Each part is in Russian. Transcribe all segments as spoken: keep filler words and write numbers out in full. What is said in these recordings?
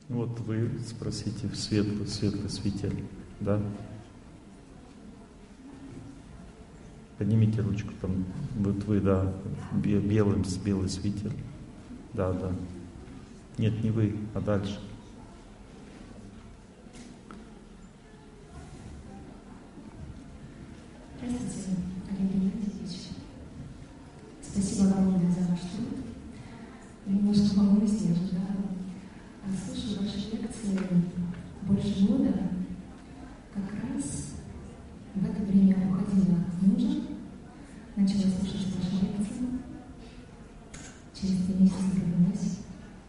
Вот вы спросите в светлый, светлый свитер, да? Поднимите ручку, там, вот вы, да, белым, с белый свитер. Да, да. Нет, не вы, а дальше. Здравствуйте, Олег Геннадьевич. Спасибо огромное за ваш труд. Немножко волнуюсь, не ожидала. Слушаю ваши лекции больше года. Как раз в это время я уходила от мужа, начала слушать ваши лекции. Через три месяца вернулась.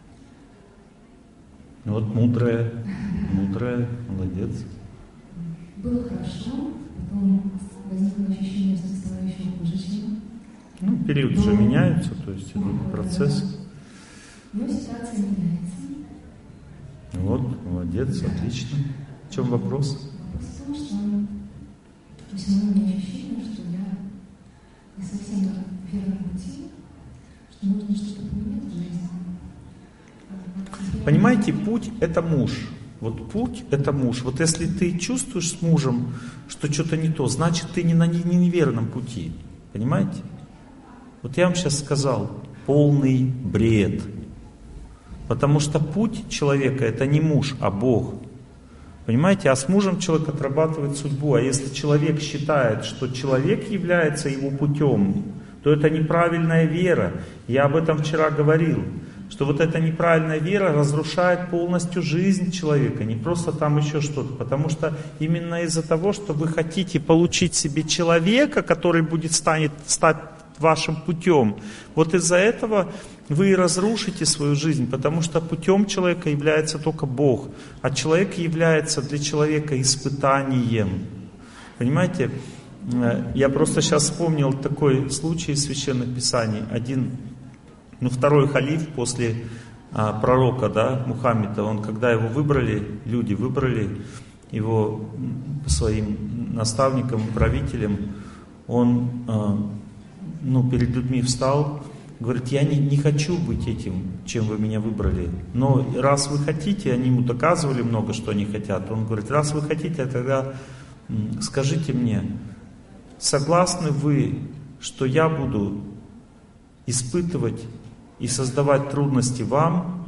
Вот мудрая, мудрая, молодец. Было хорошо, потом возникло ощущение, что стало еще хуже, чем. Ну, период же меняется, то есть идут процессы. Но ситуация меняется. Вот, молодец, отлично. В чем вопрос? Вопрос в том, что все равно у меня ощущение, что я не совсем на верном пути, что нужно что-то поменять в жизни. Понимаете, путь — это муж. Вот путь — это муж. Вот если ты чувствуешь с мужем, что что-то не то, значит, ты не на неверном пути. Понимаете? Вот я вам сейчас сказал, полный бред. Потому что путь человека — это не муж, а Бог. Понимаете? А с мужем человек отрабатывает судьбу. А если человек считает, что человек является его путем, то это неправильная вера. Я об этом вчера говорил. Что вот эта неправильная вера разрушает полностью жизнь человека, не просто там еще что-то. Потому что именно из-за того, что вы хотите получить себе человека, который будет станет, стать вашим путем, вот из-за этого вы разрушите свою жизнь, потому что путем человека является только Бог, а человек является для человека испытанием. Понимаете? Я просто сейчас вспомнил такой случай из Священных Писаний. Один Ну, второй халиф после а, пророка, да, Мухаммеда, он, когда его выбрали, люди выбрали его своим наставником, правителем, он а, ну, перед людьми встал, говорит: я не, не хочу быть этим, чем вы меня выбрали, но раз вы хотите, они ему доказывали много, что они хотят, он говорит: раз вы хотите, тогда скажите мне, согласны вы, что я буду испытывать и создавать трудности вам?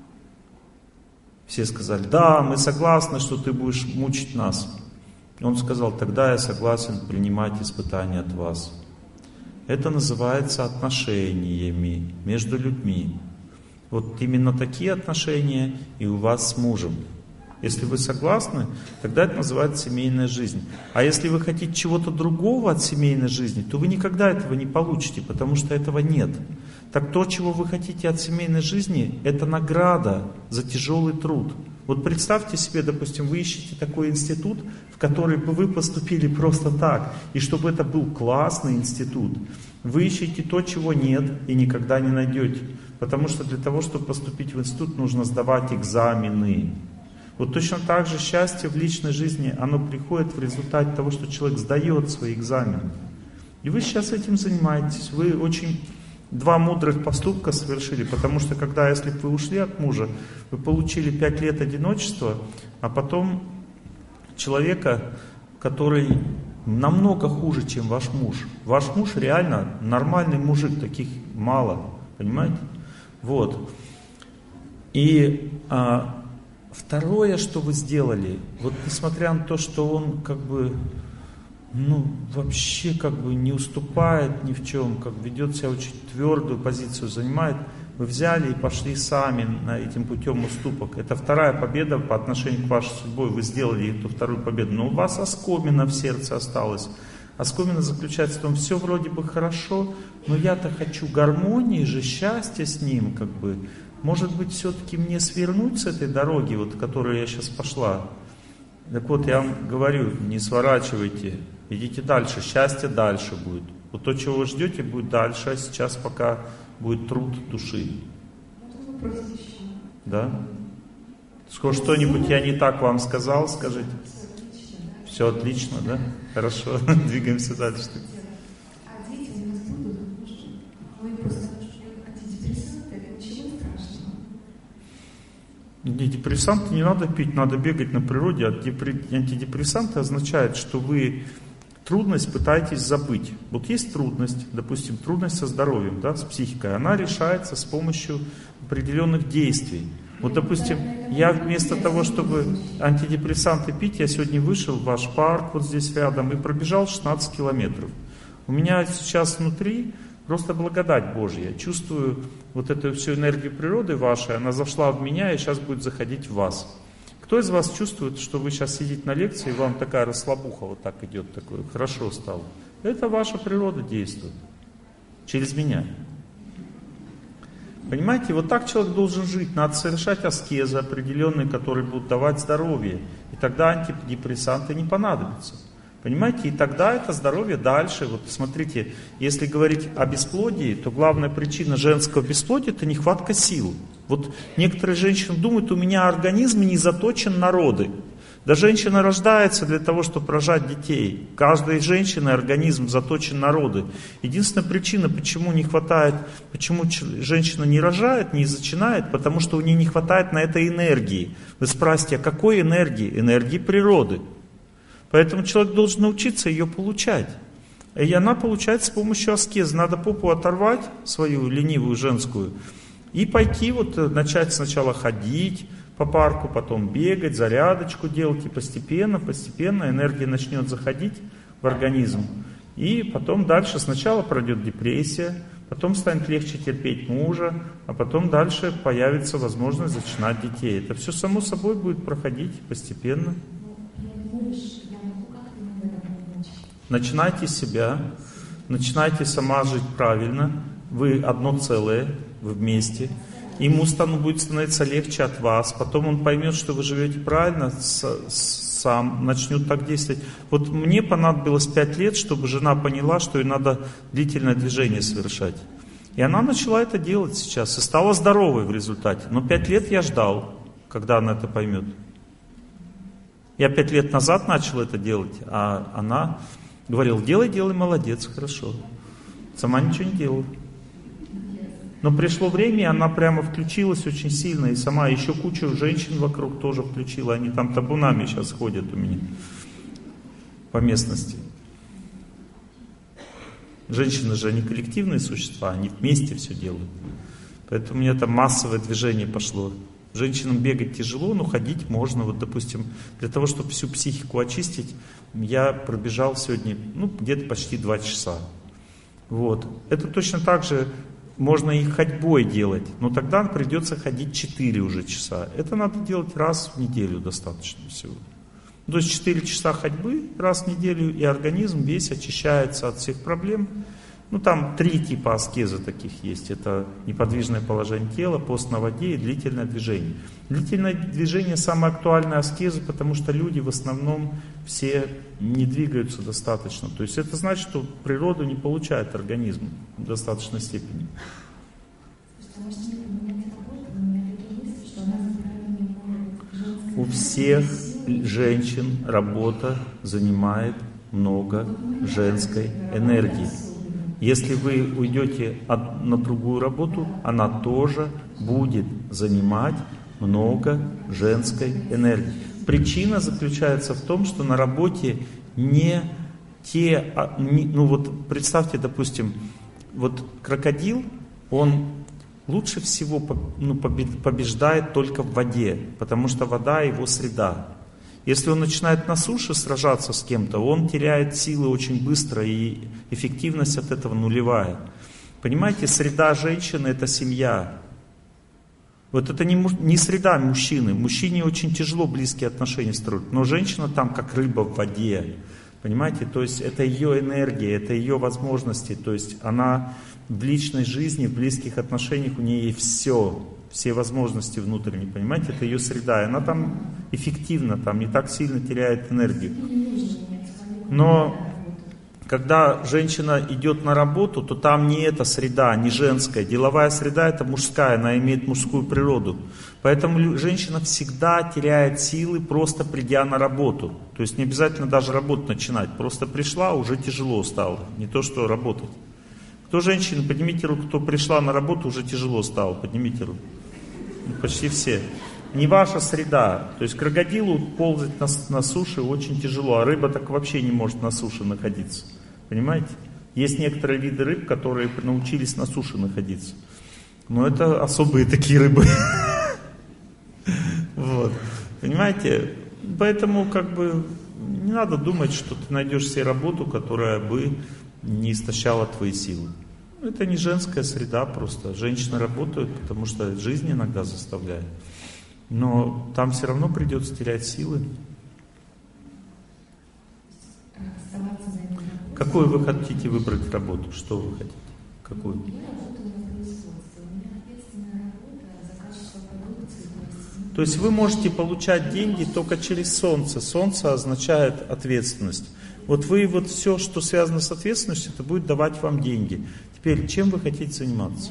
Все сказали: да, мы согласны, что ты будешь мучить нас. Он сказал: тогда я согласен принимать испытания от вас. Это называется отношениями между людьми. Вот именно такие отношения и у вас с мужем. Если вы согласны, тогда это называется семейная жизнь. А если вы хотите чего-то другого от семейной жизни, то вы никогда этого не получите, потому что этого нет. Так то, чего вы хотите от семейной жизни, это награда за тяжелый труд. Вот представьте себе, допустим, вы ищете такой институт, в который бы вы поступили просто так, и чтобы это был классный институт. Вы ищете то, чего нет, и никогда не найдете. Потому что для того, чтобы поступить в институт, нужно сдавать экзамены. Вот точно так же счастье в личной жизни, оно приходит в результате того, что человек сдает свои экзамены. И вы сейчас этим занимаетесь. Вы очень два мудрых поступка совершили, потому что когда, если бы вы ушли от мужа, вы получили пять лет одиночества, а потом человека, который намного хуже, чем ваш муж. Ваш муж реально нормальный мужик, таких мало, понимаете? Вот. И а, второе, что вы сделали, вот несмотря на то, что он как бы, ну, вообще как бы не уступает ни в чем, как ведет себя очень твердую позицию, занимает, вы взяли и пошли сами на этим путем уступок. Это вторая победа по отношению к вашей судьбе, вы сделали эту вторую победу. Но у вас оскомина в сердце осталась. Оскомина заключается в том, все вроде бы хорошо, но я-то хочу гармонии же, счастья с ним, как бы. Может быть, все-таки мне свернуть с этой дороги, вот, которую я сейчас пошла. Так вот, я вам говорю, не сворачивайте, идите дальше, счастье дальше будет. Вот то, чего вы ждете, будет дальше, а сейчас пока будет труд души. Да? Скажу, что-нибудь я не так вам сказал, скажите. Все отлично, да? Хорошо, двигаемся дальше. А дети у нас будут, вы просто антидепрессанты, ничего страшного. Антидепрессанты не надо пить, надо бегать на природе. Антидепрессанты означают, что вы трудность пытаетесь забыть. Вот есть трудность, допустим, трудность со здоровьем, да, с психикой. Она решается с помощью определенных действий. Вот, допустим, я вместо того, чтобы антидепрессанты пить, я сегодня вышел в ваш парк вот здесь рядом и пробежал шестнадцать километров. У меня сейчас внутри просто благодать Божья. Чувствую вот эту всю энергию природы вашей, она зашла в меня и сейчас будет заходить в вас. Кто из вас чувствует, что вы сейчас сидите на лекции, и вам такая расслабуха вот так идет, такое, хорошо стало? Это ваша природа действует. Через меня. Понимаете, вот так человек должен жить. Надо совершать аскезы определенные, которые будут давать здоровье. И тогда антидепрессанты не понадобятся. Понимаете, и тогда это здоровье дальше. Вот смотрите, если говорить о бесплодии, то главная причина женского бесплодия – это нехватка сил. Вот некоторые женщины думают, у меня организм не заточен на роды. Да женщина рождается для того, чтобы рожать детей. Каждой женщины организм заточен на роды. Единственная причина, почему не хватает, почему женщина не рожает, не зачинает, потому что у нее не хватает на это энергии. Вы спросите, а какой энергии? Энергии природы. Поэтому человек должен научиться ее получать. И она получается с помощью аскезы. Надо попу оторвать, свою ленивую женскую, и пойти вот начать сначала ходить по парку, потом бегать, зарядочку делать, и постепенно, постепенно энергия начнет заходить в организм. И потом дальше сначала пройдет депрессия, потом станет легче терпеть мужа, а потом дальше появится возможность зачинать детей. Это все само собой будет проходить постепенно. Начинайте с себя, начинайте сама жить правильно. Вы одно целое, вы вместе. Ему стану, будет становиться легче от вас. Потом он поймет, что вы живете правильно, с, сам начнет так действовать. Вот мне понадобилось пять лет, чтобы жена поняла, что ей надо длительное движение совершать. И она начала это делать сейчас. И стала здоровой в результате. Но пять лет я ждал, когда она это поймет. Я пять лет назад начал это делать, а она говорила, делай, делай, молодец, хорошо. Сама ничего не делала. Но пришло время, и она прямо включилась очень сильно, и сама еще кучу женщин вокруг тоже включила. Они там табунами сейчас ходят у меня по местности. Женщины же, они коллективные существа, они вместе все делают. Поэтому у меня там массовое движение пошло. Женщинам бегать тяжело, но ходить можно. Вот, допустим, для того, чтобы всю психику очистить, я пробежал сегодня, ну, где-то почти два часа. Вот. Это точно так же можно и ходьбой делать, но тогда придется ходить четыре уже часа. Это надо делать раз в неделю достаточно всего. То есть четыре часа ходьбы раз в неделю, и организм весь очищается от всех проблем. Ну, там три типа аскезы таких есть. Это неподвижное положение тела, пост на воде и длительное движение. Длительное движение самая актуальная аскеза, потому что люди в основном все не двигаются достаточно. То есть это значит, что природу не получает организм в достаточной степени. У всех женщин работа занимает много женской энергии. Если вы уйдете от, на другую работу, она тоже будет занимать много женской энергии. Причина заключается в том, что на работе не те, не, ну вот представьте, допустим, вот крокодил, он лучше всего ну, побеждает только в воде, потому что вода его среда. Если он начинает на суше сражаться с кем-то, он теряет силы очень быстро, и эффективность от этого нулевая. Понимаете, среда женщины – это семья. Вот это не, не среда мужчины. Мужчине очень тяжело близкие отношения строить, но женщина там как рыба в воде. Понимаете, то есть это ее энергия, это ее возможности. То есть она в личной жизни, в близких отношениях, у нее все. Все возможности внутренние, понимаете, это ее среда, и она там эффективна, там не так сильно теряет энергию. Но когда женщина идет на работу, то там не эта среда, не женская. Деловая среда — это мужская, она имеет мужскую природу. Поэтому женщина всегда теряет силы, просто придя на работу. То есть не обязательно даже работу начинать, просто пришла, уже тяжело стало, не то что работать. Кто женщина, поднимите руку, кто пришла на работу, уже тяжело стало, поднимите руку. Почти все. не ваша среда. То есть крокодилу ползать на, на суше очень тяжело, а рыба так вообще не может на суше находиться. Понимаете? Есть некоторые виды рыб, которые научились на суше находиться. Но это особые такие рыбы. Вот. Понимаете? Поэтому как бы не надо думать, что ты найдешь себе работу, которая бы не истощала твои силы. Это не женская среда просто. Женщины работают, потому что жизнь иногда заставляет. Но там все равно придется терять силы. Какую вы хотите выбрать работу? Что вы хотите? Какую? То есть вы можете получать деньги только через солнце. Солнце означает ответственность. Вот вы вот все, что связано с ответственностью, это будет давать вам деньги. Теперь, чем вы хотите заниматься?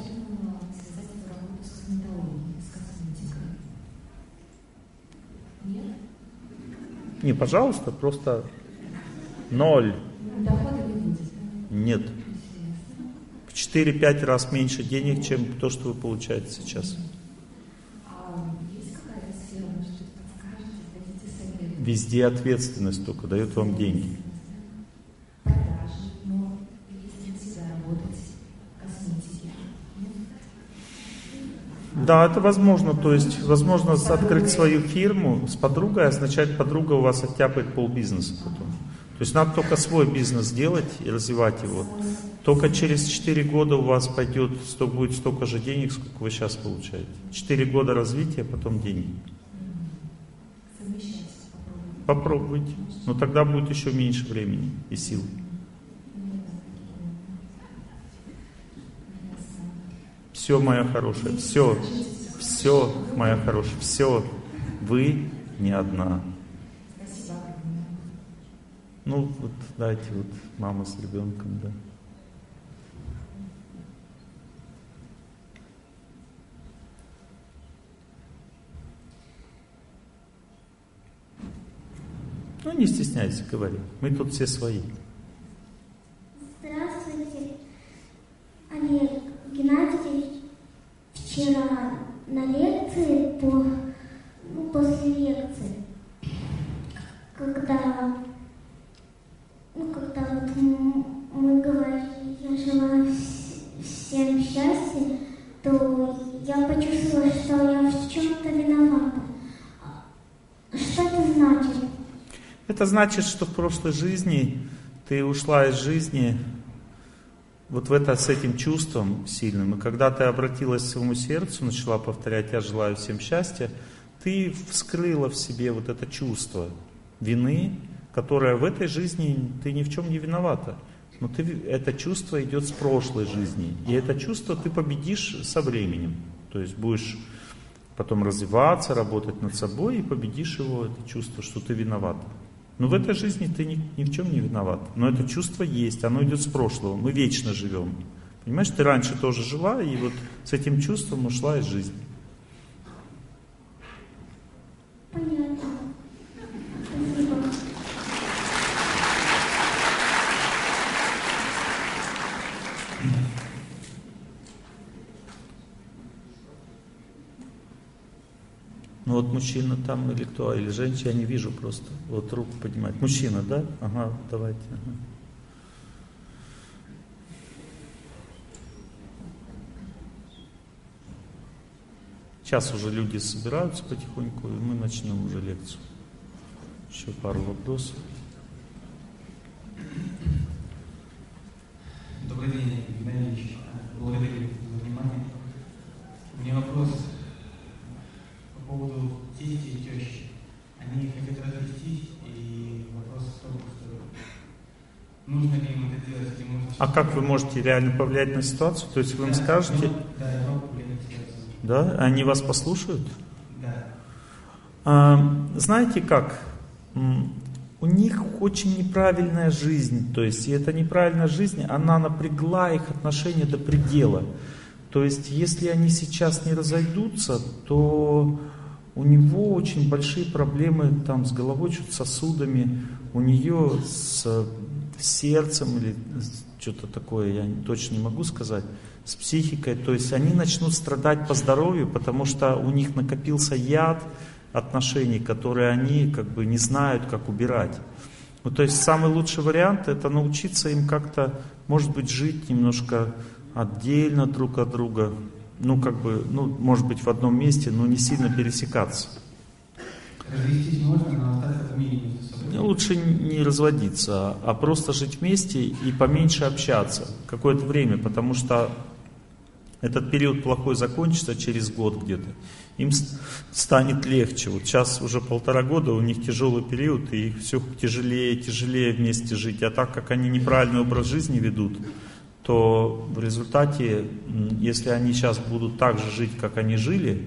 Не, пожалуйста, просто ноль. Нет. В четыре-пять раз меньше денег, чем то, что вы получаете сейчас. Везде ответственность только дает вам деньги. Да, это возможно. То есть, возможно, открыть свою фирму с подругой означает, подруга у вас оттяпает полбизнеса потом. То есть, надо только свой бизнес делать и развивать его. Только через четыре года у вас пойдет, будет столько же денег, сколько вы сейчас получаете. четыре года развития, потом деньги. Попробуйте. Но тогда будет еще меньше времени и сил. Все, моя хорошая, все, все, моя хорошая, все. Вы не одна. Ну, вот дайте вот мама с ребенком, да. Ну, не стесняйся, говори. Мы тут все свои. Здравствуйте, Олег Геннадьевич. Вчера на лекции, по, ну, после лекции, когда, ну, когда вот мы говорили, я желаю всем счастья, то я почувствовала, что я в чем-то виновата. Что это значит? Это значит, что в прошлой жизни ты ушла из жизни вот в это, с этим чувством сильным. И когда ты обратилась к своему сердцу, начала повторять «Я желаю всем счастья», ты вскрыла в себе вот это чувство вины, которое в этой жизни ты ни в чем не виновата. Но ты, это чувство идет с прошлой жизни. И это чувство ты победишь со временем. То есть будешь потом развиваться, работать над собой и победишь его, это чувство, что ты виновата. Но в этой жизни ты ни, ни в чем не виноват. Но это чувство есть, оно идет с прошлого. Мы вечно живем. Понимаешь, ты раньше тоже жила, и вот с этим чувством ушла из жизни. Понятно. Спасибо. Ну вот мужчина там или кто, или женщина, я не вижу просто. Вот руку поднимает. Мужчина, да? Ага, давайте. Ага. Сейчас уже люди собираются потихоньку, и мы начнем уже лекцию. Еще пару вопросов. Добрый день, Геннадий Ильич. Благодарю за внимание. У меня вопрос по поводу тети и тещи. Они хотят развестись, и вопрос в том, что нужно ли им это делать, или можно... А как вы можете реально повлиять на ситуацию? То есть вы им да, скажете... Да, я могу повлиять на ситуацию. Да? Они вас послушают? Да. А, знаете как? У них очень неправильная жизнь. То есть, и эта неправильная жизнь, она напрягла их отношения до предела. То есть, если они сейчас не разойдутся, то у него очень большие проблемы там, с головой, что-то с сосудами, у нее с сердцем или что-то такое, я точно не могу сказать. с психикой, то есть они начнут страдать по здоровью, потому что у них накопился яд отношений, которые они как бы не знают, как убирать. Ну, то есть самый лучший вариант — это научиться им как-то, может быть, жить немножко отдельно друг от друга, ну, как бы, ну, может быть, в одном месте, но не сильно пересекаться. Развестись можно, но остаться в мире между собой. Лучше не разводиться, а просто жить вместе и поменьше общаться какое-то время, потому что этот период плохой закончится через год где-то. Им станет легче. Вот сейчас уже полтора года, у них тяжелый период, и их все тяжелее и тяжелее вместе жить. А так как они неправильный образ жизни ведут, то в результате, если они сейчас будут так же жить, как они жили,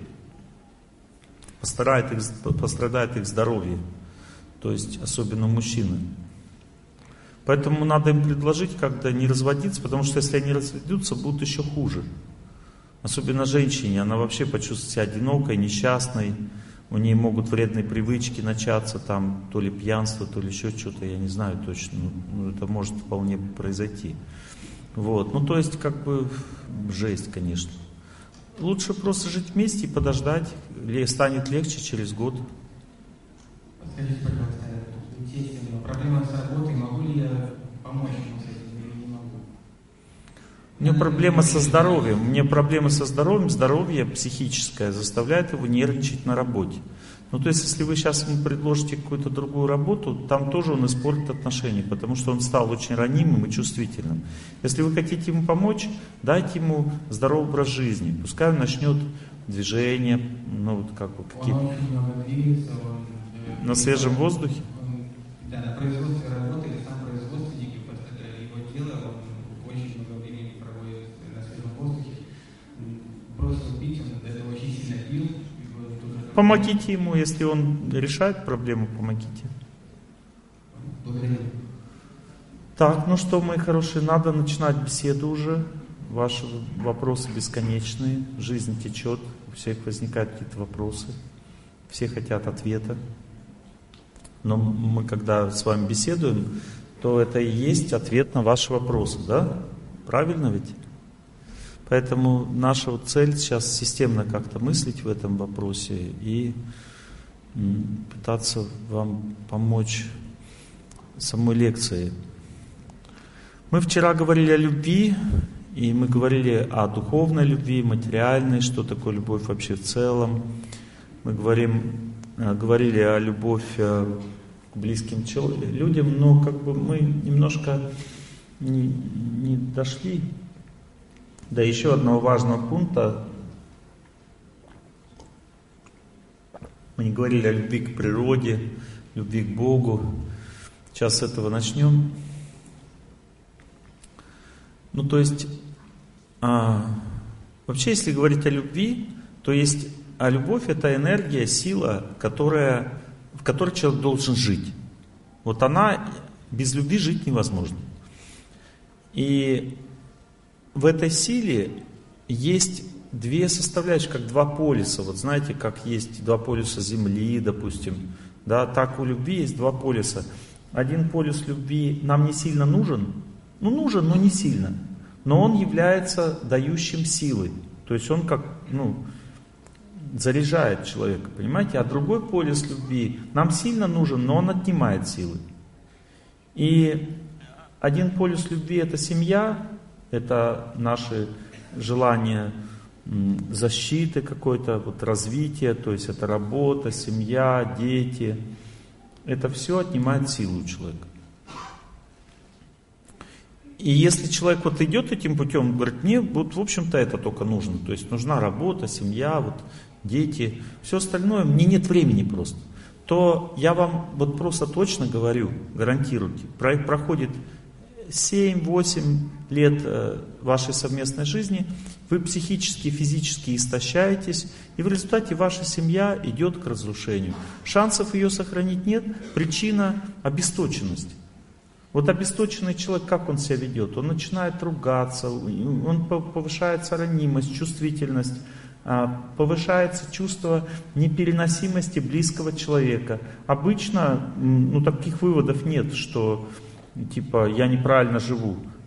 пострадает их, пострадает их здоровье. То есть особенно мужчины. Поэтому надо им предложить как-то не разводиться, потому что если они разведутся, будут еще хуже. Особенно женщине, она вообще почувствует себя одинокой, несчастной, у нее могут вредные привычки начаться, там, то ли пьянство, то ли еще что-то, я не знаю точно, ну, это может вполне произойти. Вот, ну то есть как бы жесть, конечно. Лучше просто жить вместе и подождать, станет легче через год. Скажите, пожалуйста, естественно, проблема с работой, могу ли я помочь ему с этим или не могу? У него проблема со здоровьем. У меня проблемы со здоровьем, здоровье психическое заставляет его нервничать на работе. Ну, то есть, если вы сейчас ему предложите какую-то другую работу, там тоже он испортит отношения, потому что он стал очень ранимым и чувствительным. Если вы хотите ему помочь, дайте ему здоровый образ жизни. Пускай он начнет движение, ну, вот как бы какие-то... Он очень много двигается, он... На свежем воздухе? Он, да, на производстве работает, сам производственник, и под его дело, он очень много времени проводит на свежем воздухе. Бросил пить, он до этого очень сильно пил. Помогите ему, если он решает проблему, помогите. Благодарю. Так, ну что, мои хорошие, надо начинать беседу уже. Ваши вопросы бесконечные, жизнь течет, у всех возникают какие-то вопросы, все хотят ответа. Но мы, когда с вами беседуем, то это и есть ответ на ваши вопросы, да? Правильно ведь? Поэтому наша вот цель сейчас системно как-то мыслить в этом вопросе и пытаться вам помочь самой лекции. Мы вчера говорили о любви, и мы говорили о духовной любви, материальной, что такое любовь вообще в целом. Мы говорим, говорили о любовь к близким людям, но как бы мы немножко не, не дошли до еще одного важного пункта. Мы не говорили о любви к природе, любви к Богу. Сейчас с этого начнем. Ну, то есть, а, вообще, если говорить о любви, то есть, а любовь — это энергия, сила, которая, в которой человек должен жить. Вот она, без любви жить невозможно. И в этой силе есть две составляющие, как два полюса. Вот знаете, как есть два полюса Земли, допустим. Да, так у любви есть два полюса. Один полюс любви нам не сильно нужен. Ну, нужен, но не сильно. Но он является дающим силы. То есть он как, ну, заряжает человека, понимаете? А другой полюс любви нам сильно нужен, но он отнимает силы. И один полюс любви — это семья, это наши желания защиты какой-то, вот развития, то есть это работа, семья, дети. Это все отнимает силу у человека. И если человек вот идет этим путем, говорит, мне вот в общем-то это только нужно. То есть нужна работа, семья, вот дети, все остальное, мне нет времени просто. То я вам вот просто точно говорю, гарантируйте, проходит семь-восемь лет вашей совместной жизни, вы психически, физически истощаетесь, и в результате ваша семья идет к разрушению. Шансов ее сохранить нет, причина — обесточенность. Вот обесточенный человек, как он себя ведет? Он начинает ругаться, он повышается ранимость, чувствительность, повышается чувство непереносимости близкого человека. Обычно, ну, таких выводов нет, что типа я неправильно живу.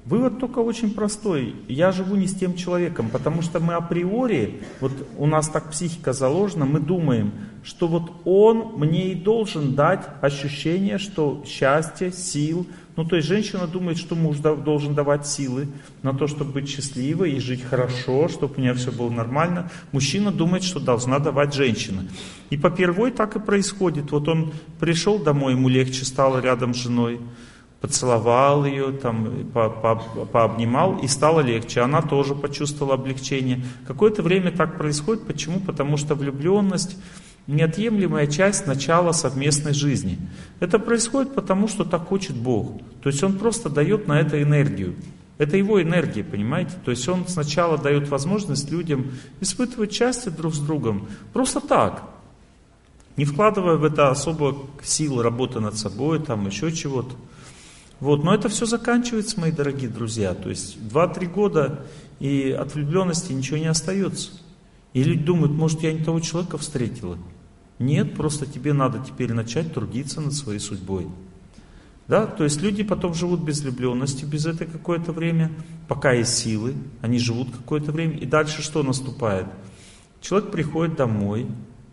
Вывод только очень простой. Я живу не с тем человеком, потому что мы априори, вот у нас так психика заложена, мы думаем, что вот он мне и должен дать ощущение, что счастье, сил. Ну, то есть женщина думает, что муж должен давать силы на то, чтобы быть счастливой и жить хорошо, чтобы у нее все было нормально. Мужчина думает, что должна давать женщина. И попервой так и происходит. Вот он пришел домой, ему легче стало рядом с женой. Поцеловал ее, там, по, по, пообнимал, и стало легче. Она тоже почувствовала облегчение. Какое-то время так происходит. Почему? Потому что влюбленность — неотъемлемая часть начала совместной жизни. Это происходит потому, что так хочет Бог. То есть Он просто дает на это энергию. Это Его энергия, понимаете? То есть Он сначала дает возможность людям испытывать счастье друг с другом. Просто так. Не вкладывая в это особо сил работы над собой, там еще чего-то. Вот, но это все заканчивается, мои дорогие друзья. То есть два-три года, и от влюбленности ничего не остается. И люди думают, может, я не того человека встретила. Нет, просто тебе надо теперь начать трудиться над своей судьбой. Да, то есть люди потом живут без влюбленности, без этой какое-то время, пока есть силы, они живут какое-то время. И дальше что наступает? Человек приходит домой,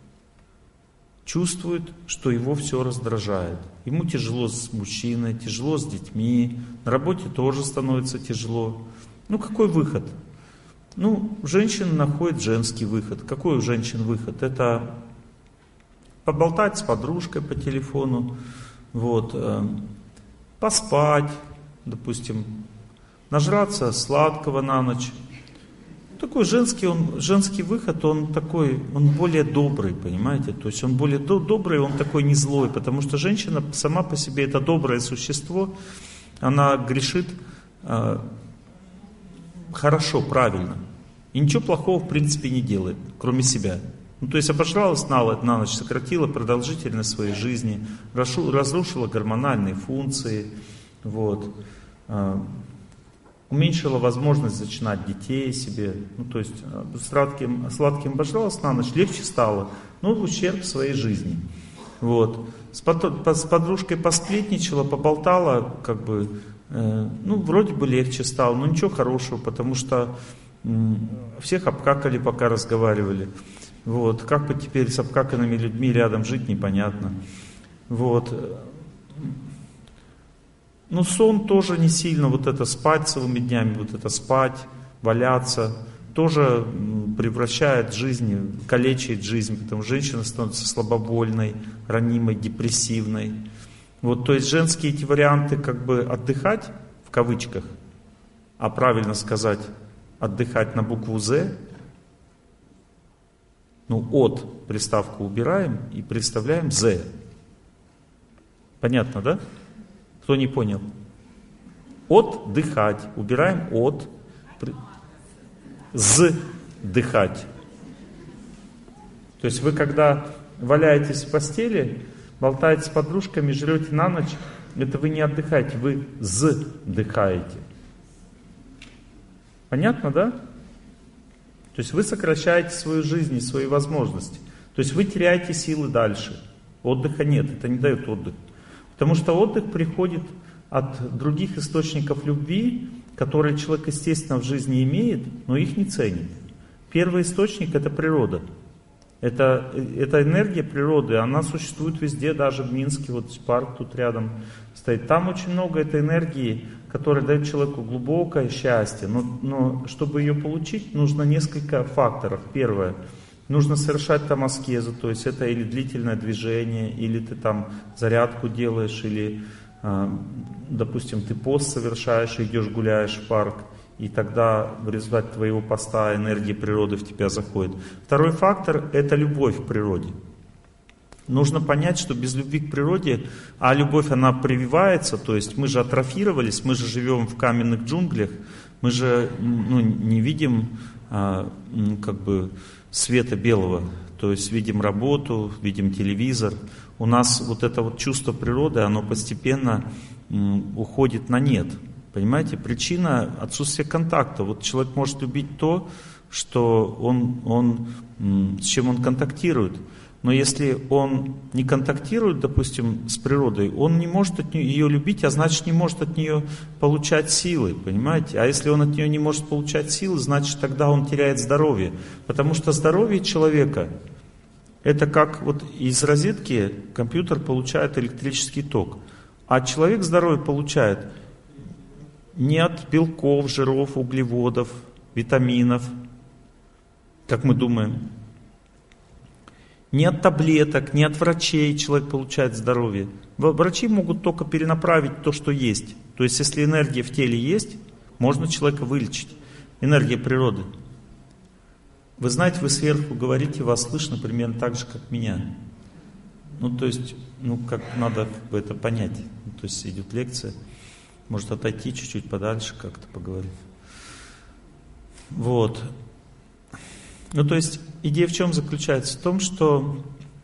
чувствует, что его все раздражает. Ему тяжело с мужчиной, тяжело с детьми, на работе тоже становится тяжело. Ну, какой выход? Ну, женщина находит женский выход. Какой у женщин выход? Это поболтать с подружкой по телефону, вот, поспать, допустим, нажраться сладкого на ночь. Такой женский, он, женский выход, он такой, он более добрый, понимаете? То есть он более до, добрый, он такой не злой, потому что женщина сама по себе это доброе существо, она грешит э, хорошо, правильно. И ничего плохого в принципе не делает, кроме себя. Ну, то есть обожралась на, на ночь, сократила продолжительность своей жизни, разрушила гормональные функции, вот. Э, уменьшила возможность зачинать детей себе, ну то есть сладким, сладким обожралась на ночь, легче стало, но в ущерб своей жизни. Вот. С, под, с подружкой посплетничала, поболтала, как бы, э, ну вроде бы легче стало, но ничего хорошего, потому что э, всех обкакали, пока разговаривали. Вот. Как бы теперь с обкаканными людьми рядом жить, непонятно. Вот. Ну, сон тоже не сильно, вот это спать целыми днями, вот это спать, валяться, тоже превращает жизнь, калечит жизнь, потому что женщина становится слабовольной, ранимой, депрессивной. Вот, то есть женские эти варианты как бы отдыхать, в кавычках, а правильно сказать, отдыхать на букву «З», ну, от приставку убираем и представляем «З». Понятно, да? Кто не понял? Отдыхать. Убираем от. Сдыхать. То есть вы когда валяетесь в постели, болтаете с подружками, жрете на ночь, это вы не отдыхаете, вы сдыхаете. Понятно, да? То есть вы сокращаете свою жизнь и свои возможности. То есть вы теряете силы дальше. Отдыха нет, это не дает отдых. Потому что отдых приходит от других источников любви, которые человек, естественно, в жизни имеет, но их не ценит. Первый источник – это природа. Это, это энергия природы, она существует везде, даже в Минске, вот парк тут рядом стоит. Там очень много этой энергии, которая дает человеку глубокое счастье. Но, но чтобы ее получить, нужно несколько факторов. Первое – нужно совершать там аскезу, то есть это или длительное движение, или ты там зарядку делаешь, или, допустим, ты пост совершаешь, идешь гуляешь в парк, и тогда в результате твоего поста энергия природы в тебя заходит. Второй фактор – это любовь к природе. Нужно понять, что без любви к природе, а любовь она прививается, то есть мы же атрофировались, мы же живем в каменных джунглях, мы же ну, не видим а, как бы света белого, то есть видим работу, видим телевизор. У нас вот это вот чувство природы, оно постепенно м, уходит на нет. Понимаете, причина отсутствия контакта. Вот человек может любить то, что он, он, м, с чем он контактирует. Но если он не контактирует, допустим, с природой, он не может от нее, ее любить, а значит не может от нее получать силы, понимаете? А если он от нее не может получать силы, значит тогда он теряет здоровье. Потому что здоровье человека — это как вот из розетки компьютер получает электрический ток. А человек здоровье получает не от белков, жиров, углеводов, витаминов, как мы думаем. Не от таблеток, не от врачей человек получает здоровье. Врачи могут только перенаправить то, что есть. То есть, если энергия в теле есть, можно человека вылечить. Энергия природы. Вы знаете, вы сверху говорите, вас слышно примерно так же, как меня. Ну, то есть, ну, как надо как бы это понять. Ну, то есть, идет лекция, может отойти чуть-чуть подальше, как-то поговорить. Вот. Ну, то есть, идея в чем заключается? В том, что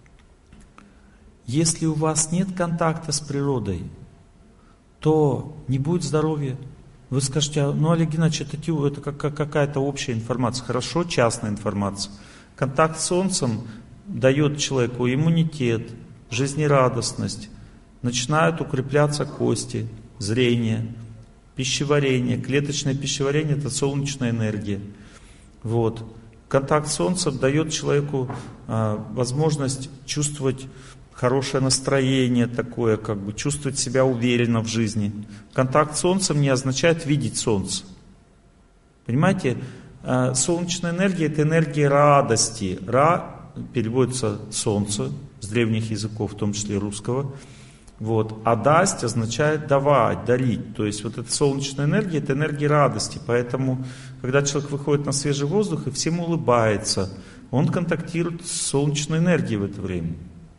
если у вас нет контакта с природой, то не будет здоровья. Вы скажете, ну, Олег Геннадьевич, это, это какая-то общая информация. Хорошо, частная информация. Контакт с Солнцем дает человеку иммунитет, жизнерадостность. Начинают укрепляться кости, зрение, пищеварение. Клеточное пищеварение – это солнечная энергия. Вот. Контакт с Солнцем дает человеку а, возможность чувствовать хорошее настроение такое, как бы чувствовать себя уверенно в жизни. Контакт с Солнцем не означает видеть Солнце. Понимаете, а, солнечная энергия — это энергия радости. Ра переводится солнце с древних языков, в том числе русского. Вот. А дасть означает давать, дарить. То есть вот эта солнечная энергия — это энергия радости. Поэтому, когда человек выходит на свежий воздух и всем улыбается, он контактирует с солнечной энергией в это время.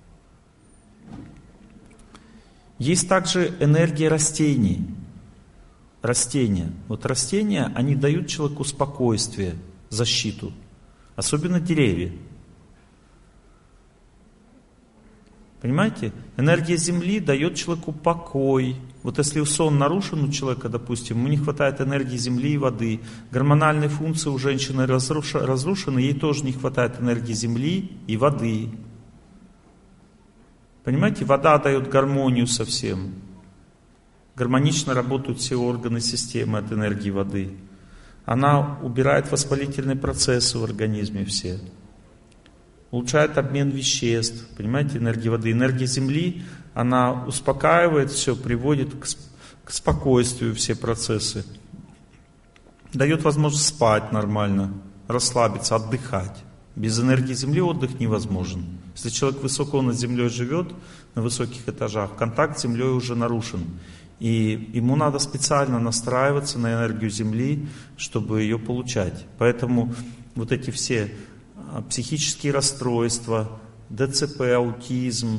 Есть также энергия растений. Растения. Вот растения, они дают человеку спокойствие, защиту. Особенно деревья. Понимаете? Энергия Земли дает человеку покой. Вот если сон нарушен у человека, допустим, ему не хватает энергии Земли и воды, гормональные функции у женщины разрушены, ей тоже не хватает энергии Земли и воды. Понимаете? Вода дает гармонию совсем. Гармонично работают все органы системы от энергии воды. Она убирает воспалительные процессы в организме все. Улучшает обмен веществ, понимаете, энергия воды. Энергия Земли, она успокаивает все, приводит к, к спокойствию все процессы. Дает возможность спать нормально, расслабиться, отдыхать. Без энергии Земли отдых невозможен. Если человек высоко над землей живет, на высоких этажах, контакт с землей уже нарушен. И ему надо специально настраиваться на энергию Земли, чтобы ее получать. Поэтому вот эти все психические расстройства, ДЦП, аутизм,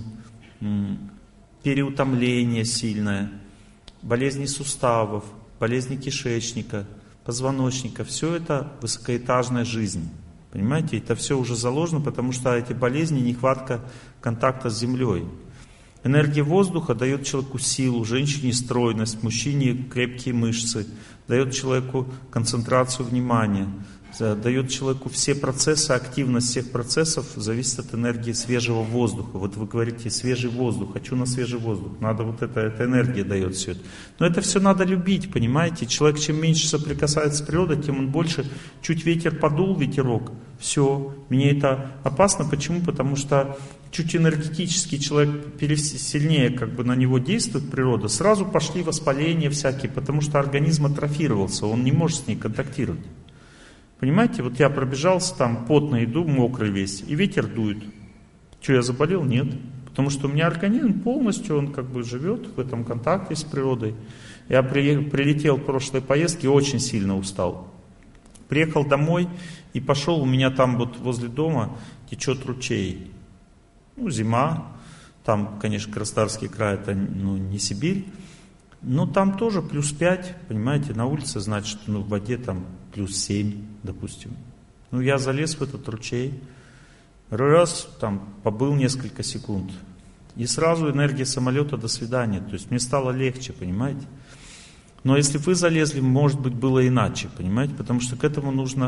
переутомление сильное, болезни суставов, болезни кишечника, позвоночника, все это высокоэтажная жизнь. Понимаете, это все уже заложено, потому что эти болезни — нехватка контакта с землей. Энергия воздуха дает человеку силу, женщине стройность, мужчине крепкие мышцы, дает человеку концентрацию внимания, дает человеку все процессы, активность всех процессов зависит от энергии свежего воздуха. Вот вы говорите, свежий воздух, хочу на свежий воздух. Надо вот это, эта энергия дает все это. Но это все надо любить, понимаете? Человек чем меньше соприкасается с природой, тем он больше, чуть ветер подул, ветерок, все, мне это опасно. Почему? Потому что чуть энергетически человек сильнее как бы на него действует природа, сразу пошли воспаления всякие, потому что организм атрофировался, он не может с ней контактировать. Понимаете, вот я пробежался там, потно иду, мокрый весь, и ветер дует. Что, я заболел? Нет. Потому что у меня организм полностью, он как бы живет в этом контакте с природой. Я при, прилетел в прошлой поездке и очень сильно устал. Приехал домой и пошел, у меня там вот возле дома течет ручей. Ну, зима, там, конечно, Краснодарский край, это ну, не Сибирь. Но там тоже плюс пять, понимаете, на улице, значит, ну, в воде там плюс семь, допустим. Ну, я залез в этот ручей, раз, там, побыл несколько секунд. И сразу энергия самолета до свидания. То есть мне стало легче, понимаете. Но если вы залезли, может быть, было иначе, понимаете. Потому что к этому нужно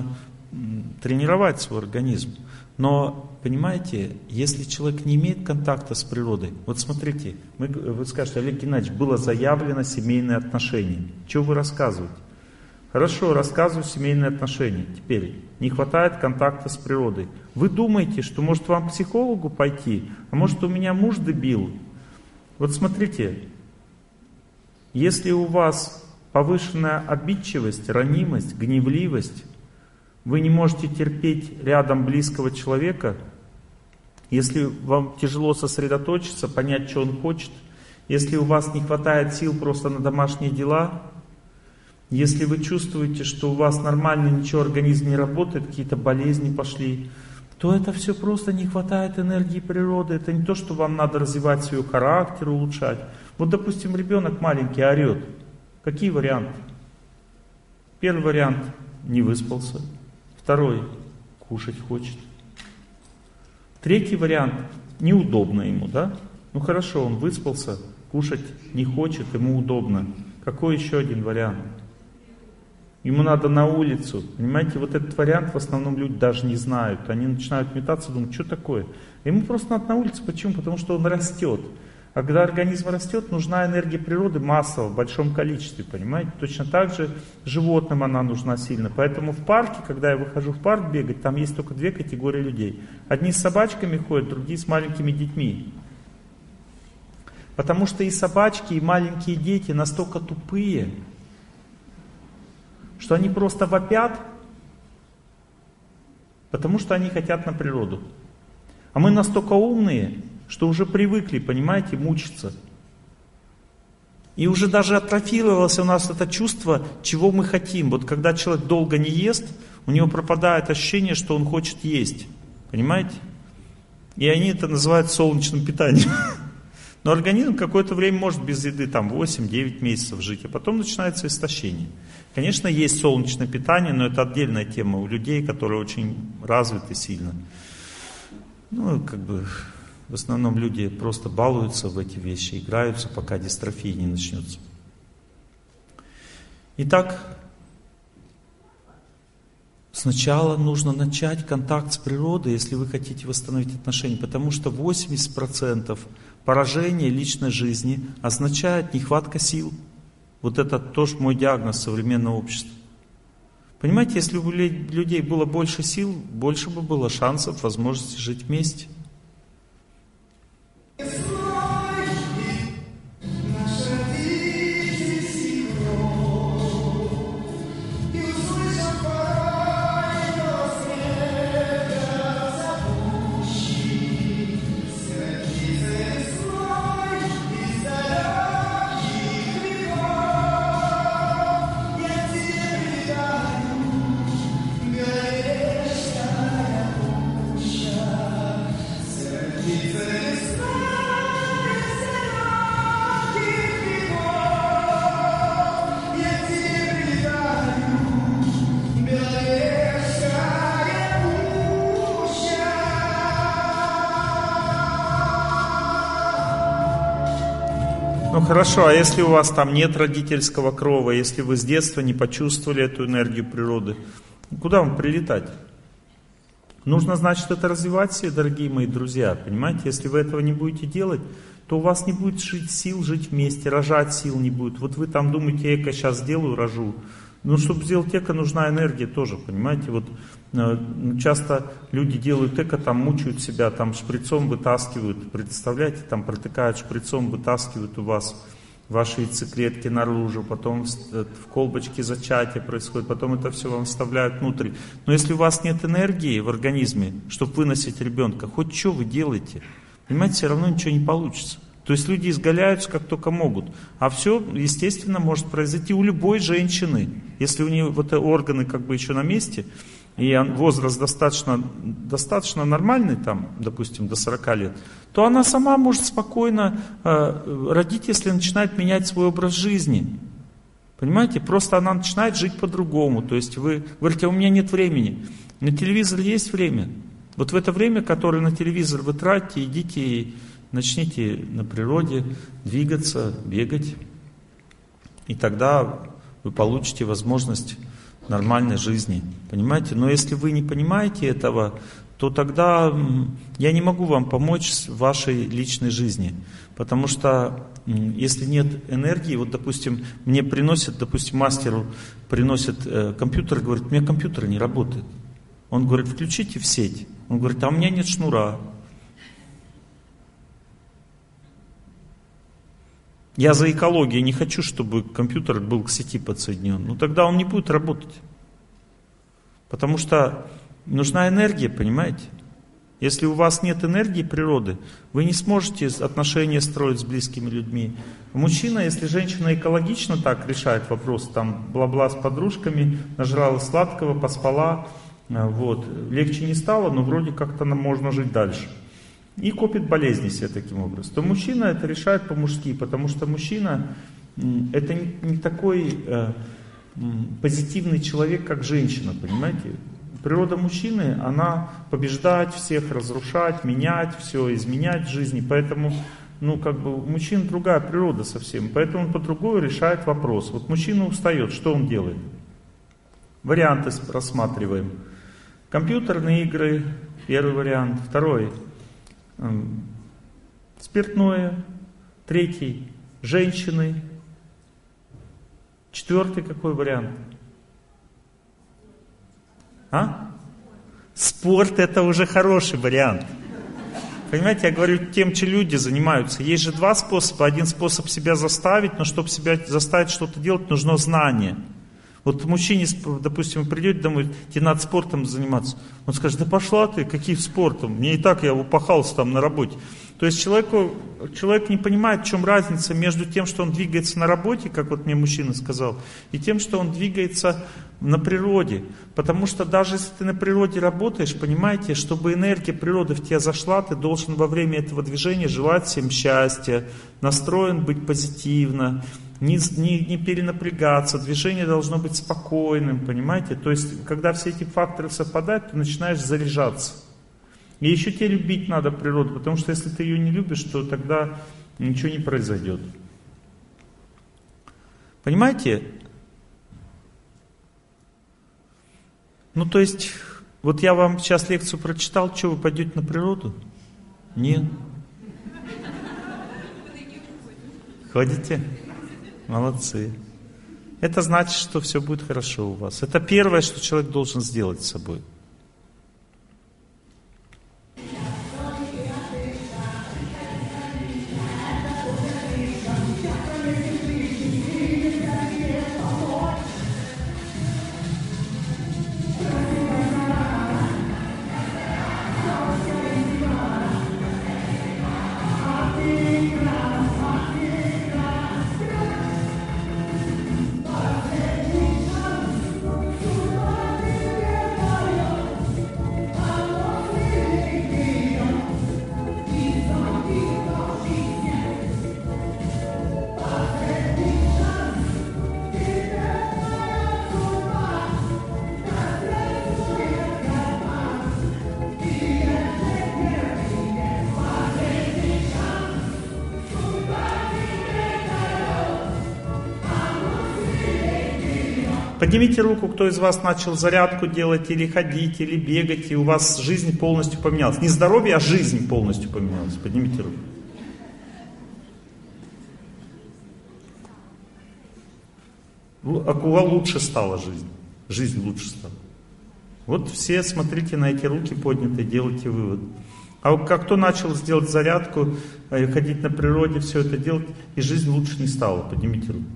тренировать свой организм. Но, понимаете, если человек не имеет контакта с природой, вот смотрите, мы, вы скажете, Олег Геннадьевич, было заявлено семейные отношения. Что вы рассказываете? Хорошо, рассказываю семейные отношения. Теперь, не хватает контакта с природой. Вы думаете, что может вам к психологу пойти, а может у меня муж дебил? Вот смотрите, если у вас повышенная обидчивость, ранимость, гневливость, вы не можете терпеть рядом близкого человека, если вам тяжело сосредоточиться, понять, что он хочет, если у вас не хватает сил просто на домашние дела, если вы чувствуете, что у вас нормально ничего, организм не работает, какие-то болезни пошли, то это все просто не хватает энергии природы. Это не то, что вам надо развивать свой характер, улучшать. Вот, допустим, ребенок маленький орет. Какие варианты? Первый вариант – не выспался. Второй – кушать хочет. Третий вариант – неудобно ему, да? Ну хорошо, он выспался, кушать не хочет, ему удобно. Какой еще один вариант? Ему надо на улицу. Понимаете, вот этот вариант в основном люди даже не знают. Они начинают метаться, думают, что такое? Ему просто надо на улицу. Почему? Потому что он растет. А когда организм растет, нужна энергия природы массово, в большом количестве, понимаете? Точно так же животным она нужна сильно. Поэтому в парке, когда я выхожу в парк бегать, там есть только две категории людей. Одни с собачками ходят, другие с маленькими детьми. Потому что и собачки, и маленькие дети настолько тупые, что они просто вопят, потому что они хотят на природу. А мы настолько умные, что уже привыкли, понимаете, мучиться. И уже даже атрофировалось у нас это чувство, чего мы хотим. Вот когда человек долго не ест, у него пропадает ощущение, что он хочет есть. Понимаете? И они это называют солнечным питанием. Но организм какое-то время может без еды, там восемь-девять месяцев жить, а потом начинается истощение. Конечно, есть солнечное питание, но это отдельная тема у людей, которые очень развиты сильно. Ну, как бы... В основном люди просто балуются в эти вещи, играются, пока дистрофия не начнется. Итак, сначала нужно начать контакт с природой, если вы хотите восстановить отношения, потому что восемьдесят процентов поражения личной жизни означает нехватка сил. Вот это тоже мой диагноз современного общества. Понимаете, если бы у людей было больше сил, больше бы было шансов, возможности жить вместе. Ну хорошо, а если у вас там нет родительского крова, если вы с детства не почувствовали эту энергию природы, куда вам прилетать? Нужно, значит, это развивать себе, дорогие мои друзья, понимаете? Если вы этого не будете делать, то у вас не будет жить сил жить вместе, рожать сил не будет. Вот вы там думаете, эко сейчас сделаю, рожу. Ну, чтобы сделать эко, нужна энергия тоже, понимаете? Вот э, часто люди делают эко, там мучают себя, там шприцом вытаскивают, представляете, там протыкают шприцом, вытаскивают у вас ваши яйцеклетки наружу, потом в, в колбочке зачатия происходит, потом это все вам вставляют внутрь. Но если у вас нет энергии в организме, чтобы выносить ребенка, хоть что вы делаете, понимаете, все равно ничего не получится. То есть люди изгаляются как только могут. А все, естественно, может произойти у любой женщины. Если у нее вот органы как бы еще на месте, и возраст достаточно, достаточно нормальный, там, допустим, до сорока лет, то она сама может спокойно э, родить, если начинает менять свой образ жизни. Понимаете? Просто она начинает жить по-другому. То есть вы говорите, у меня нет времени. На телевизоре есть время. Вот в это время, которое на телевизор вы тратите, идите и начните на природе двигаться, бегать. И тогда вы получите возможность нормальной жизни. Понимаете? Но если вы не понимаете этого, то тогда я не могу вам помочь в вашей личной жизни. Потому что если нет энергии, вот, допустим, мне приносят, допустим, мастеру приносят э, компьютер и говорит, у меня компьютер не работает. Он говорит, включите в сеть. Он говорит, а у меня нет шнура. Я за экологию, не хочу, чтобы компьютер был к сети подсоединен. Ну тогда он не будет работать. Потому что нужна энергия, понимаете? Если у вас нет энергии природы, вы не сможете отношения строить с близкими людьми. Мужчина, если женщина экологично так решает вопрос, там бла-бла с подружками, нажрала сладкого, поспала, вот, легче не стало, но вроде как-то нам можно жить дальше. И копит болезни себе таким образом. То мужчина это решает по-мужски, потому что мужчина это не, не такой э, позитивный человек, как женщина, понимаете? Природа мужчины, она побеждать всех, разрушать, менять все, изменять в жизни. Поэтому, ну, как бы, у мужчин другая природа совсем. Поэтому он по-другому решает вопрос. Вот мужчина устает, что он делает? Варианты рассматриваем. Компьютерные игры, первый вариант. Второй – спиртное. Третий – женщины. Четвертый какой вариант? А? Спорт это уже хороший вариант. Понимаете, я говорю тем, чем люди занимаются. Есть же два способа. Один способ себя заставить, но чтобы себя заставить что-то делать, нужно знание. Вот мужчине, допустим, придет домой, тебе надо спортом заниматься. Он скажет, да пошла ты, каким спортом? Мне и так я упахался там на работе. То есть человеку, человек не понимает, в чем разница между тем, что он двигается на работе, как вот мне мужчина сказал, и тем, что он двигается на природе. Потому что даже если ты на природе работаешь, понимаете, чтобы энергия природы в тебя зашла, ты должен во время этого движения желать всем счастья, настроен быть позитивно, не, не, не перенапрягаться, движение должно быть спокойным, понимаете. То есть, когда все эти факторы совпадают, ты начинаешь заряжаться. И еще тебе любить надо природу, потому что если ты ее не любишь, то тогда ничего не произойдет. Понимаете? Ну, то есть, вот я вам сейчас лекцию прочитал, что вы пойдете на природу? Нет. Ходите? Молодцы. Это значит, что все будет хорошо у вас. Это первое, что человек должен сделать с собой. Поднимите руку, кто из вас начал зарядку делать, или ходить, или бегать, и у вас жизнь полностью поменялась. Не здоровье, а жизнь полностью поменялась. Поднимите руку. А у вас лучше стала жизнь. Жизнь лучше стала. Вот все смотрите на эти руки поднятые, делайте вывод. А как кто начал сделать зарядку, ходить на природе, все это делать, и жизнь лучше не стала. Поднимите руку.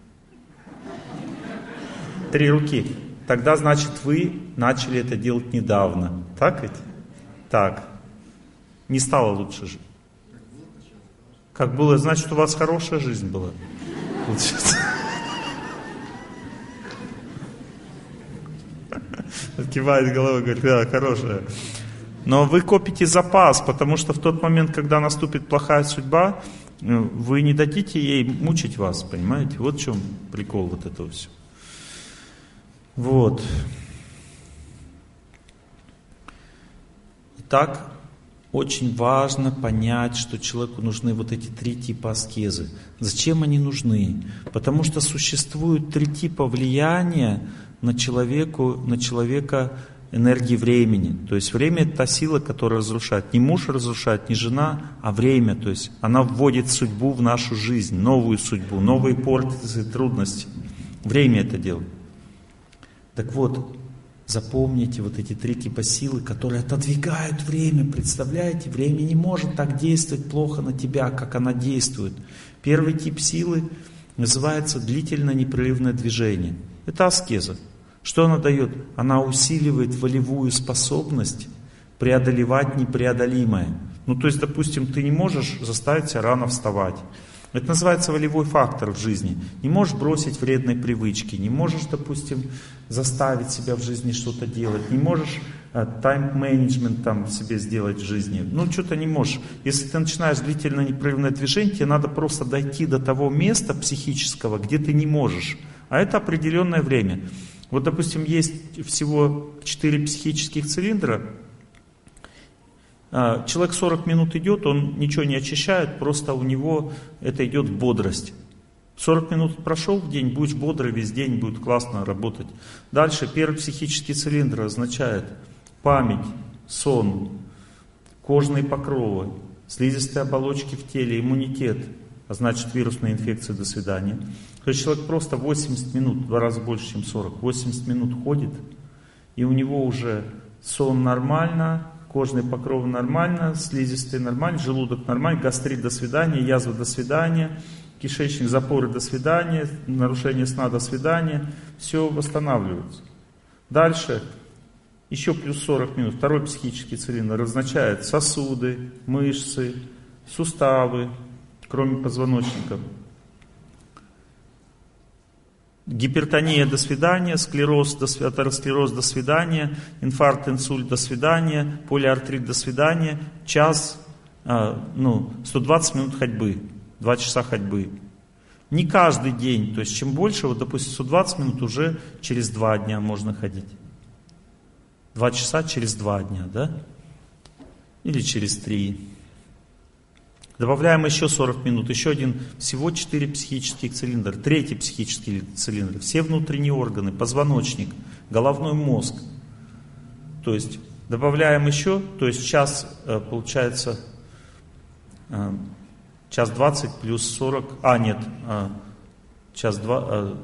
Три руки. Тогда, значит, вы начали это делать недавно. Так ведь? Так. Не стало лучше жить. Как было, значит, у вас хорошая жизнь была. Кивает головой, говорит, да, хорошая. Но вы копите запас, потому что в тот момент, когда наступит плохая судьба, вы не дадите ей мучить вас, понимаете? Вот в чем прикол вот этого всего. Вот. Итак, очень важно понять, что человеку нужны вот эти три типа аскезы. Зачем они нужны? Потому что существует три типа влияния на, человеку, на человека энергии времени. То есть время — это та сила, которая разрушает. Не муж разрушает, не жена, а время. То есть она вводит судьбу в нашу жизнь, новую судьбу, новые порты, трудности. Время это делает. Так вот, запомните вот эти три типа силы, которые отодвигают время. Представляете, время не может так действовать плохо на тебя, как она действует. Первый тип силы называется длительное непрерывное движение. Это аскеза. Что она дает? Она усиливает волевую способность преодолевать непреодолимое. Ну, то есть, допустим, ты не можешь заставить себя рано вставать. Это называется волевой фактор в жизни. Не можешь бросить вредные привычки, не можешь, допустим, заставить себя в жизни что-то делать, не можешь тайм-менеджмент там себе сделать в жизни. Ну, что-то не можешь. Если ты начинаешь длительное непрерывное движение, тебе надо просто дойти до того места психического, где ты не можешь. А это определенное время. Вот, допустим, есть всего четыре психических цилиндра. Человек сорок минут идет, он ничего не очищает, просто у него это идет в бодрость. сорок минут прошел в день, будешь бодрый весь день, будет классно работать. Дальше первый психический цилиндр означает память, сон, кожные покровы, слизистые оболочки в теле, иммунитет, а значит вирусные инфекции, до свидания. То есть человек просто восемьдесят минут, в два раза больше, чем сорок, восемьдесят минут ходит, и у него уже сон нормально, кожные покровы нормально, слизистые нормально, желудок нормально, гастрит до свидания, язва до свидания, кишечник, запоры до свидания, нарушение сна до свидания, все восстанавливается. Дальше еще плюс сорок минут, второй психический цилиндр означает сосуды, мышцы, суставы, кроме позвоночника. Гипертония до свидания, склероз до, атеросклероз до свидания, инфаркт, инсульт до свидания, полиартрит до свидания, час, а, ну, сто двадцать минут ходьбы, два часа ходьбы. Не каждый день, то есть чем больше, вот допустим сто двадцать минут уже через два дня можно ходить. два часа через два дня, да? Или через три. Добавляем еще сорок минут, еще один, всего четыре психических цилиндра, третий психический цилиндр, все внутренние органы, позвоночник, головной мозг. То есть добавляем еще, то есть час, получается, час двадцать плюс сорок, а нет, час два,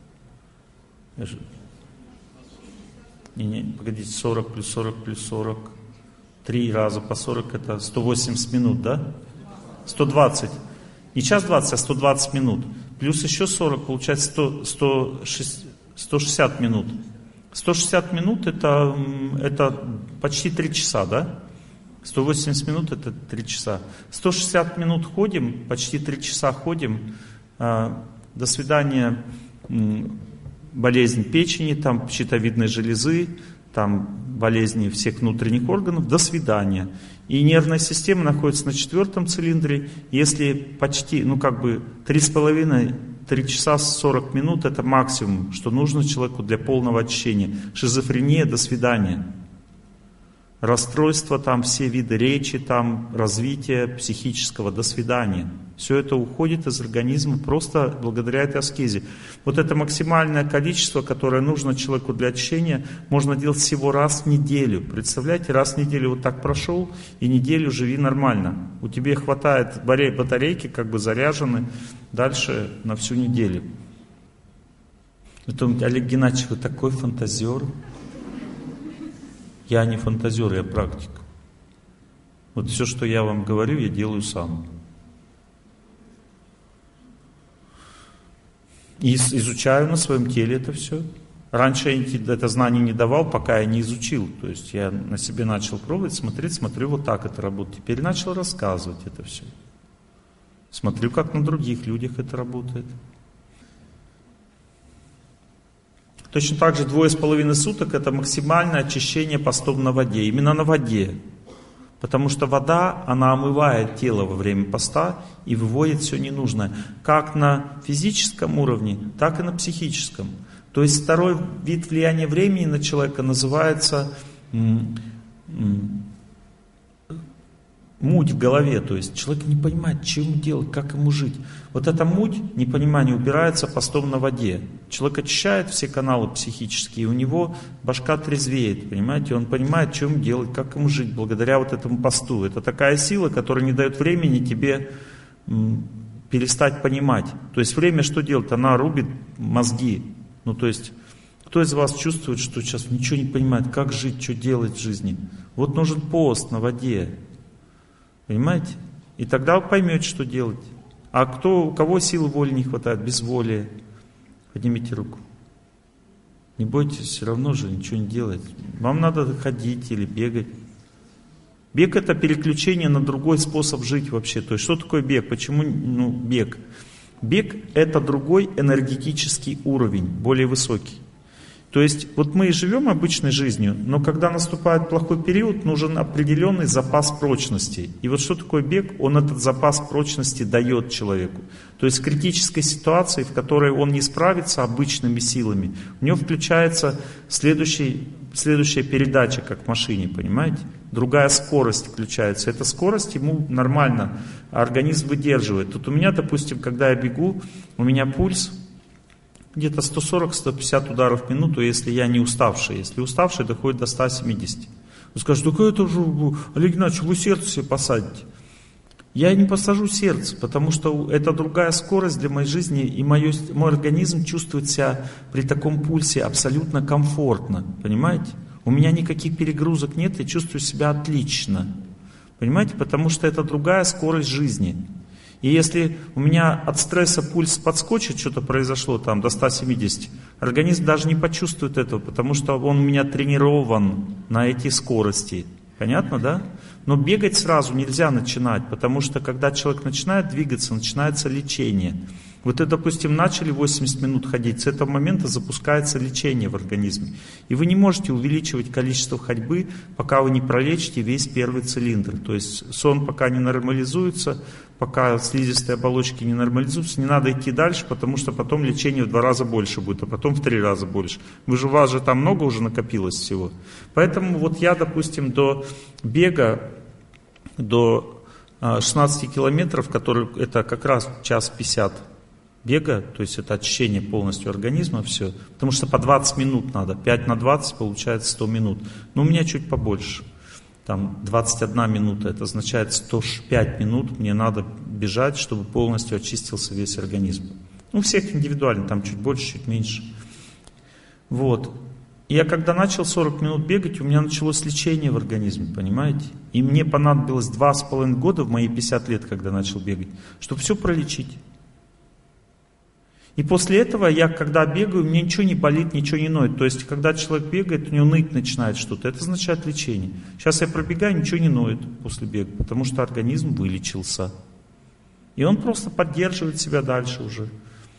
не, не, погодите, сорок плюс сорок плюс сорок, три раза по сорок, это сто восемьдесят минут, да? сто двадцать. Не час двадцать, а сто двадцать минут. Плюс еще сорок, получается сто, сто, сто шестьдесят минут. сто шестьдесят минут это, это почти три часа, да? сто восемьдесят минут это три часа. сто шестьдесят минут ходим, почти три часа ходим. До свидания, болезнь печени, там щитовидной железы, там болезни всех внутренних органов, до свидания. И нервная система находится на четвертом цилиндре. Если почти, ну как бы, три с половиной, три часа сорок минут это максимум, что нужно человеку для полного очищения. Шизофрения, до свидания. Расстройства, там все виды речи, там развитие психического, до свидания. Все это уходит из организма просто благодаря этой аскезе. Вот это максимальное количество, которое нужно человеку для очищения, можно делать всего раз в неделю. Представляете, раз в неделю вот так прошел, и неделю живи нормально. У тебя хватает батарейки, как бы заряжены, дальше на всю неделю. Это, Олег Геннадьевич, вы такой фантазер. Я не фантазер, я практик. Вот все, что я вам говорю, я делаю сам. И изучаю на своем теле это все. Раньше я это знание не давал, пока я не изучил. То есть я на себе начал пробовать, смотреть, смотрю, вот так это работает. Теперь начал рассказывать это все. Смотрю, как на других людях это работает. Точно так же двое с половиной суток это максимальное очищение постом на воде. Именно на воде. Потому что вода, она омывает тело во время поста и выводит все ненужное. Как на физическом уровне, так и на психическом. То есть второй вид влияния времени на человека называется муть в голове, то есть человек не понимает, что ему делать, как ему жить. Вот эта муть, непонимание, убирается постом на воде. Человек очищает все каналы психические, и у него башка трезвеет, понимаете, он понимает, что ему делать, как ему жить, благодаря вот этому посту. Это такая сила, которая не дает времени тебе м, перестать понимать. То есть время что делать? Она рубит мозги. Ну то есть, кто из вас чувствует, что сейчас ничего не понимает, как жить, что делать в жизни? Вот нужен пост на воде. Понимаете? И тогда вы поймете, что делать. А кто, у кого силы воли не хватает, безволие, поднимите руку. Не бойтесь, все равно же ничего не делать. Вам надо ходить или бегать. Бег — это переключение на другой способ жить вообще. То есть что такое бег? Почему ну, бег? Бег — это другой энергетический уровень, более высокий. То есть вот мы и живем обычной жизнью, но когда наступает плохой период, нужен определенный запас прочности. И вот что такое бег? Он этот запас прочности дает человеку. То есть в критической ситуации, в которой он не справится обычными силами, у него включается следующий, следующая передача, как в машине, понимаете? Другая скорость включается. Эта скорость ему нормально, организм выдерживает. Тут у меня, допустим, когда я бегу, у меня пульс где-то сто сорок — сто пятьдесят ударов в минуту, если я не уставший. Если уставший, доходит до ста семидесяти. Вы скажете, так это же, Олег Геннадьевич, вы сердце себе посадите. Я не посажу сердце, потому что это другая скорость для моей жизни, и мой, мой организм чувствует себя при таком пульсе абсолютно комфортно. Понимаете? У меня никаких перегрузок нет, я чувствую себя отлично. Понимаете? Потому что это другая скорость жизни. И если у меня от стресса пульс подскочит, что-то произошло там до ста семидесяти, организм даже не почувствует этого, потому что он у меня тренирован на эти скорости. Понятно, да? Но бегать сразу нельзя начинать, потому что когда человек начинает двигаться, начинается лечение. Вот это, допустим, начали восемьдесят минут ходить, с этого момента запускается лечение в организме. И вы не можете увеличивать количество ходьбы, пока вы не пролечите весь первый цилиндр. То есть сон пока не нормализуется, пока слизистые оболочки не нормализуются, не надо идти дальше, потому что потом лечение в два раза больше будет, а потом в три раза больше. Вы же, у вас же там много уже накопилось всего. Поэтому вот я, допустим, до бега, до шестнадцати километров, который это как раз час пятьдесят бега, то есть это очищение полностью организма, все. Потому что по двадцать минут надо, пять на двадцать получается сто минут. Но у меня чуть побольше. Там двадцать одна минута, это означает сто пять минут мне надо бежать, чтобы полностью очистился весь организм. Ну, у всех индивидуально, там чуть больше, чуть меньше. Вот. И я когда начал сорок минут бегать, у меня началось лечение в организме, понимаете? И мне понадобилось два с половиной года в мои пятьдесят лет, когда начал бегать, чтобы все пролечить. И после этого я, когда бегаю, мне ничего не болит, ничего не ноет. То есть, когда человек бегает, у него ныть начинает что-то. Это означает лечение. Сейчас я пробегаю, ничего не ноет после бега, потому что организм вылечился. И он просто поддерживает себя дальше уже.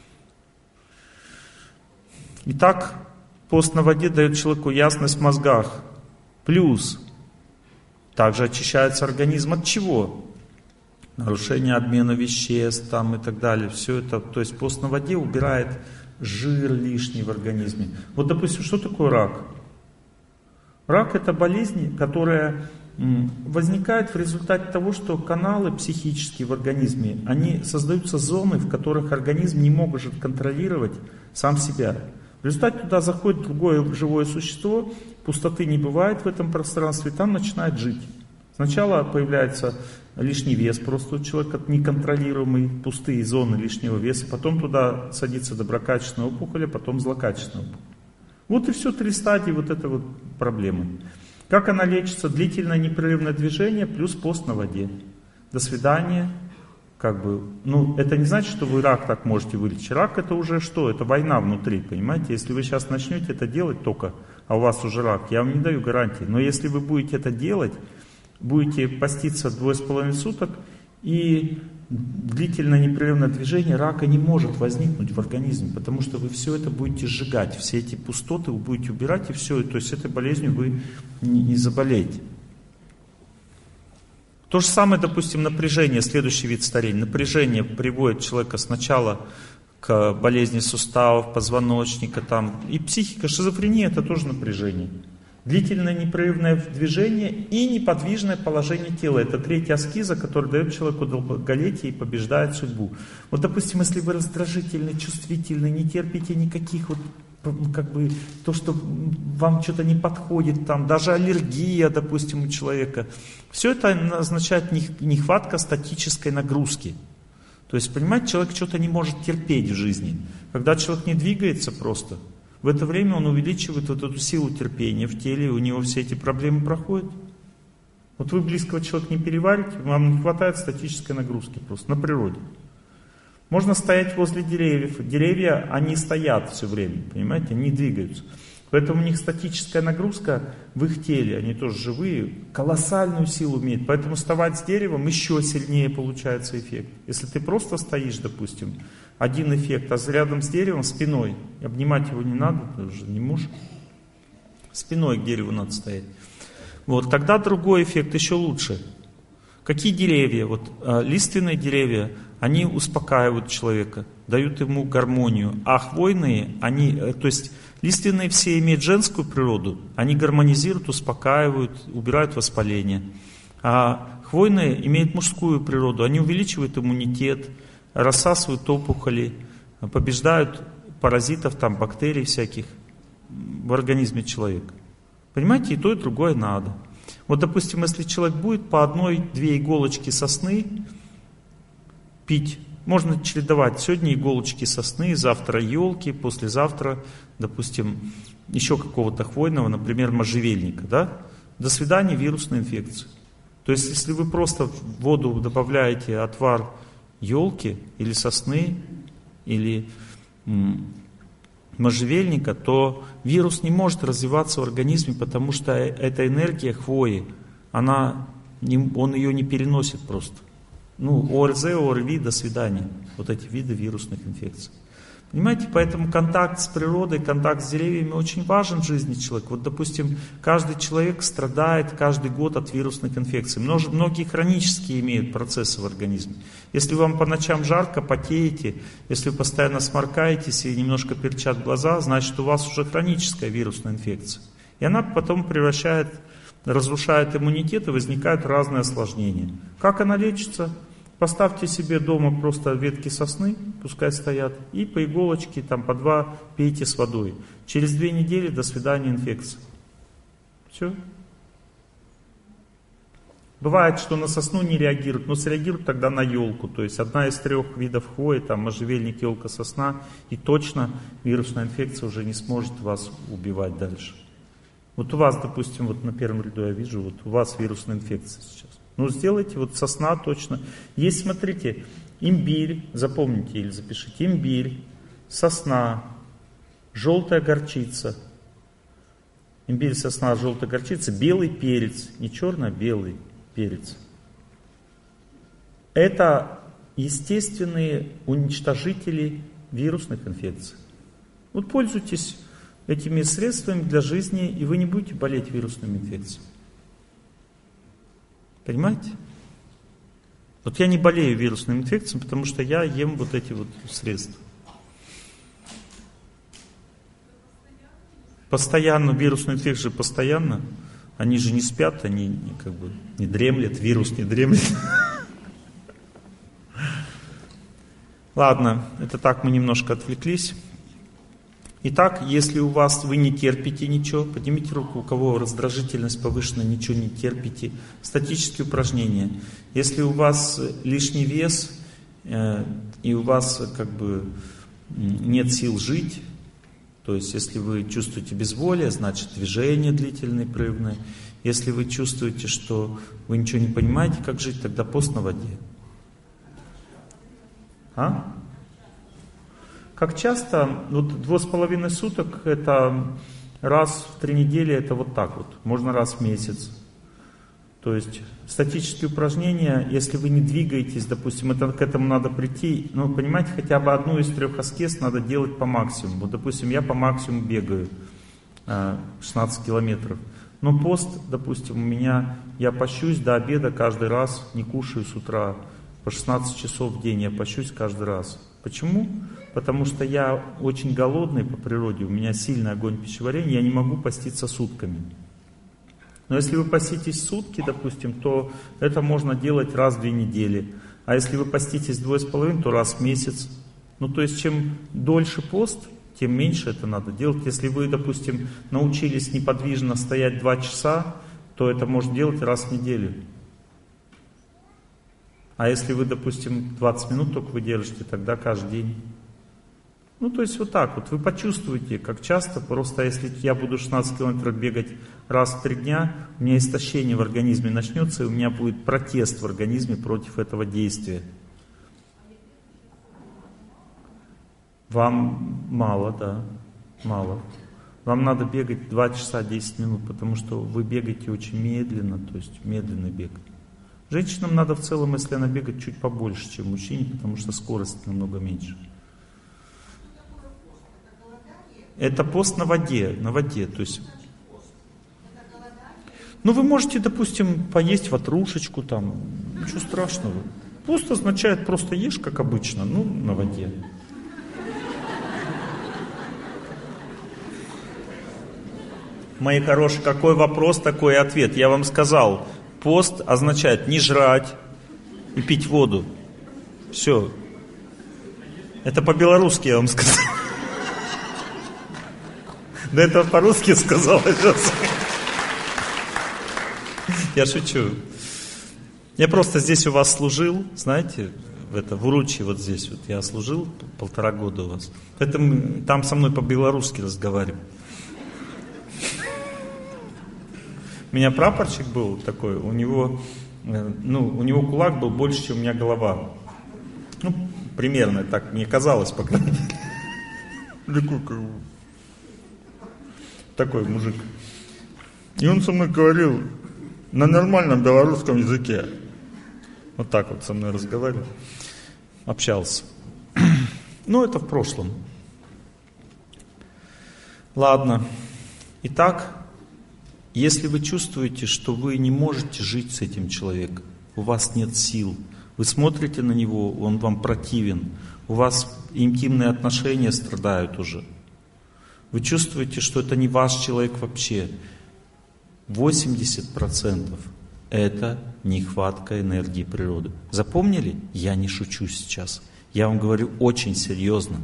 Итак, пост на воде дает человеку ясность в мозгах. Плюс, также очищается организм от чего? Нарушение обмена веществ там и так далее. Все это, то есть пост на воде убирает жир лишний в организме. Вот, допустим, что такое рак? Рак — это болезнь, которая возникает в результате того, что каналы психические в организме, они создаются зоны, в которых организм не может контролировать сам себя. В результате туда заходит другое живое существо, пустоты не бывает в этом пространстве, и там начинает жить. Сначала появляется лишний вес, просто у человека неконтролируемые пустые зоны лишнего веса, потом туда садится доброкачественная опухоль, а потом злокачественная опухоль. Вот и все три стадии вот этой вот проблемы. Как она лечится? Длительное непрерывное движение плюс пост на воде. До свидания. Как бы, ну, это не значит, что вы рак так можете вылечить. Рак — это уже что? Это война внутри, понимаете? Если вы сейчас начнете это делать только, а у вас уже рак, я вам не даю гарантии. Но если вы будете это делать, будете поститься двое с половиной суток, и длительное непрерывное движение, рака не может возникнуть в организме, потому что вы все это будете сжигать, все эти пустоты вы будете убирать, и все, то есть этой болезнью вы не, не заболеете. То же самое, допустим, напряжение, следующий вид старения. Напряжение приводит человека сначала к болезни суставов, позвоночника, там, и психика, шизофрения — это тоже напряжение. Длительное непрерывное движение и неподвижное положение тела. Это третья аскеза, которая дает человеку долголетие и побеждает судьбу. Вот, допустим, если вы раздражительны, чувствительны, не терпите никаких вот, как бы, то, что вам что-то не подходит, там, даже аллергия, допустим, у человека. Все это означает нехватка статической нагрузки. То есть, понимаете, человек что-то не может терпеть в жизни. Когда человек не двигается просто, в это время он увеличивает вот эту силу терпения в теле, и у него все эти проблемы проходят. Вот вы близкого человека не переварите, вам не хватает статической нагрузки просто на природе. Можно стоять возле деревьев. Деревья, они стоят все время, понимаете, они двигаются. Поэтому у них статическая нагрузка в их теле, они тоже живые, колоссальную силу имеют. Поэтому вставать с деревом еще сильнее получается эффект. Если ты просто стоишь, допустим, один эффект, а рядом с деревом спиной, обнимать его не надо, ты уже не муж, спиной к дереву надо стоять. Вот, тогда другой эффект еще лучше. Какие деревья? Вот, а, лиственные деревья, они успокаивают человека, дают ему гармонию, а хвойные, они, то есть лиственные все имеют женскую природу, они гармонизируют, успокаивают, убирают воспаление. А хвойные имеют мужскую природу, они увеличивают иммунитет, рассасывают опухоли, побеждают паразитов, там, бактерий всяких в организме человека. Понимаете, и то, и другое надо. Вот, допустим, если человек будет по одной-две иголочки сосны пить, можно чередовать. Сегодня иголочки сосны, завтра елки, послезавтра, допустим, еще какого-то хвойного, например, можжевельника. Да? До свидания, вирусной инфекции. То есть, если вы просто в воду добавляете отвар елки или сосны, или м, можжевельника, то вирус не может развиваться в организме, потому что эта энергия хвои, она, он ее не переносит просто. Ну, ОРЗ, ОРВИ, до свидания. Вот эти виды вирусных инфекций. Понимаете, поэтому контакт с природой, контакт с деревьями очень важен в жизни человека. Вот, допустим, каждый человек страдает каждый год от вирусных инфекций. Многие хронические имеют процессы в организме. Если вам по ночам жарко, потеете, если вы постоянно сморкаетесь и немножко перчат глаза, значит, у вас уже хроническая вирусная инфекция. И она потом превращает, разрушает иммунитет, и возникают разные осложнения. Как она лечится? Поставьте себе дома просто ветки сосны, пускай стоят, и по иголочке, там по два пейте с водой. Через две недели до свидания инфекция. Все. Бывает, что на сосну не реагируют, но среагируют тогда на елку. То есть одна из трех видов хвои, там можжевельник, елка, сосна, и точно вирусная инфекция уже не сможет вас убивать дальше. Вот у вас, допустим, вот на первом ряду я вижу, вот у вас вирусная инфекция сейчас. Ну, сделайте, вот сосна точно. Есть, смотрите, имбирь, запомните или запишите, имбирь, сосна, желтая горчица. Имбирь, сосна, желтая горчица, белый перец, не черный, а белый перец. Это естественные уничтожители вирусных инфекций. Вот пользуйтесь этими средствами для жизни, и вы не будете болеть вирусными инфекциями. Понимаете? Вот я не болею вирусными инфекциями, потому что я ем вот эти вот средства. Постоянно, вирусные инфекции постоянно, они же не спят, они не, как бы не дремлят, вирус не дремлет. Ладно, это так мы немножко отвлеклись. Итак, если у вас вы не терпите ничего, поднимите руку, у кого раздражительность повышена, ничего не терпите. Статические упражнения. Если у вас лишний вес э, и у вас как бы нет сил жить, то есть если вы чувствуете безволие, значит движение длительное, непрерывное. Если вы чувствуете, что вы ничего не понимаете, как жить, тогда пост на воде. А? Как часто, вот два с половиной суток, это раз в три недели, это вот так вот, можно раз в месяц. То есть статические упражнения, если вы не двигаетесь, допустим, это, к этому надо прийти, ну, понимаете, хотя бы одну из трех аскез надо делать по максимуму. Вот, допустим, я по максимуму бегаю шестнадцать километров. Но пост, допустим, у меня, я пощусь до обеда каждый раз, не кушаю с утра, по шестнадцать часов в день я пощусь каждый раз. Почему? Потому что я очень голодный по природе, у меня сильный огонь пищеварения, я не могу поститься сутками. Но если вы поститесь сутки, допустим, то это можно делать раз в две недели. А если вы поститесь двое с половиной, то раз в месяц. Ну, то есть, чем дольше пост, тем меньше это надо делать. Если вы, допустим, научились неподвижно стоять два часа, то это можно делать раз в неделю. А если вы, допустим, двадцать минут только вы держите, тогда каждый день. Ну, то есть вот так вот. Вы почувствуете, как часто, просто если я буду шестнадцать километров бегать раз в три дня, у меня истощение в организме начнется, и у меня будет протест в организме против этого действия. Вам мало, да, мало. Вам надо бегать два часа десять минут, потому что вы бегаете очень медленно, то есть медленный бег. Женщинам надо в целом, если она бегает, чуть побольше, чем мужчине, потому что скорость намного меньше. Это пост на воде, на воде, то есть... Ну, вы можете, допустим, поесть ватрушечку там, ничего страшного. Пост означает просто ешь, как обычно, ну, на воде. Мои хорошие, какой вопрос, такой и ответ. Я вам сказал, пост означает не жрать и пить воду. Все. Это по-белорусски я вам сказал. До этого по-русски сказал. Я шучу. Я просто здесь у вас служил, знаете, в, это, в Уручи вот здесь вот я служил полтора года у вас. Это мы, там со мной по-белорусски разговаривали. У меня прапорщик был такой, у него, ну, у него кулак был больше, чем у меня голова. Ну, примерно так мне казалось, по крайней мере. Такой мужик. И он со мной говорил на нормальном белорусском языке. Вот так вот со мной разговаривал. Общался. Ну, это в прошлом. Ладно. Итак, если вы чувствуете, что вы не можете жить с этим человеком, у вас нет сил, вы смотрите на него, он вам противен, у вас интимные отношения страдают уже, вы чувствуете, что это не ваш человек вообще, восемьдесят процентов это нехватка энергии природы. Запомнили? Я не шучу сейчас. Я вам говорю очень серьезно.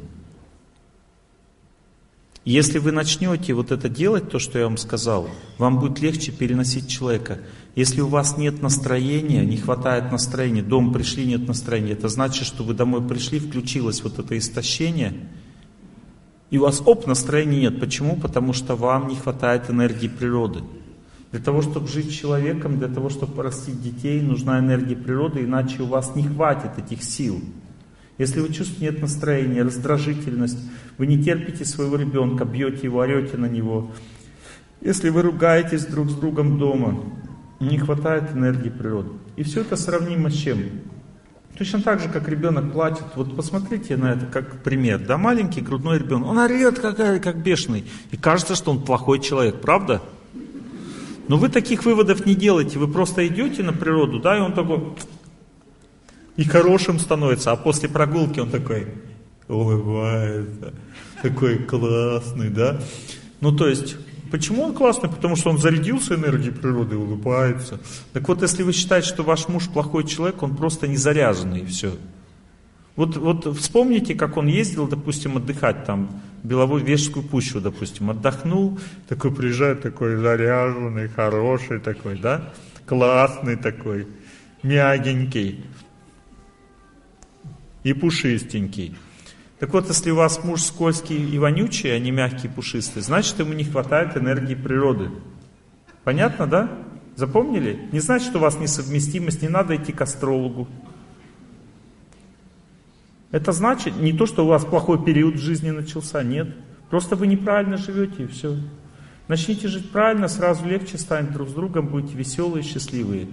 Если вы начнете вот это делать, то, что я вам сказал, вам будет легче переносить человека. Если у вас нет настроения, не хватает настроения, дома пришли, нет настроения, это значит, что вы домой пришли, включилось вот это истощение, и у вас, оп, настроения нет. Почему? Потому что вам не хватает энергии природы. Для того, чтобы жить человеком, для того, чтобы порастить детей, нужна энергия природы, иначе у вас не хватит этих сил. Если вы чувствуете нет настроения, раздражительность, вы не терпите своего ребенка, бьете его, орете на него. Если вы ругаетесь друг с другом дома, не хватает энергии природы. И все это сравнимо с чем? Точно так же, как ребенок плачет. Вот посмотрите на это как пример. Да, маленький грудной ребенок, он орет как, как бешеный. И кажется, что он плохой человек, правда? Но вы таких выводов не делаете. Вы просто идете на природу, да, и он такой... И хорошим становится, а после прогулки он такой улыбается, такой классный, да? Ну, то есть, почему он классный? Потому что он зарядился энергией природы и улыбается. Так вот, если вы считаете, что ваш муж плохой человек, он просто не заряженный, и все. Вот, вот вспомните, как он ездил, допустим, отдыхать там, в Беловежскую пущу, допустим, отдохнул, такой приезжает, такой заряженный, хороший такой, да? Классный такой, мягенький. И пушистенький. Так вот, если у вас муж скользкий и вонючий, а не мягкий и пушистый, значит, ему не хватает энергии природы. Понятно, да? Запомнили? Не значит, что у вас несовместимость, не надо идти к астрологу. Это значит не то, что у вас плохой период в жизни начался, нет. Просто вы неправильно живете, и все. Начните жить правильно, сразу легче станет друг с другом, будете веселые, счастливые.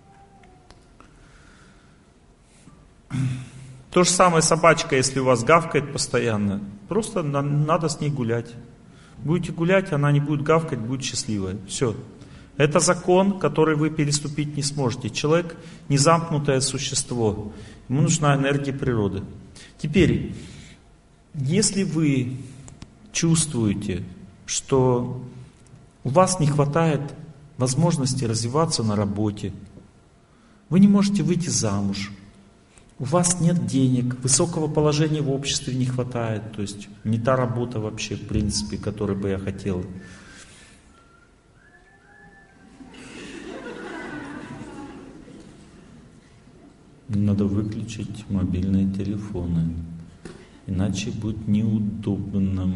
То же самое собачка, если у вас гавкает постоянно, просто на, надо с ней гулять. Будете гулять, она не будет гавкать, будет счастливая. Все. Это закон, который вы переступить не сможете. Человек не замкнутое существо. Ему нужна энергия природы. Теперь, если вы чувствуете, что у вас не хватает возможности развиваться на работе. Вы не можете выйти замуж. У вас нет денег, высокого положения в обществе не хватает. То есть не та работа вообще, в принципе, которой бы я хотел. Надо выключить мобильные телефоны. Иначе будет неудобно.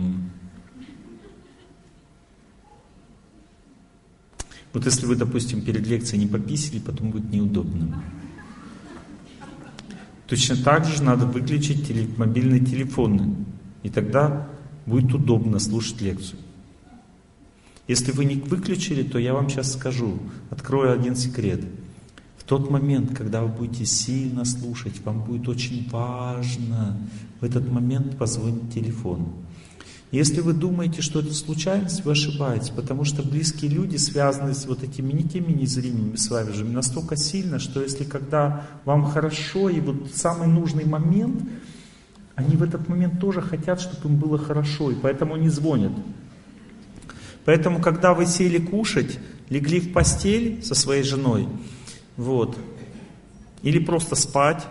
Вот если вы, допустим, перед лекцией не пописали, потом будет неудобно. Точно так же надо выключить теле- мобильные телефоны. И тогда будет удобно слушать лекцию. Если вы не выключили, то я вам сейчас скажу, открою один секрет. В тот момент, когда вы будете сильно слушать, вам будет очень важно в этот момент позвонить телефон. Если вы думаете, что это случайность, вы ошибаетесь, потому что близкие люди связаны с вот этими никеми незримыми с вами же настолько сильно, что если когда вам хорошо, и вот самый нужный момент, они в этот момент тоже хотят, чтобы им было хорошо, и поэтому они звонят. Поэтому, когда вы сели кушать, легли в постель со своей женой, вот, или просто спать,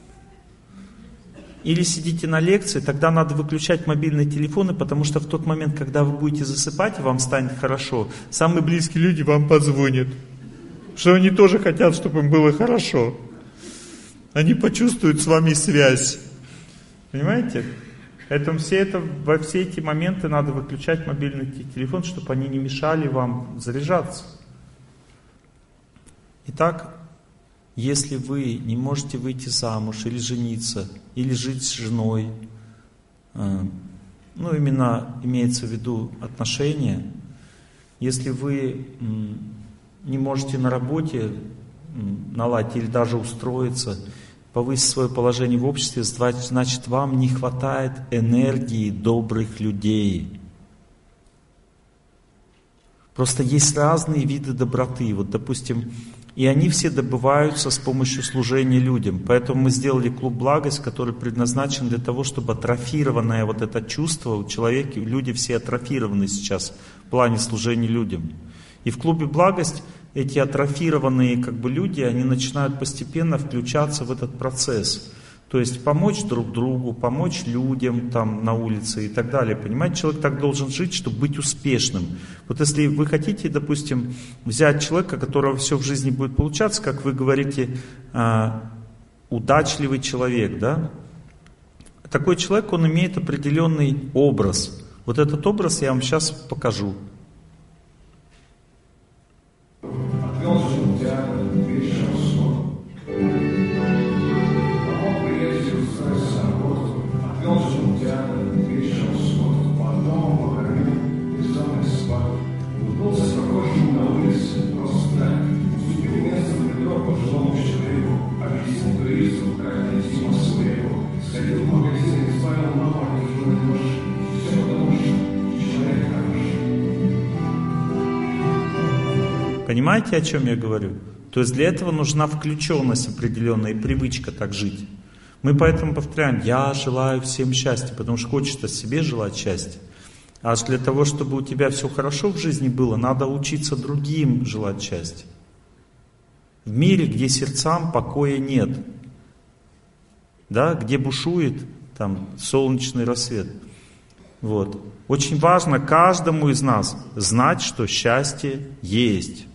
или сидите на лекции, тогда надо выключать мобильные телефоны, потому что в тот момент, когда вы будете засыпать, и вам станет хорошо, самые близкие люди вам позвонят, что они тоже хотят, чтобы им было хорошо. Они почувствуют с вами связь. Понимаете? Поэтому все это, во все эти моменты надо выключать мобильный телефон, чтобы они не мешали вам заряжаться. Итак, если вы не можете выйти замуж или жениться, или жить с женой, ну именно имеется в виду отношения, если вы не можете на работе наладить или даже устроиться, повысить свое положение в обществе, значит, вам не хватает энергии добрых людей. Просто есть разные виды доброты. Вот, допустим, и они все добываются с помощью служения людям. Поэтому мы сделали клуб «Благость», который предназначен для того, чтобы атрофированное вот это чувство у человека, люди все атрофированы сейчас в плане служения людям. И в клубе «Благость» эти атрофированные как бы люди, они начинают постепенно включаться в этот процесс. То есть помочь друг другу, помочь людям там на улице и так далее. Понимаете, человек так должен жить, чтобы быть успешным. Вот если вы хотите, допустим, взять человека, у которого все в жизни будет получаться, как вы говорите, удачливый человек, да? Такой человек, он имеет определенный образ. Вот этот образ я вам сейчас покажу. Понимаете, о чем я говорю? То есть для этого нужна включенность определенная и привычка так жить. Мы поэтому повторяем: я желаю всем счастья, потому что хочется себе желать счастья. А для того, чтобы у тебя все хорошо в жизни было, надо учиться другим желать счастья. В мире, где сердцам покоя нет, да, где бушует там солнечный рассвет. Вот. Очень важно каждому из нас знать, что счастье есть.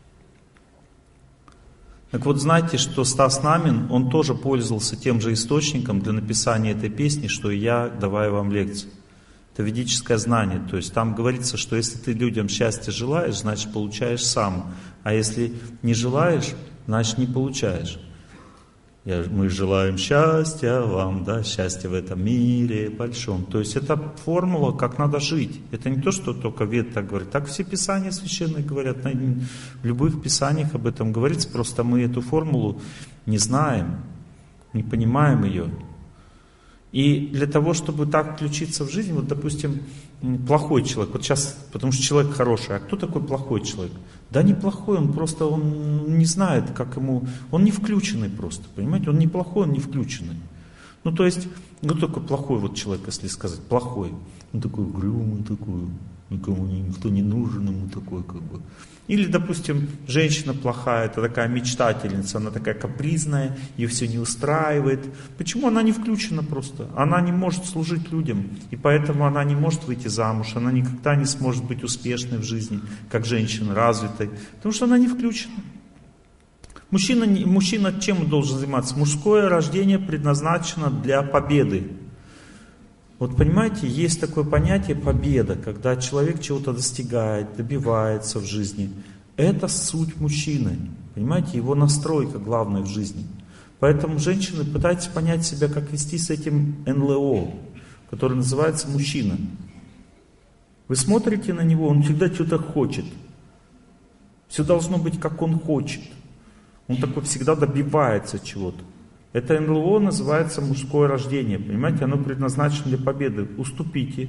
Так вот, знаете, что Стас Намин, он тоже пользовался тем же источником для написания этой песни, что и я, давая вам лекцию. Это ведическое знание. То есть там говорится, что если ты людям счастья желаешь, значит получаешь сам. А если не желаешь, значит не получаешь. Я, мы желаем счастья вам, да, счастья в этом мире большом. То есть это формула, как надо жить. Это не то, что только Вед так говорит. Так все писания священные говорят. В любых писаниях об этом говорится. Просто мы эту формулу не знаем, не понимаем ее. И для того, чтобы так включиться в жизнь, вот, допустим, плохой человек, вот сейчас, потому что человек хороший, а кто такой плохой человек? Да не плохой, он просто, он не знает, как ему, он не включенный просто, понимаете, он не плохой, он не включенный. Ну, то есть, ну, такой плохой вот человек, если сказать, плохой, он такой угрюмый, такой, никому никто не нужен ему такой как бы. Или, допустим, женщина плохая, это такая мечтательница, она такая капризная, ее все не устраивает. Почему она не включена просто? Она не может служить людям, и поэтому она не может выйти замуж, она никогда не сможет быть успешной в жизни, как женщина, развитой, потому что она не включена. Мужчина, мужчина чем должен заниматься? Мужское рождение предназначено для победы. Вот понимаете, есть такое понятие победа, когда человек чего-то достигает, добивается в жизни. Это суть мужчины, понимаете, его настройка главная в жизни. Поэтому, женщины, пытайтесь понять себя, как вести с этим эн эл о, который называется мужчина. Вы смотрите на него, он всегда что-то хочет. Все должно быть, как он хочет. Он такой всегда добивается чего-то. Это эн эл о называется мужское рождение, понимаете, оно предназначено для победы. Уступите,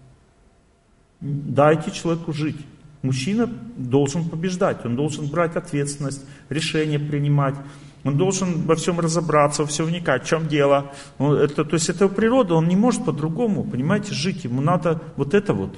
дайте человеку жить. Мужчина должен побеждать, он должен брать ответственность, решения принимать, он должен во всем разобраться, во все вникать, в чем дело. Это, то есть это природа, он не может по-другому, понимаете, жить, ему надо вот это вот.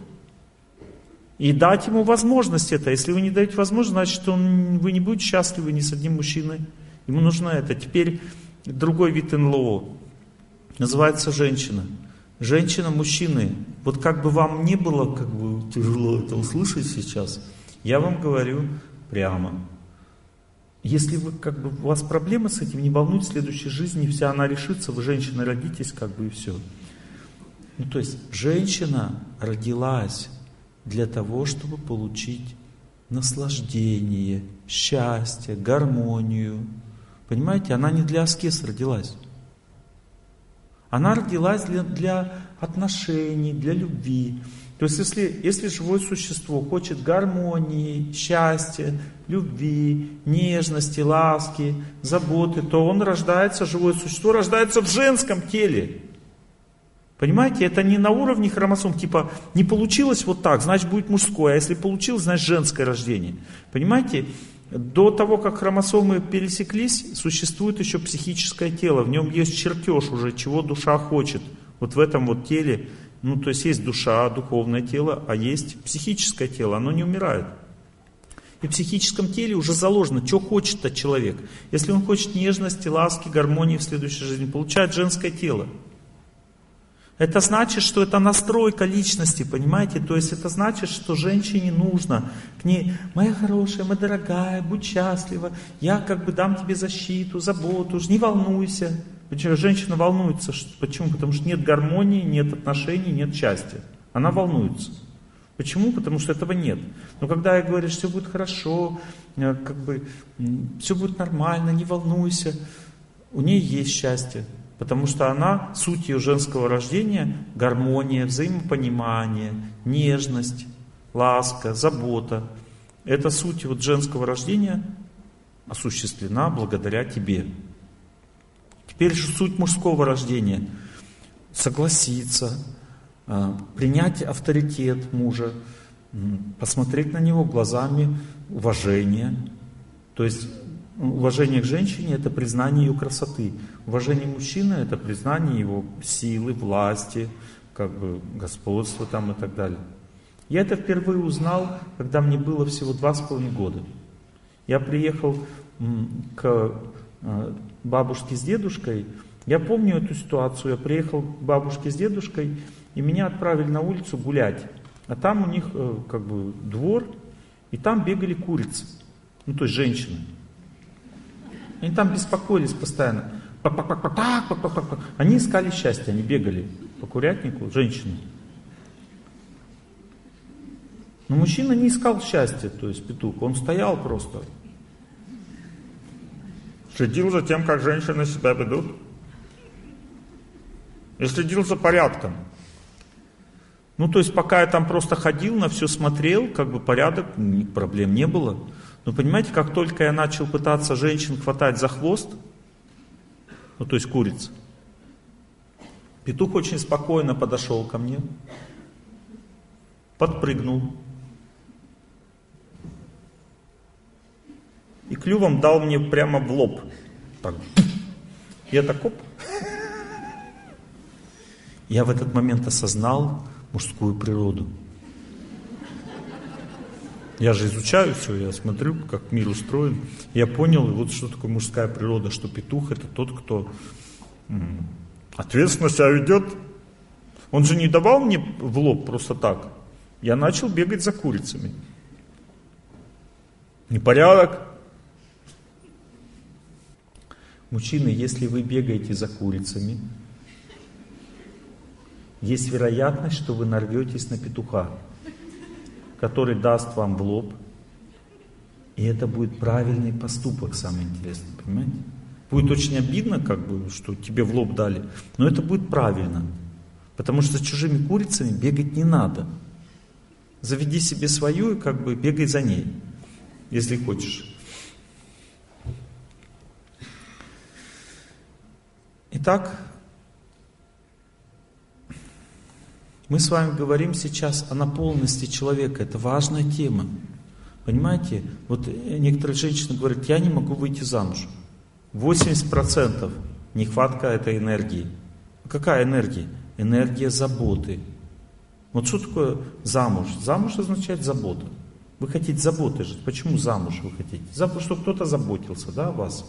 И дать ему возможность это. Если вы не даете возможность, значит он, вы не будете счастливы ни с одним мужчиной. Ему нужно это. Теперь другой вид эн эл о. Называется женщина. Женщина, мужчины. Вот как бы вам не было как бы тяжело это услышать сейчас, я вам говорю прямо. Если вы, как бы, у вас проблемы с этим, не волнуйтесь, в следующей жизни вся она решится, вы женщина родитесь, как бы и все. Ну то есть женщина родилась для того, чтобы получить наслаждение, счастье, гармонию. Понимаете, она не для аскез родилась. Она родилась для, для отношений, для любви. То есть, если, если живое существо хочет гармонии, счастья, любви, нежности, ласки, заботы, то он рождается, живое существо рождается в женском теле. Понимаете, это не на уровне хромосом, типа не получилось вот так, значит будет мужское, а если получилось, значит женское рождение. Понимаете, до того, как хромосомы пересеклись, существует еще психическое тело, в нем есть чертеж уже, чего душа хочет. Вот в этом вот теле, ну то есть есть душа, духовное тело, а есть психическое тело, оно не умирает. И в психическом теле уже заложено, что хочет этот человек. Если он хочет нежности, ласки, гармонии в следующей жизни, получает женское тело. Это значит, что это настройка личности, понимаете? То есть это значит, что женщине нужно к ней: моя хорошая, моя дорогая, будь счастлива, я как бы дам тебе защиту, заботу, не волнуйся. Почему? Женщина волнуется. Почему? Потому что нет гармонии, нет отношений, нет счастья. Она волнуется. Почему? Потому что этого нет. Но когда я говорю, все будет хорошо, как бы, все будет нормально, не волнуйся, у нее есть счастье. Потому что она, суть ее женского рождения, гармония, взаимопонимание, нежность, ласка, забота. Эта суть вот женского рождения осуществлена благодаря тебе. Теперь же суть мужского рождения. Согласиться, принять авторитет мужа, посмотреть на него глазами уважения. То есть уважение к женщине — это признание ее красоты. Уважение мужчины — это признание его силы, власти, как бы господства там и так далее. Я это впервые узнал, когда мне было всего два с половиной года. Я приехал к бабушке с дедушкой. Я помню эту ситуацию. Я приехал к бабушке с дедушкой, и меня отправили на улицу гулять. А там у них как бы двор, и там бегали курицы. Ну, то есть женщины. Они там беспокоились постоянно. Они искали счастье, они бегали по курятнику, женщины. Но мужчина не искал счастья, то есть петух. Он стоял просто. Следил за тем, как женщины себя ведут. И следил за порядком. Ну, то есть пока я там просто ходил, на все смотрел, как бы порядок, проблем не было. Но понимаете, как только я начал пытаться женщин хватать за хвост, ну то есть куриц, петух очень спокойно подошел ко мне, подпрыгнул и клювом дал мне прямо в лоб. Так. Я так оп. Я в этот момент осознал мужскую природу. Я же изучаю все, я смотрю, как мир устроен. Я понял, вот что такое мужская природа, что петух — это тот, кто м, ответственно себя ведет. Он же не давал мне в лоб просто так. Я начал бегать за курицами. Непорядок. Мужчины, если вы бегаете за курицами, есть вероятность, что вы нарветесь на петуха, который даст вам в лоб. И это будет правильный поступок, самое интересное, понимаете? Будет очень обидно, как бы, что тебе в лоб дали, но это будет правильно. Потому что за чужими курицами бегать не надо. Заведи себе свою и как бы бегай за ней, если хочешь. Итак, мы с вами говорим сейчас о наполненности человека. Это важная тема. Понимаете? Вот некоторые женщины говорят: я не могу выйти замуж. восемьдесят процентов нехватка этой энергии. Какая энергия? Энергия заботы. Вот что такое замуж? Замуж означает забота. Вы хотите заботы жить. Почему замуж вы хотите? Чтобы кто-то заботился, да, о вас.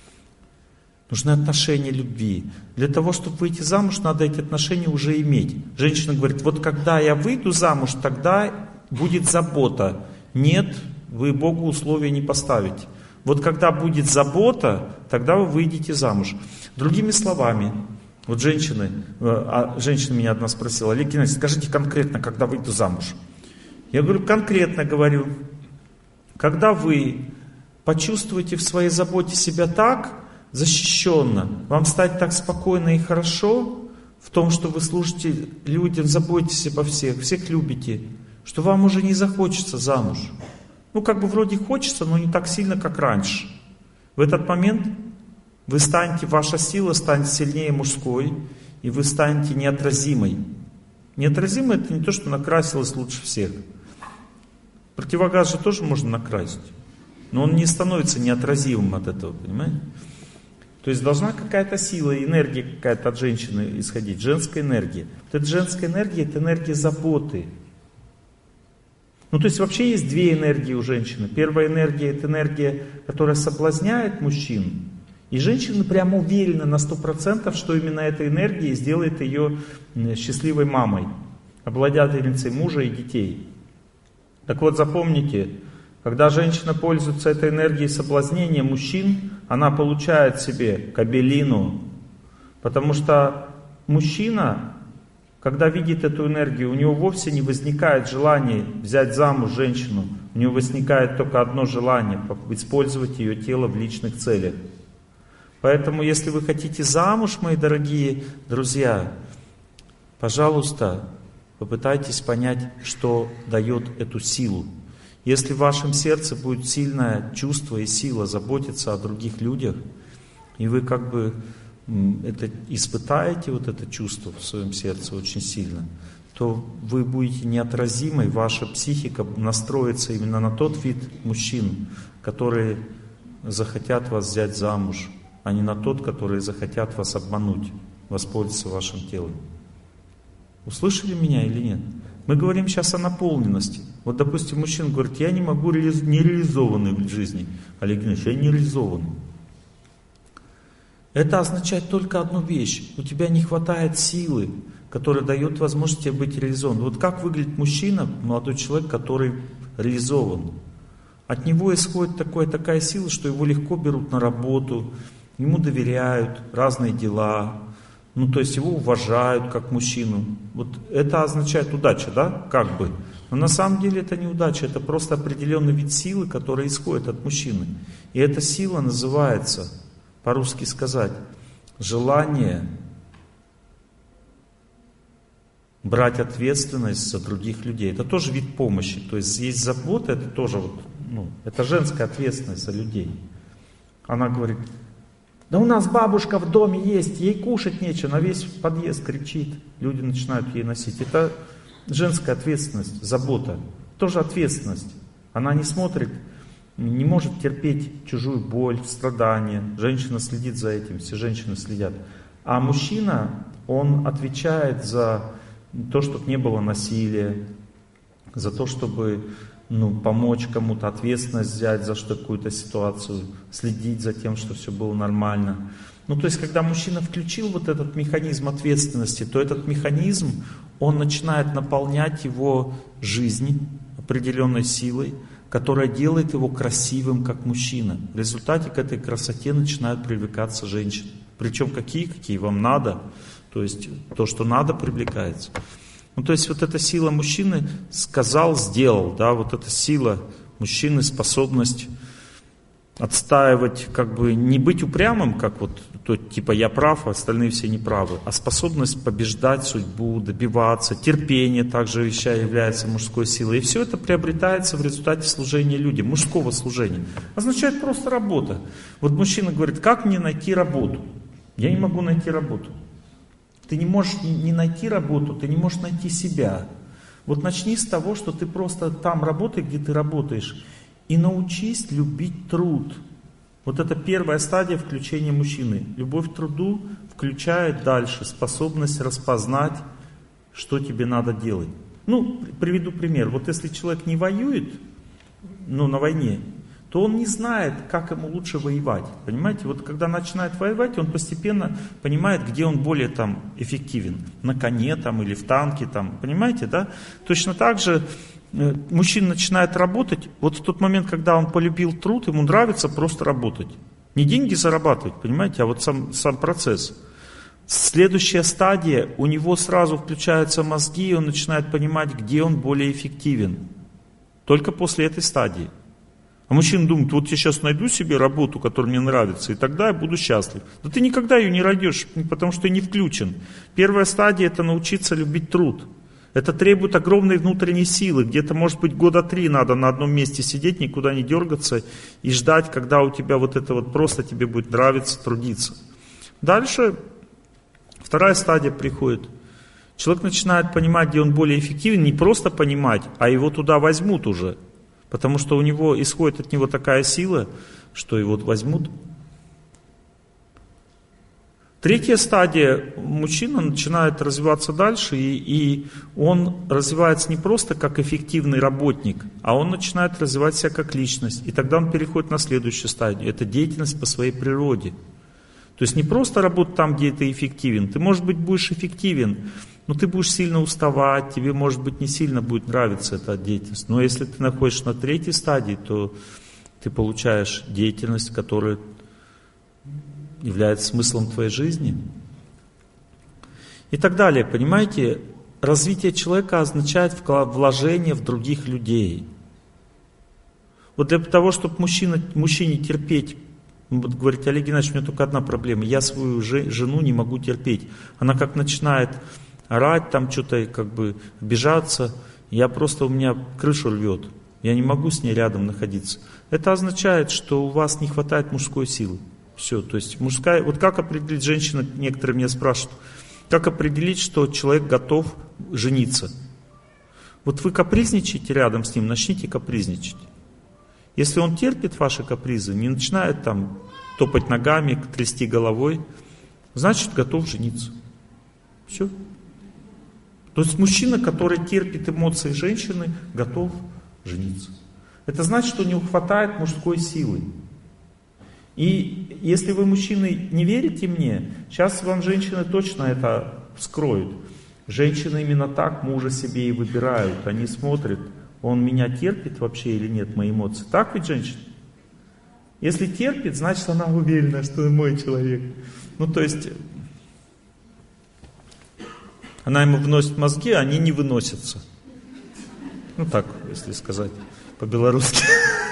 Нужны отношения любви. Для того, чтобы выйти замуж, надо эти отношения уже иметь. Женщина говорит: вот когда я выйду замуж, тогда будет забота. Нет, вы Богу условия не поставите. Вот когда будет забота, тогда вы выйдете замуж. Другими словами, вот женщины, а женщина меня одна спросила: Олег Геннадьевич, скажите конкретно, когда выйду замуж? Я говорю, конкретно говорю, когда вы почувствуете в своей заботе себя так защищенно, вам стать так спокойно и хорошо в том, что вы служите людям, заботитесь обо всех, всех любите, что вам уже не захочется замуж. Ну, как бы вроде хочется, но не так сильно, как раньше. В этот момент вы станете, ваша сила станет сильнее мужской, и вы станете неотразимой. Неотразимой — это не то, что накрасилась лучше всех. Противогаз же тоже можно накрасить, но он не становится неотразимым от этого, понимаете? То есть должна какая-то сила, энергия какая-то от женщины исходить, женская энергия. Вот эта женская энергия — это энергия заботы. Ну, то есть вообще есть две энергии у женщины. Первая энергия — это энергия, которая соблазняет мужчин. И женщина прямо уверена на сто процентов, что именно эта энергия сделает ее счастливой мамой, обладательницей мужа и детей. Так вот, запомните, когда женщина пользуется этой энергией соблазнения мужчин, она получает себе кабелину. Потому что мужчина, когда видит эту энергию, у него вовсе не возникает желания взять замуж женщину. У него возникает только одно желание — использовать ее тело в личных целях. Поэтому, если вы хотите замуж, мои дорогие друзья, пожалуйста, попытайтесь понять, что дает эту силу. Если в вашем сердце будет сильное чувство и сила заботиться о других людях, и вы как бы это испытаете, вот это чувство в своем сердце очень сильно, то вы будете неотразимой, ваша психика настроится именно на тот вид мужчин, которые захотят вас взять замуж, а не на тот, которые захотят вас обмануть, воспользоваться вашим телом. Услышали меня или нет? Мы говорим сейчас о наполненности. Вот, допустим, мужчина говорит: я не могу, реализ... не реализованный в жизни. Олег Геннадьевич, я не реализованный. Это означает только одну вещь. У тебя не хватает силы, которая дает возможность тебе быть реализованным. Вот как выглядит мужчина, молодой человек, который реализован? От него исходит такое, такая сила, что его легко берут на работу, ему доверяют разные дела. Ну, то есть его уважают как мужчину. Вот это означает удача, да? Как бы. Но на самом деле это не удача, это просто определенный вид силы, который исходит от мужчины. И эта сила называется, по-русски сказать, желание брать ответственность за других людей. Это тоже вид помощи. То есть есть забота, это тоже вот, ну, это женская ответственность за людей. Она говорит: да у нас бабушка в доме есть, ей кушать нечего, на весь подъезд кричит. Люди начинают ей носить. Это женская ответственность, забота. Тоже ответственность. Она не смотрит, не может терпеть чужую боль, страдания. Женщина следит за этим, все женщины следят. А мужчина, он отвечает за то, чтобы не было насилия, за то, чтобы ну, помочь кому-то, ответственность взять за что какую-то ситуацию, следить за тем, что все было нормально. Ну, то есть, когда мужчина включил вот этот механизм ответственности, то этот механизм, он начинает наполнять его жизнь определенной силой, которая делает его красивым, как мужчина. В результате к этой красоте начинают привлекаться женщины. Причем какие, какие вам надо, то есть то, что надо, привлекается. Ну, то есть вот эта сила мужчины сказал, сделал, да, вот эта сила мужчины, способность отстаивать, как бы не быть упрямым, как вот то, типа я прав, а остальные все неправы, а способность побеждать судьбу, добиваться, терпение также является мужской силой. И все это приобретается в результате служения людям, мужского служения. Означает просто работа. Вот мужчина говорит, как мне найти работу? Я не могу найти работу. Ты не можешь не найти работу, ты не можешь найти себя. Вот начни с того, что ты просто там работай, где ты работаешь, и научись любить труд. Вот это первая стадия включения мужчины. Любовь к труду включает дальше способность распознать, что тебе надо делать. Ну, приведу пример. Вот если человек не воюет, ну, на войне, то он не знает, как ему лучше воевать. Понимаете? Вот когда начинает воевать, он постепенно понимает, где он более там эффективен. На коне там или в танке там. Понимаете, да? Точно так же э, мужчина начинает работать. Вот в тот момент, когда он полюбил труд, ему нравится просто работать. Не деньги зарабатывать, понимаете, а вот сам, сам процесс. Следующая стадия, у него сразу включаются мозги, и он начинает понимать, где он более эффективен. Только после этой стадии. А мужчина думает, вот я сейчас найду себе работу, которая мне нравится, и тогда я буду счастлив. Да ты никогда ее не найдешь, потому что ты не включен. Первая стадия – это научиться любить труд. Это требует огромной внутренней силы. Где-то, может быть, года три надо на одном месте сидеть, никуда не дергаться и ждать, когда у тебя вот это вот просто тебе будет нравиться трудиться. Дальше вторая стадия приходит. Человек начинает понимать, где он более эффективен, не просто понимать, а его туда возьмут уже. Потому что у него исходит от него такая сила, что его возьмут. Третья стадия. Мужчина начинает развиваться дальше, и, и он развивается не просто как эффективный работник, а он начинает развивать себя как личность. И тогда он переходит на следующую стадию. Это деятельность по своей природе. То есть не просто работать там, где ты эффективен. Ты, может быть, будешь эффективен, но ты будешь сильно уставать, тебе, может быть, не сильно будет нравиться эта деятельность. Но если ты находишься на третьей стадии, то ты получаешь деятельность, которая является смыслом твоей жизни. И так далее. Понимаете, развитие человека означает вложение в других людей. Вот для того, чтобы мужчина, мужчине терпеть, вот говорит, Олег Геннадьевич, у меня только одна проблема. Я свою жену не могу терпеть. Она как начинает орать, там что-то как бы обижаться, я просто, у меня крышу рвет. Я не могу с ней рядом находиться. Это означает, что у вас не хватает мужской силы. Все, то есть мужская, вот как определить, женщина, некоторые меня спрашивают, как определить, что человек готов жениться? Вот вы капризничаете рядом с ним, начните капризничать. Если он терпит ваши капризы, не начинает там топать ногами, трясти головой, значит готов жениться. Все. То есть мужчина, который терпит эмоции женщины, готов жениться. Это значит, что у него хватает мужской силы. И если вы, мужчины, не верите мне, сейчас вам женщины точно это вскроют. Женщины именно так мужа себе и выбирают. Они смотрят, он меня терпит вообще или нет, мои эмоции. Так ведь женщина? Если терпит, значит она уверена, что он мой человек. Ну то есть она ему выносит мозги, а они не выносятся. Ну так, если сказать по-белорусски.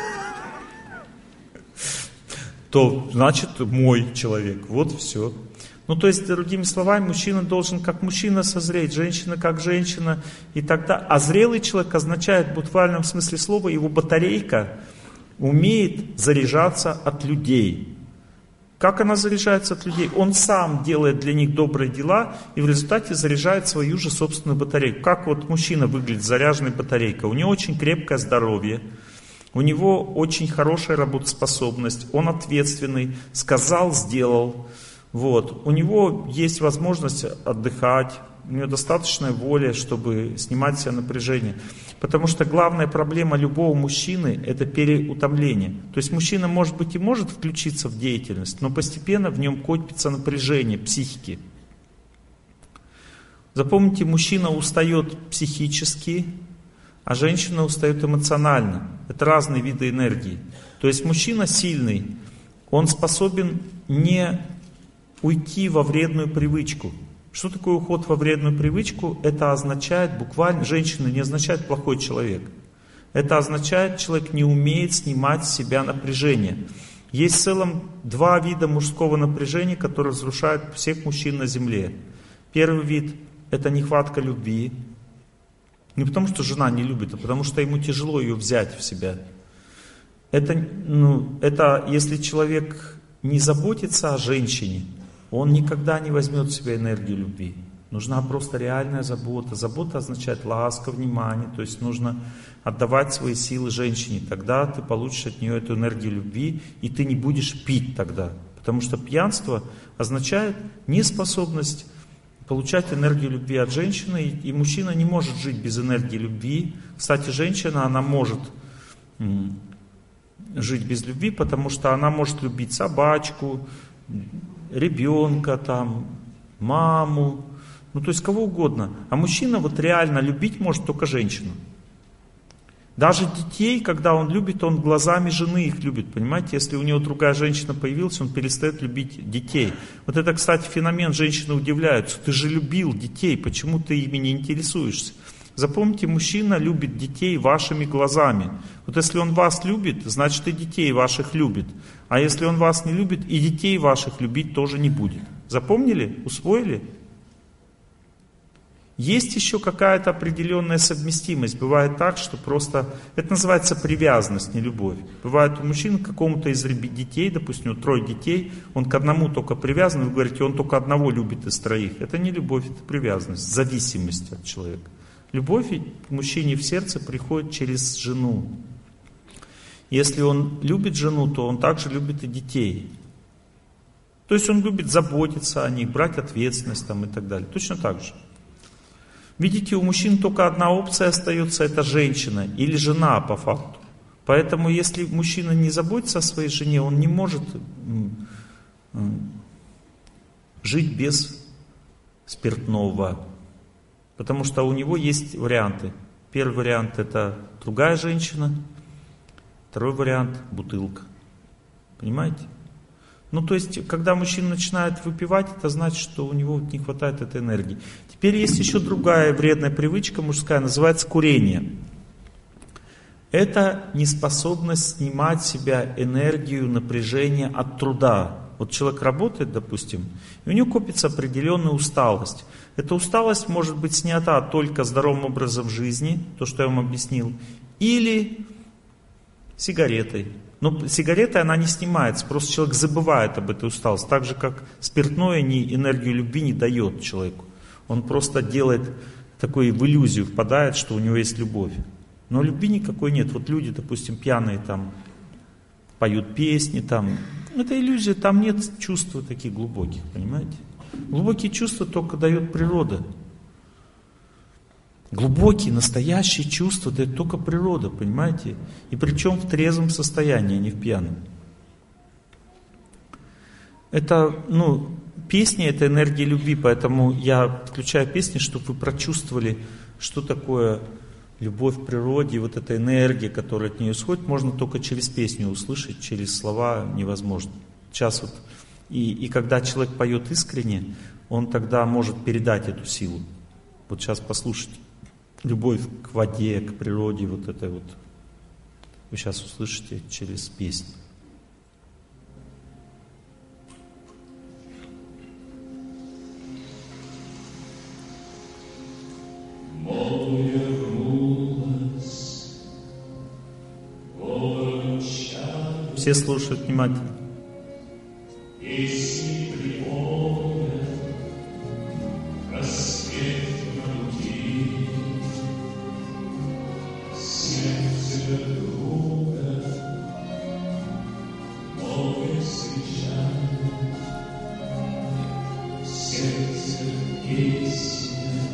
То значит мой человек. Вот все. Ну то есть, другими словами, мужчина должен как мужчина созреть, женщина как женщина. И тогда, а зрелый человек означает в буквальном смысле слова, его батарейка умеет заряжаться от людей. Как она заряжается от людей? Он сам делает для них добрые дела и в результате заряжает свою же собственную батарейку. Как вот мужчина выглядит с заряженной батарейкой? У него очень крепкое здоровье, у него очень хорошая работоспособность, он ответственный, сказал, сделал. Вот. У него есть возможность отдыхать, у нее достаточная воля, чтобы снимать с себя напряжение. Потому что главная проблема любого мужчины – это переутомление. То есть мужчина, может быть, и может включиться в деятельность, но постепенно в нем копится напряжение психики. Запомните, мужчина устает психически, а женщина устает эмоционально. Это разные виды энергии. То есть мужчина сильный, он способен не уйти во вредную привычку. Что такое уход во вредную привычку? Это означает буквально, женщина не означает плохой человек. Это означает, человек не умеет снимать с себя напряжение. Есть в целом два вида мужского напряжения, которые разрушают всех мужчин на земле. Первый вид – это нехватка любви. Не потому, что жена не любит, а потому, что ему тяжело ее взять в себя. Это, ну, это если человек не заботится о женщине, он никогда не возьмет в себя энергию любви. Нужна просто реальная забота. Забота означает ласка, внимание. То есть нужно отдавать свои силы женщине. Тогда ты получишь от нее эту энергию любви, и ты не будешь пить тогда. Потому что пьянство означает неспособность получать энергию любви от женщины. И мужчина не может жить без энергии любви. Кстати, женщина, она может жить без любви, потому что она может любить собачку, ребенка, там, маму, ну то есть кого угодно. А мужчина вот реально любить может только женщину. Даже детей, когда он любит, он глазами жены их любит, понимаете? Если у него другая женщина появилась, он перестает любить детей. Вот это, кстати, феномен, женщины удивляются. Ты же любил детей, почему ты ими не интересуешься? Запомните, мужчина любит детей вашими глазами. Вот если он вас любит, значит и детей ваших любит. А если он вас не любит, и детей ваших любить тоже не будет. Запомнили? Усвоили? Есть еще какая-то определенная совместимость. Бывает так, что просто... Это называется привязанность, не любовь. Бывает у мужчин к какому-то из детей, допустим, у него трое детей, он к одному только привязан, вы говорите, он только одного любит из троих. Это не любовь, это привязанность, зависимость от человека. Любовь к мужчине в сердце приходит через жену. Если он любит жену, то он также любит и детей. То есть он любит заботиться о них, брать ответственность там и так далее. Точно так же. Видите, у мужчин только одна опция остается, это женщина или жена по факту. Поэтому если мужчина не заботится о своей жене, он не может жить без спиртного. Потому что у него есть варианты. Первый вариант – это другая женщина. Второй вариант – бутылка. Понимаете? Ну, то есть, когда мужчина начинает выпивать, это значит, что у него не хватает этой энергии. Теперь есть еще другая вредная привычка мужская, называется курение. Это неспособность снимать с себя энергию, напряжение от труда. Вот человек работает, допустим, и у него копится определенная усталость. Эта усталость может быть снята только здоровым образом жизни, то, что я вам объяснил, или сигаретой. Но сигаретой она не снимается, просто человек забывает об этой усталости. Так же, как спиртное ни, энергию любви не дает человеку. Он просто делает такую в иллюзию, впадает, что у него есть любовь. Но любви никакой нет. Вот люди, допустим, пьяные там поют песни, там. Это иллюзия, там нет чувств таких глубоких, понимаете? Глубокие чувства только дает природа. Глубокие, настоящие чувства дает только природа, понимаете? И причем в трезвом состоянии, а не в пьяном. Это, ну, песни — это энергия любви, поэтому я включаю песни, чтобы вы прочувствовали, что такое любовь к природе, вот эта энергия, которая от нее исходит, можно только через песню услышать, через слова невозможно. Сейчас вот, и, и когда человек поет искренне, он тогда может передать эту силу. Вот сейчас послушайте. Любовь к воде, к природе, вот это вот. Вы сейчас услышите через песню. Все слушают внимательно. Сердце песня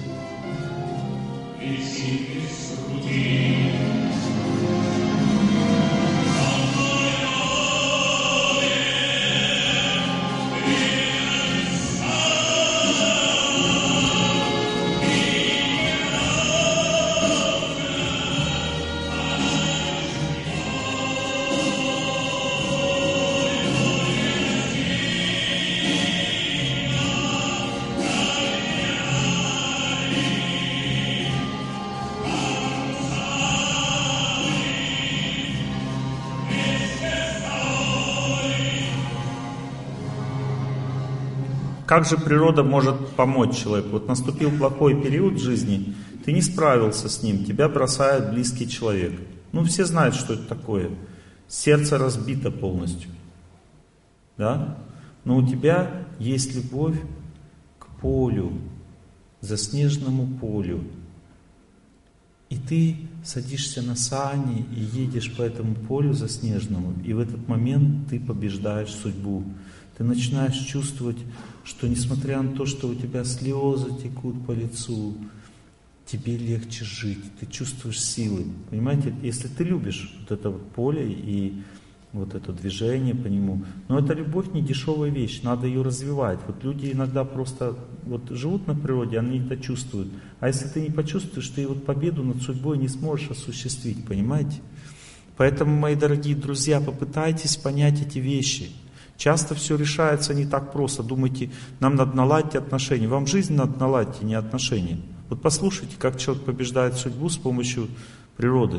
Как же природа может помочь человеку? Вот наступил плохой период в жизни, ты не справился с ним, тебя бросает близкий человек. Ну, все знают, что это такое. Сердце разбито полностью. Да? Но у тебя есть любовь к полю, заснеженному полю. И ты садишься на сани и едешь по этому полю заснеженному, и в этот момент ты побеждаешь судьбу. Ты начинаешь чувствовать, что несмотря на то, что у тебя слезы текут по лицу, тебе легче жить, ты чувствуешь силы. Понимаете, если ты любишь вот это вот поле и вот это движение по нему, но эта любовь не дешевая вещь, надо ее развивать. Вот люди иногда просто вот живут на природе, они это чувствуют. А если ты не почувствуешь, ты вот победу над судьбой не сможешь осуществить, понимаете? Поэтому, мои дорогие друзья, попытайтесь понять эти вещи. Часто все решается не так просто. Думаете, нам надо наладить отношения. Вам жизнь надо наладить, а не отношения. Вот послушайте, как человек побеждает судьбу с помощью природы.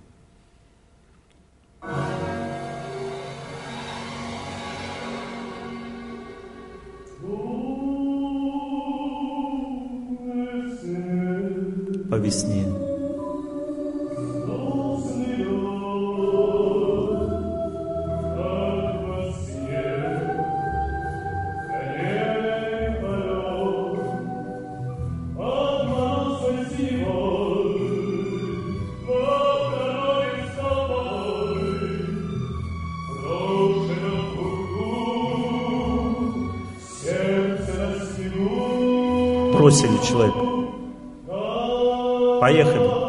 По весне. Бросили человека. Поехали.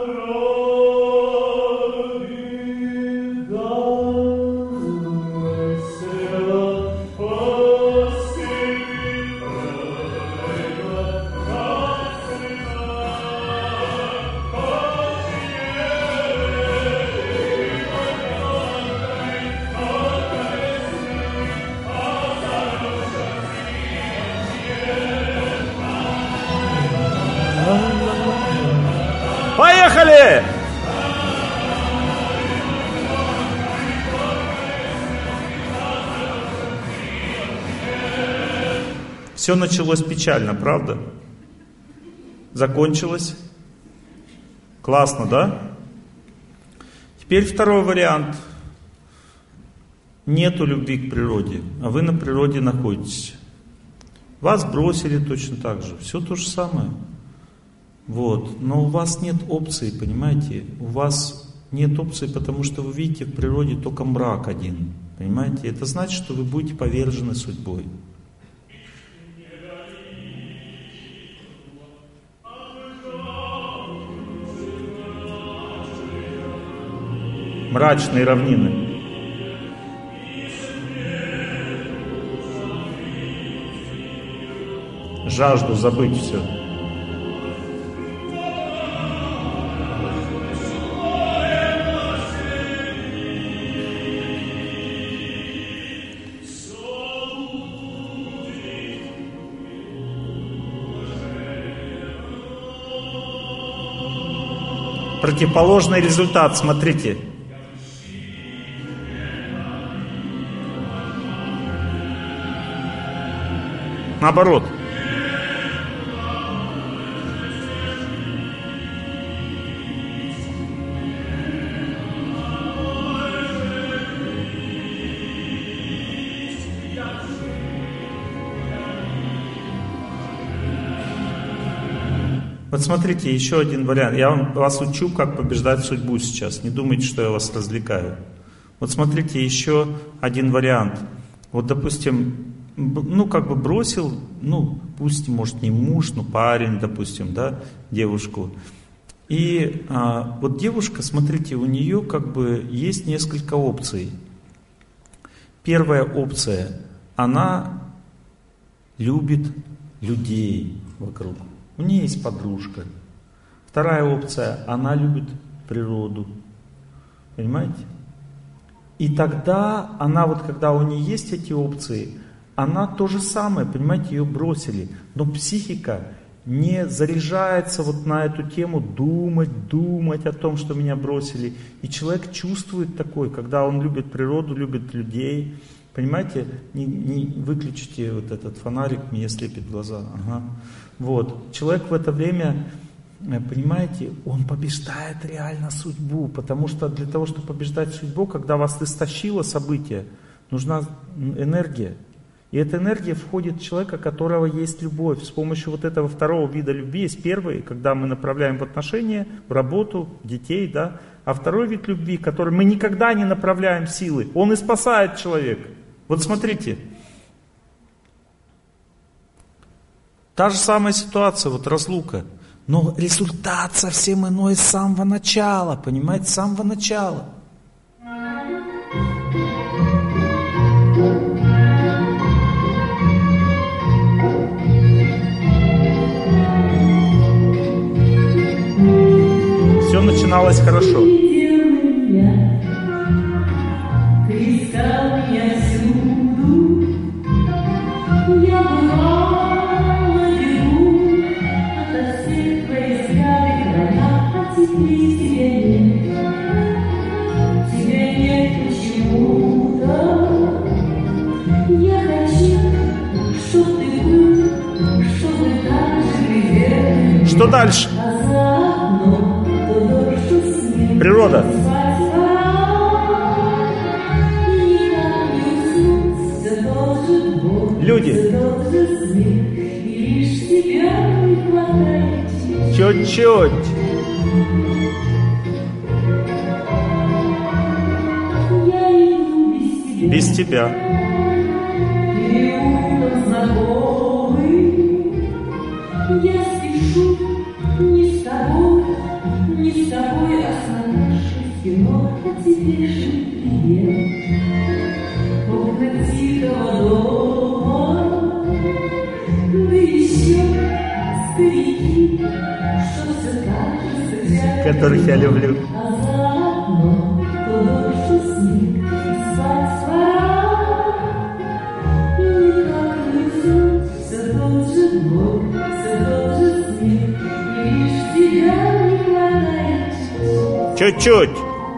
Поехали! Все началось печально, правда? Закончилось? Классно, да? Теперь второй вариант. Нету любви к природе, а вы на природе находитесь. Вас бросили точно так же. Все то же самое. Вот. Но у вас нет опции, понимаете? У вас нет опции, потому что вы видите в природе только мрак один. Понимаете? Это значит, что вы будете повержены судьбой. Мрачные равнины. Жажду забыть все. Противоположный результат, смотрите. Наоборот. Вот смотрите, еще один вариант. Я вам, вас учу, как побеждать судьбу сейчас. Не думайте, что я вас развлекаю. Вот смотрите, еще один вариант. Вот, допустим, ну, как бы бросил, ну, пусть, может, не муж, но парень, допустим, да, девушку. И а, вот девушка, смотрите, у нее как бы есть несколько опций. Первая опция, она любит людей вокруг. У нее есть подружка. Вторая опция, она любит природу. Понимаете? И тогда она, вот когда у нее есть эти опции, она то же самое, понимаете, ее бросили. Но психика не заряжается вот на эту тему думать, думать о том, что меня бросили. И человек чувствует такое, когда он любит природу, любит людей. Понимаете, не, не выключите вот этот фонарик, мне слепит глаза. Ага. Вот. Человек в это время, понимаете, он побеждает реально судьбу. Потому что для того, чтобы побеждать судьбу, когда вас истощило событие, нужна энергия. И эта энергия входит в человека, у которого есть любовь. С помощью вот этого второго вида любви есть первый, когда мы направляем в отношения, в работу, в детей, да. А второй вид любви, который мы никогда не направляем силы, он и спасает человека. Вот смотрите. Та же самая ситуация, вот разлука. Но результат совсем иной с самого начала, понимаете, с самого начала. Все начиналось хорошо. Что дальше? Природа. Люди. Чуть-чуть. Без тебя. Я спешу не с тобой, не с тобой, а с нашей стеной, а тебе же привет. Окна тихого дома, да еще старики, что все так же встречают, которых я люблю. А заодно то дождь, снег, и спать пора. И никак не уснуть, все тот же год. Чуть-чуть.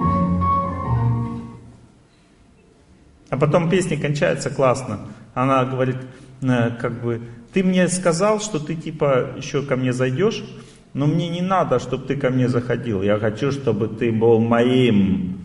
А потом песня кончается классно. Она говорит, как бы, ты мне сказал, что ты типа еще ко мне зайдешь, но мне не надо, чтобы ты ко мне заходил. Я хочу, чтобы ты был моим.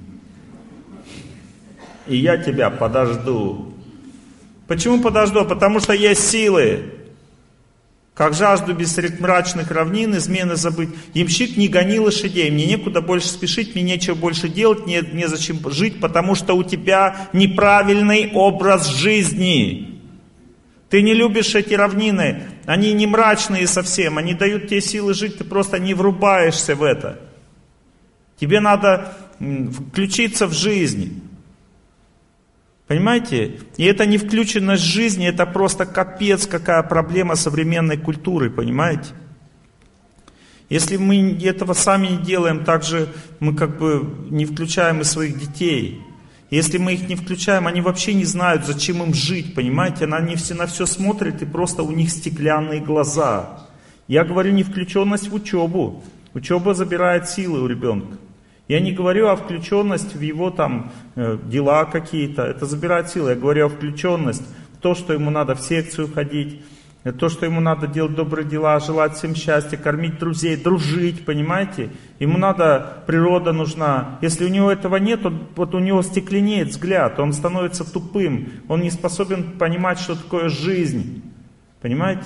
И я тебя подожду. Почему подожду? Потому что есть силы. Как жажду без мрачных равнин, измены забыть. Ямщик, не гони лошадей, мне некуда больше спешить, мне нечего больше делать, не, незачем жить, потому что у тебя неправильный образ жизни. Ты не любишь эти равнины, они не мрачные совсем, они дают тебе силы жить, ты просто не врубаешься в это. Тебе надо включиться в жизнь. Понимаете? И это не включенность в жизни, это просто капец, какая проблема современной культуры, понимаете? Если мы этого сами не делаем, также мы как бы не включаем и своих детей. Если мы их не включаем, они вообще не знают, зачем им жить, понимаете? Они все на все смотрят, и просто у них стеклянные глаза. Я говорю не включенность в учебу. Учеба забирает силы у ребенка. Я не говорю о включенности в его там дела какие-то, это забирает силы. Я говорю о включенности в то, что ему надо в секцию ходить, то, что ему надо делать добрые дела, желать всем счастья, кормить друзей, дружить, понимаете? Ему надо, природа нужна. Если у него этого нет, он, вот у него стекленеет взгляд, он становится тупым, он не способен понимать, что такое жизнь. Понимаете?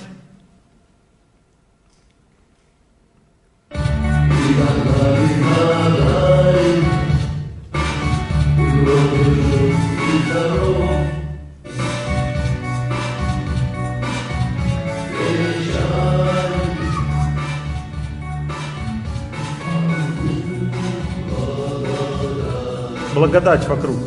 Благодать вокруг.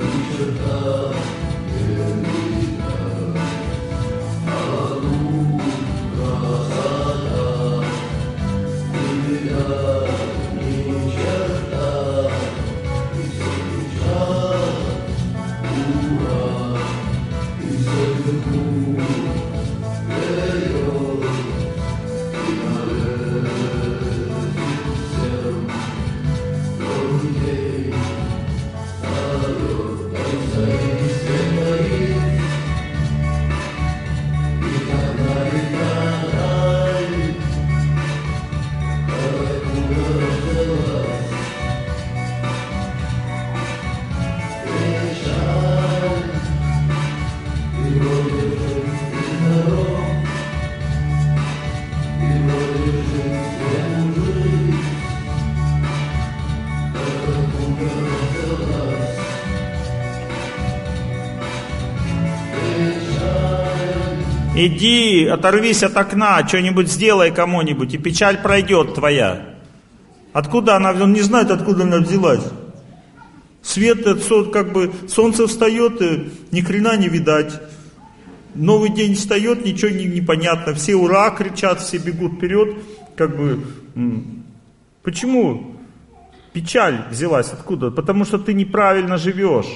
Иди, оторвись от окна, что-нибудь сделай кому-нибудь, и печаль пройдет твоя. Откуда она? Он не знает, откуда она взялась. Свет, как бы, солнце встает, и ни хрена не видать. Новый день встает, ничего не, не понятно. Все ура кричат, все бегут вперед. Как бы, почему печаль взялась? Откуда? Потому что ты неправильно живешь.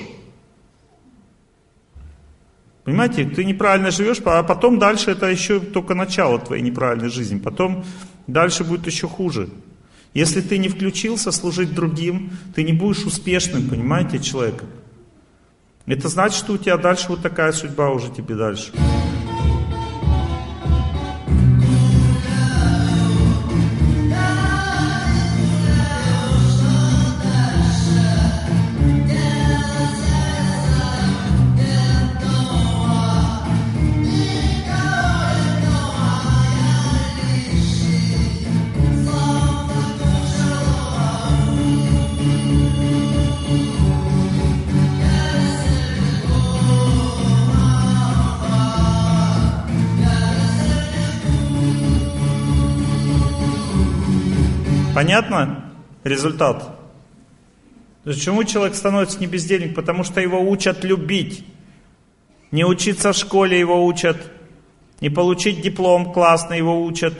Понимаете, ты неправильно живешь, а потом дальше это еще только начало твоей неправильной жизни. Потом дальше будет еще хуже. Если ты не включился служить другим, ты не будешь успешным, понимаете, человеком. Это значит, что у тебя дальше вот такая судьба уже тебе дальше. Понятно результат? Почему человек становится не бездельник? Потому что его учат любить. Не учиться в школе его учат. Не получить диплом классно его учат.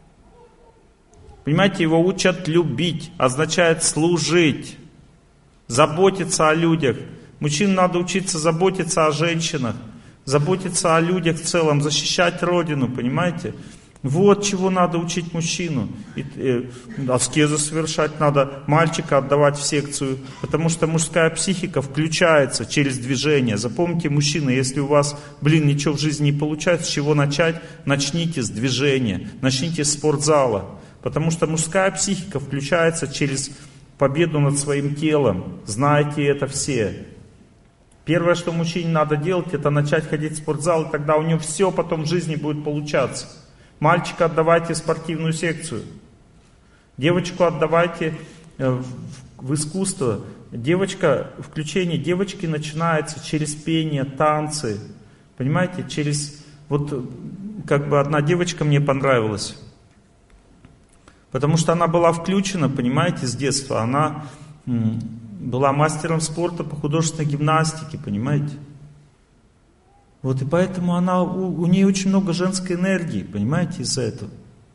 Понимаете, его учат любить. Означает служить. Заботиться о людях. Мужчинам надо учиться заботиться о женщинах. Заботиться о людях в целом. Защищать родину, понимаете? Вот чего надо учить мужчину. И, и, аскезу совершать надо, мальчика отдавать в секцию, потому что мужская психика включается через движение. Запомните, мужчины, если у вас, блин, ничего в жизни не получается, с чего начать? Начните с движения, начните с спортзала. Потому что мужская психика включается через победу над своим телом. Знаете это все. Первое, что мужчине надо делать, это начать ходить в спортзал, и тогда у него все потом в жизни будет получаться. Мальчика отдавайте в спортивную секцию. Девочку отдавайте в искусство. Девочка, включение девочки начинается через пение, танцы. Понимаете, через... Вот как бы одна девочка мне понравилась. Потому что она была включена, понимаете, с детства. Она была мастером спорта по художественной гимнастике, понимаете. Вот и поэтому она, у, у нее очень много женской энергии, понимаете, из-за этого.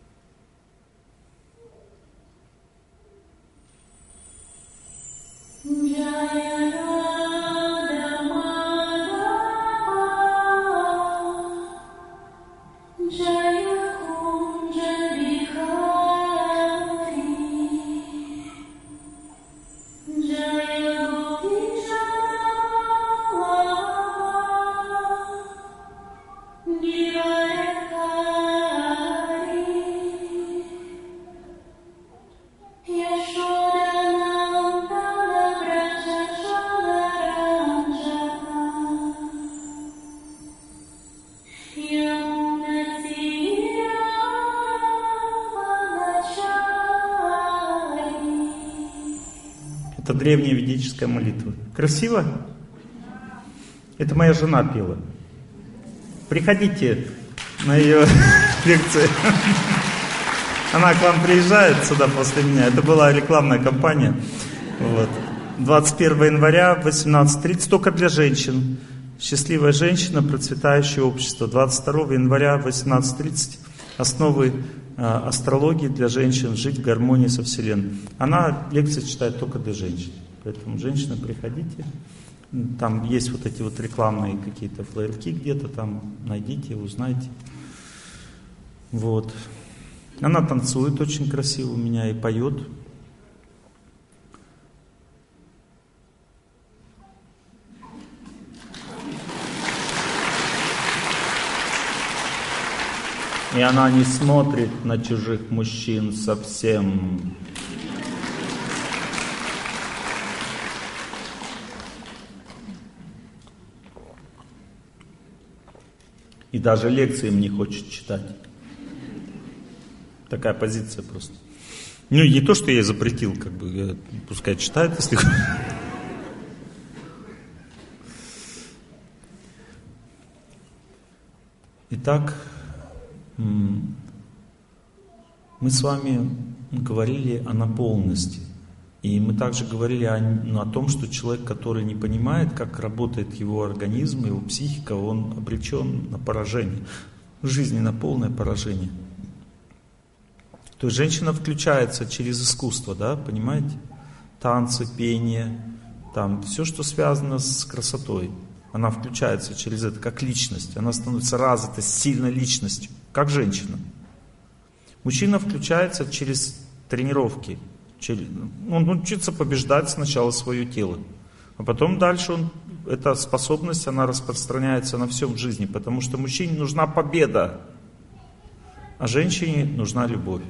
Это древняя ведическая молитва. Красиво? Это моя жена пела. Приходите на ее лекции. Она к вам приезжает сюда после меня. Это была рекламная кампания. Вот. двадцать первого января в восемнадцать тридцать только для женщин. Счастливая женщина, процветающее общество. двадцать второго января в восемнадцать тридцать основы э, астрологии для женщин, жить в гармонии со Вселенной. Она лекции читает только для женщин. Поэтому, женщины, приходите. Там есть вот эти вот рекламные какие-то флаерки где-то, там найдите, узнайте. Вот. Она танцует очень красиво у меня и поет. И она не смотрит на чужих мужчин совсем. И даже лекции им не хочет читать. Такая позиция просто. Ну, не то, что я ей запретил, как бы, я, пускай читает, если хочет. Итак, мы с вами говорили о наполненности. И мы также говорили о, ну, о том, что человек, который не понимает, как работает его организм, его психика, он обречен на поражение. В жизни на полное поражение. То есть женщина включается через искусство, да, понимаете? Танцы, пение, там все, что связано с красотой. Она включается через это как личность. Она становится развитой, сильной личностью, как женщина. Мужчина включается через тренировки. Он учится побеждать сначала свое тело, а потом дальше он, эта способность, она распространяется на все в жизни, потому что мужчине нужна победа, а женщине нужна любовь.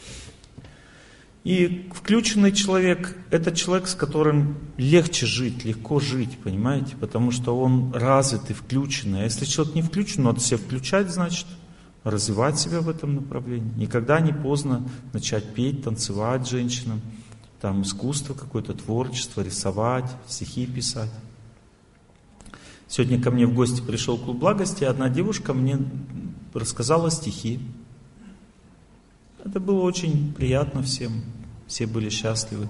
И включенный человек – это человек, с которым легче жить, легко жить, понимаете, потому что он развитый, включенный. А если человек не включен, надо себя включать, значит, развивать себя в этом направлении. Никогда не поздно начать петь, танцевать женщинам, там искусство какое-то, творчество, рисовать, стихи писать. Сегодня ко мне в гости пришел клуб благости, и одна девушка мне рассказала стихи. Это было очень приятно всем, все были счастливы.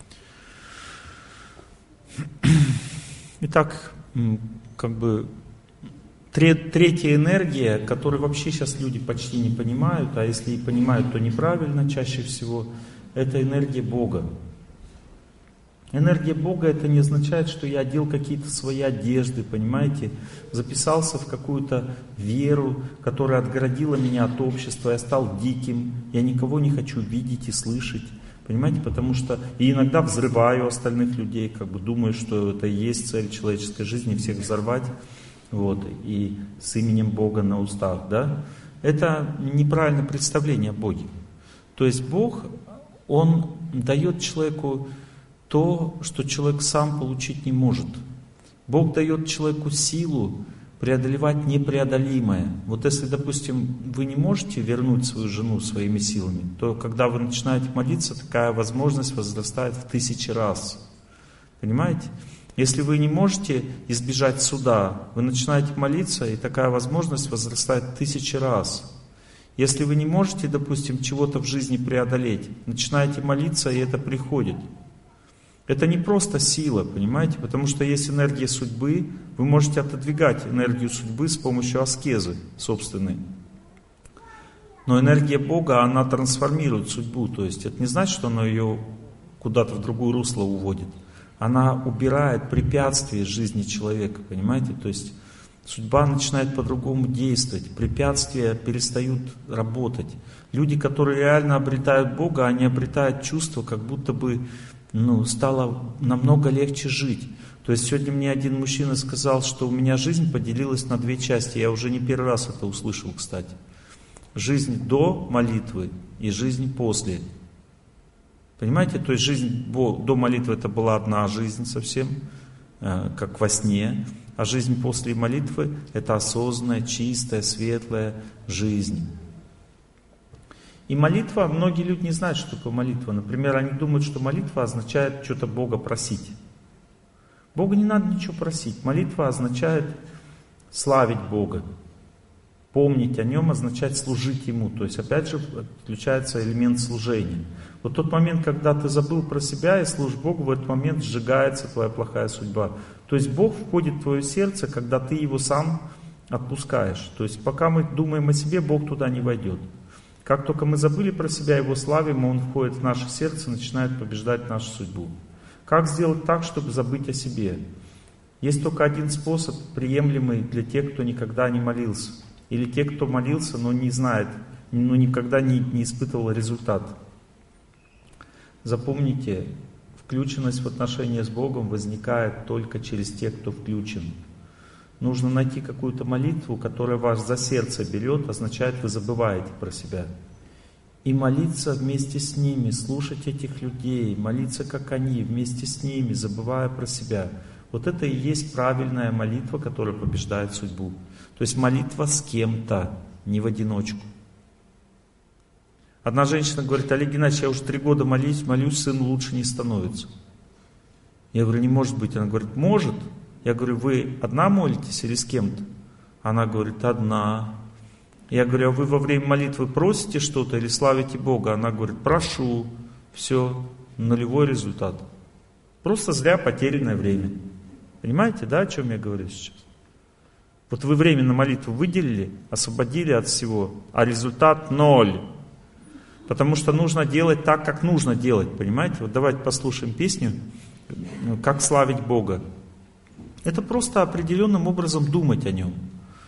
Итак, как бы третья энергия, которую вообще сейчас люди почти не понимают, а если и понимают, то неправильно чаще всего, это энергия Бога. Энергия Бога — это не означает, что я одел какие-то свои одежды, понимаете, записался в какую-то веру, которая отгородила меня от общества, я стал диким, я никого не хочу видеть и слышать, понимаете, потому что и иногда взрываю остальных людей, как бы думаю, что это и есть цель человеческой жизни, всех взорвать. Вот, и с именем Бога на устах, да? Это неправильное представление о Боге. То есть Бог, Он дает человеку то, что человек сам получить не может. Бог дает человеку силу преодолевать непреодолимое. Вот если, допустим, вы не можете вернуть свою жену своими силами, то когда вы начинаете молиться, такая возможность возрастает в тысячи раз. Понимаете? Если вы не можете избежать суда, вы начинаете молиться, и такая возможность возрастает в тысячи раз. Если вы не можете, допустим, чего-то в жизни преодолеть, начинаете молиться, и это приходит. Это не просто сила, понимаете, потому что есть энергия судьбы, вы можете отодвигать энергию судьбы с помощью аскезы собственной. Но энергия Бога, она трансформирует судьбу, то есть это не значит, что она ее куда-то в другое русло уводит. Она убирает препятствия из жизни человека, понимаете? То есть судьба начинает по-другому действовать, препятствия перестают работать. Люди, которые реально обретают Бога, они обретают чувство, как будто бы ну, стало намного легче жить. То есть сегодня мне один мужчина сказал, что у меня жизнь поделилась на две части. Я уже не первый раз это услышал, кстати. Жизнь до молитвы и жизнь после. Понимаете, то есть жизнь до молитвы это была одна жизнь совсем, как во сне, а жизнь после молитвы это осознанная, чистая, светлая жизнь. И молитва, многие люди не знают, что такое молитва. Например, они думают, что молитва означает что-то Бога просить. Бога не надо ничего просить. Молитва означает славить Бога. Помнить о Нем означает служить Ему. То есть опять же включается элемент служения. Вот тот момент, когда ты забыл про себя и служишь Богу, в этот момент сжигается твоя плохая судьба. То есть Бог входит в твое сердце, когда ты Его сам отпускаешь. То есть пока мы думаем о себе, Бог туда не войдет. Как только мы забыли про себя, Его славим, Он входит в наше сердце и начинает побеждать нашу судьбу. Как сделать так, чтобы забыть о себе? Есть только один способ, приемлемый для тех, кто никогда не молился. Или те, кто молился, но не знает, но никогда не, не испытывал результат. Запомните, включенность в отношения с Богом возникает только через тех, кто включен. Нужно найти какую-то молитву, которая вас за сердце берет, означает, вы забываете про себя. И молиться вместе с ними, слушать этих людей, молиться как они, вместе с ними, забывая про себя. Вот это и есть правильная молитва, которая побеждает судьбу. То есть молитва с кем-то, не в одиночку. Одна женщина говорит: Олег Геннадьевич, я уже три года молюсь, молюсь, сын лучше не становится. Я говорю: не может быть. Она говорит: может. Я говорю: вы одна молитесь или с кем-то? Она говорит: одна. Я говорю: а вы во время молитвы просите что-то или славите Бога? Она говорит: прошу. Все, нулевой результат. Просто зря потерянное время. Понимаете, да, о чем я говорю сейчас? Вот вы время на молитву выделили, освободили от всего, а результат ноль. Потому что нужно делать так, как нужно делать, понимаете? Вот давайте послушаем песню «Как славить Бога». Это просто определенным образом думать о Нем.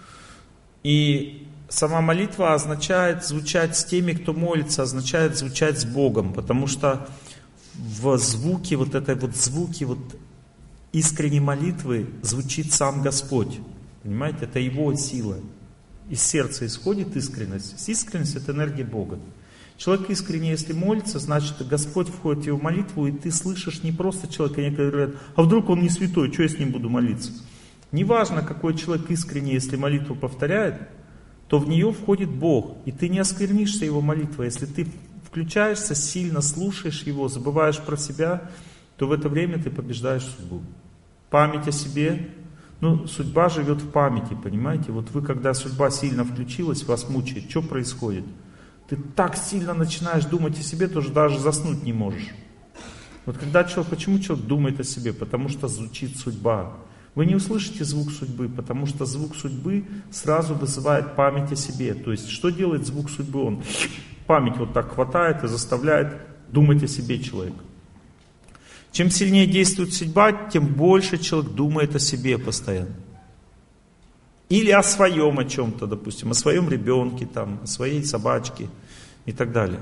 И сама молитва означает звучать с теми, кто молится, означает звучать с Богом, потому что в звуке, вот этой вот звуки вот искренней молитвы звучит сам Господь. Понимаете, это Его сила. Из сердца исходит искренность. Искренность — это энергия Бога. Человек искренне, если молится, значит, Господь входит в его молитву, и ты слышишь не просто человека, некоторые говорят: а вдруг он не святой, что я с ним буду молиться? Неважно, какой человек искренне, если молитву повторяет, то в нее входит Бог, и ты не осквернишься его молитвой. Если ты включаешься, сильно слушаешь его, забываешь про себя, то в это время ты побеждаешь судьбу. Память о себе. Ну, судьба живет в памяти, понимаете? Вот вы, когда судьба сильно включилась, вас мучает, что происходит? Ты так сильно начинаешь думать о себе, что даже заснуть не можешь. Вот когда человек, почему человек думает о себе? Потому что звучит судьба. Вы не услышите звук судьбы, потому что звук судьбы сразу вызывает память о себе. То есть, что делает звук судьбы? Он память вот так хватает и заставляет думать о себе человека. Чем сильнее действует судьба, тем больше человек думает о себе постоянно. Или о своем о чем-то, допустим, о своем ребенке, там, о своей собачке и так далее.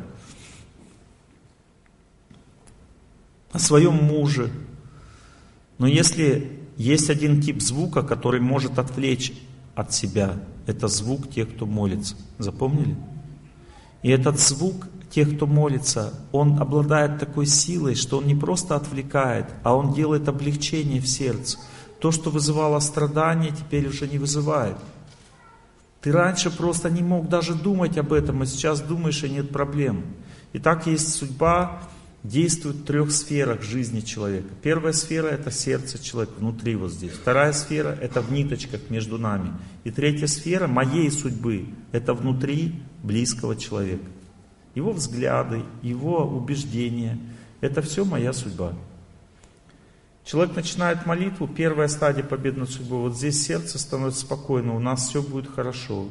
О своем муже. Но если есть один тип звука, который может отвлечь от себя, это звук тех, кто молится. Запомнили? И этот звук тех, кто молится, он обладает такой силой, что он не просто отвлекает, а он делает облегчение в сердце. То, что вызывало страдания, теперь уже не вызывает. Ты раньше просто не мог даже думать об этом, а сейчас думаешь, и нет проблем. Итак, есть судьба, действует в трех сферах жизни человека. Первая сфера — это сердце человека, внутри вот здесь. Вторая сфера — это в ниточках между нами. И третья сфера моей судьбы — это внутри близкого человека. Его взгляды, его убеждения — это все моя судьба. Человек начинает молитву, первая стадия победы над судьбой. Вот здесь сердце становится спокойно, у нас все будет хорошо.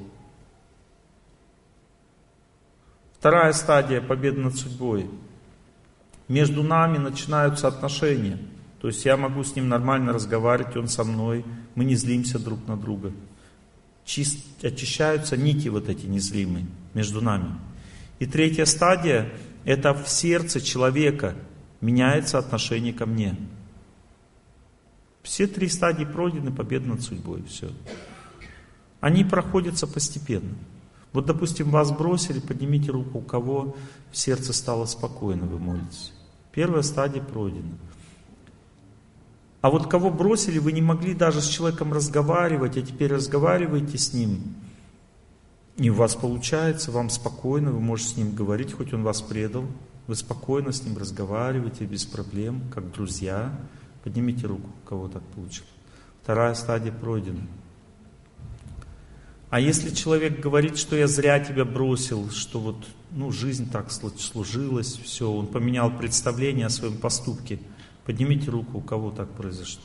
Вторая стадия победы над судьбой. Между нами начинаются отношения. То есть я могу с ним нормально разговаривать, он со мной, мы не злимся друг на друга. Чист, очищаются нити вот эти незримые между нами. И третья стадия — это в сердце человека меняется отношение ко мне. Все три стадии пройдены, победа над судьбой, все. Они проходятся постепенно. Вот, допустим, вас бросили, поднимите руку, у кого в сердце стало спокойно, вы молитесь. Первая стадия пройдена. А вот кого бросили, вы не могли даже с человеком разговаривать, а теперь разговариваете с ним, и у вас получается, вам спокойно, вы можете с ним говорить, хоть он вас предал, вы спокойно с ним разговариваете, без проблем, как друзья. Поднимите руку, у кого так получилось. Вторая стадия пройдена. А если человек говорит, что я зря тебя бросил, что вот, ну, жизнь так сложилась, все, он поменял представление о своем поступке, поднимите руку, у кого так произошло.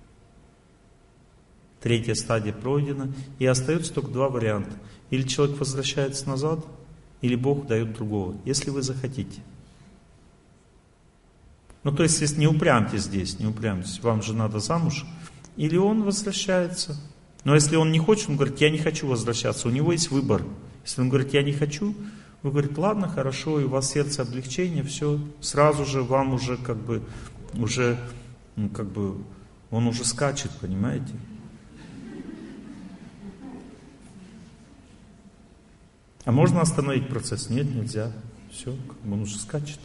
Третья стадия пройдена, и остается только два варианта. Или человек возвращается назад, или Бог дает другого, если вы захотите. Ну, то есть, если не упрямьтесь здесь, не упрямьтесь, вам же надо замуж, или он возвращается. Но если он не хочет, он говорит, я не хочу возвращаться, у него есть выбор. Если он говорит, я не хочу, вы говорите, ладно, хорошо, и у вас сердце облегчения, все, сразу же вам уже как бы, уже, ну, как бы, он уже скачет, понимаете? А можно остановить процесс? Нет, нельзя. Все, как бы он уже скачет.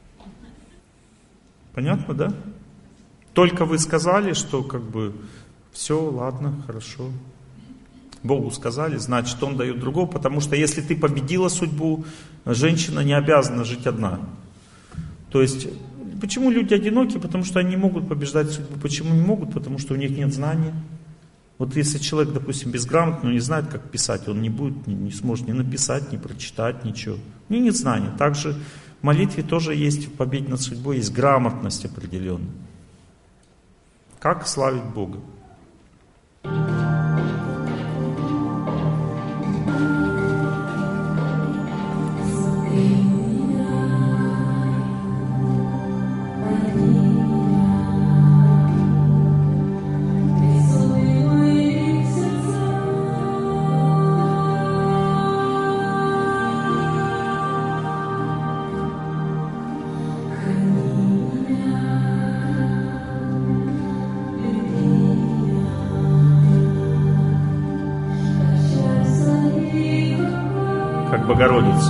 Понятно, да? Только вы сказали, что как бы все, ладно, хорошо. Богу сказали, значит, Он дает другого, потому что если ты победила судьбу, женщина не обязана жить одна. То есть, почему люди одиноки? Потому что они не могут побеждать судьбу. Почему не могут? Потому что у них нет знаний. Вот если человек, допустим, безграмотный, но не знает, как писать, он не будет, не, не сможет ни написать, ни прочитать, ничего. У него нет знаний. Также в молитве тоже есть, в победе над судьбой есть грамотность определенная. Как славить Бога? Богородица.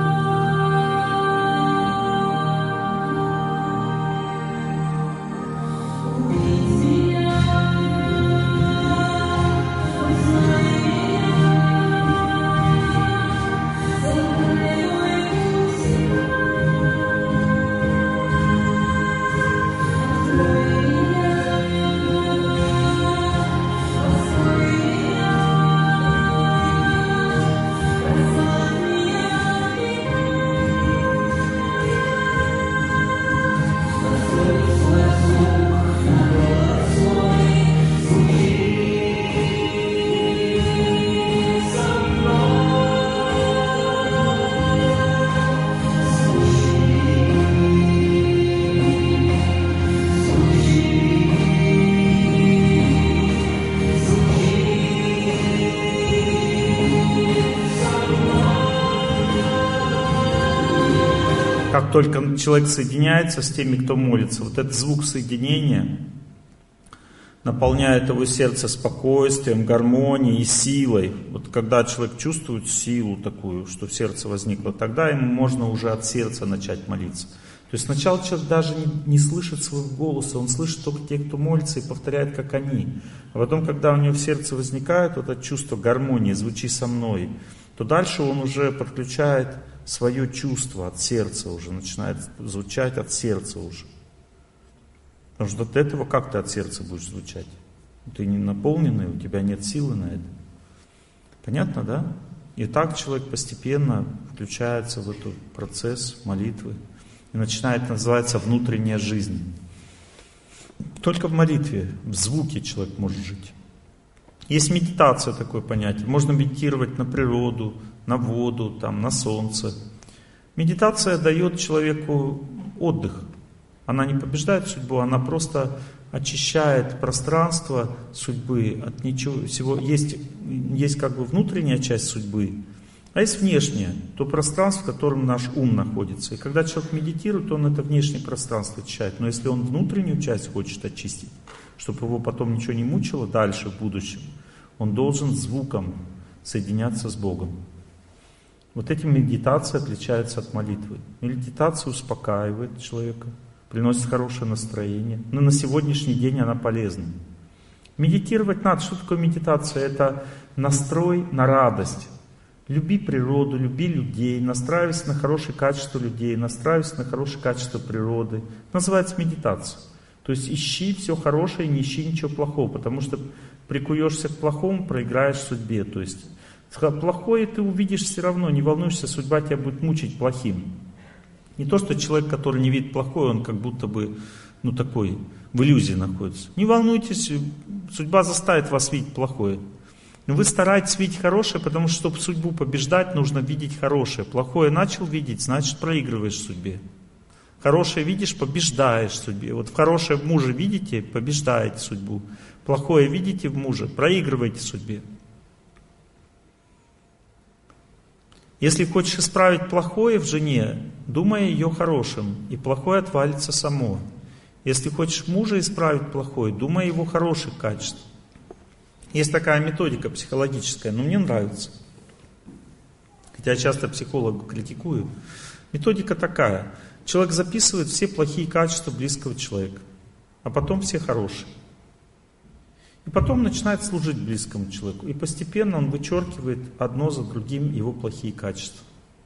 Как только человек соединяется с теми, кто молится, вот этот звук соединения наполняет его сердце спокойствием, гармонией и силой. Вот когда человек чувствует силу такую, что в сердце возникло, тогда ему можно уже от сердца начать молиться. То есть сначала человек даже не, не слышит своего голоса, он слышит только тех, кто молится, и повторяет, как они. А потом, когда у него в сердце возникает вот это чувство гармонии, звучи со мной, то дальше он уже подключает свое чувство от сердца уже, начинает звучать от сердца уже. Потому что от этого как ты от сердца будешь звучать? Ты не наполненный, у тебя нет силы на это. Понятно, да? И так человек постепенно включается в этот процесс молитвы и начинает, называться, внутренняя жизнь. Только в молитве, в звуке человек может жить. Есть медитация, такое понятие. Можно медитировать на природу, на воду, там, на солнце. Медитация дает человеку отдых. Она не побеждает судьбу, она просто очищает пространство судьбы от ничего всего. Есть, есть как бы внутренняя часть судьбы, а есть внешняя, то пространство, в котором наш ум находится. И когда человек медитирует, он это внешнее пространство очищает. Но если он внутреннюю часть хочет очистить, чтобы его потом ничего не мучило дальше, в будущем, он должен звуком соединяться с Богом. Вот этим медитация отличается от молитвы. Медитация успокаивает человека, приносит хорошее настроение. Но на сегодняшний день она полезна. Медитировать надо. Что такое медитация? Это настрой на радость. Люби природу, люби людей, настраивайся на хорошее качество людей, настраивайся на хорошее качество природы. Называется медитация. То есть ищи все хорошее, не ищи ничего плохого, потому что прикуешься к плохому, проиграешь в судьбе. То есть Плохое ты увидишь все равно, не волнуйся, судьба тебя будет мучить плохим. Не то, что человек, который не видит плохое, он как будто бы, ну такой, в иллюзии находится. Не волнуйтесь, судьба заставит вас видеть плохое. Но вы стараетесь видеть хорошее, потому что, чтобы судьбу побеждать, нужно видеть хорошее. Плохое начал видеть, значит проигрываешь в судьбе. Хорошее видишь, побеждаешь в судьбе. Вот в хорошее в муже видите, побеждаете судьбу. Плохое видите в муже, проигрываете в судьбе. Если хочешь исправить плохое в жене, думай о ее хорошем, и плохое отвалится само. Если хочешь мужа исправить плохое, думай о его хороших качествах. Есть такая методика психологическая, но мне нравится. Хотя я часто психологу критикую. Методика такая. Человек записывает все плохие качества близкого человека, а потом все хорошие. И потом начинает служить близкому человеку. И постепенно он вычеркивает одно за другим его плохие качества.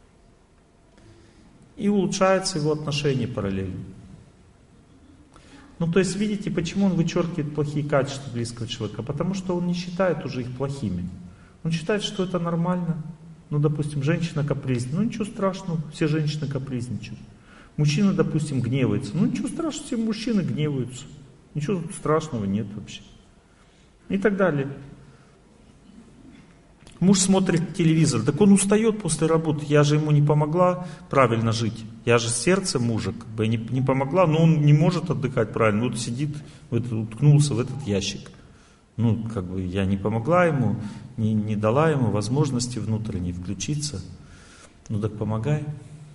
И улучшаются его отношения параллельно. Ну, то есть, видите, почему он вычеркивает плохие качества близкого человека? Потому что он не считает уже их плохими. Он считает, что это нормально. Ну, допустим, женщина капризничает. Ну, ничего страшного, все женщины капризничают. Мужчина, допустим, гневается. Ну, ничего страшного, все мужчины гневаются. Ничего страшного нет вообще. И так далее. Муж смотрит телевизор, так он устает после работы, я же ему не помогла правильно жить. Я же сердце мужа как бы не, не помогла, но он не может отдыхать правильно. Вот сидит, вот, уткнулся в этот ящик. Ну, как бы я не помогла ему, не, не дала ему возможности внутренней включиться. Ну так помогай.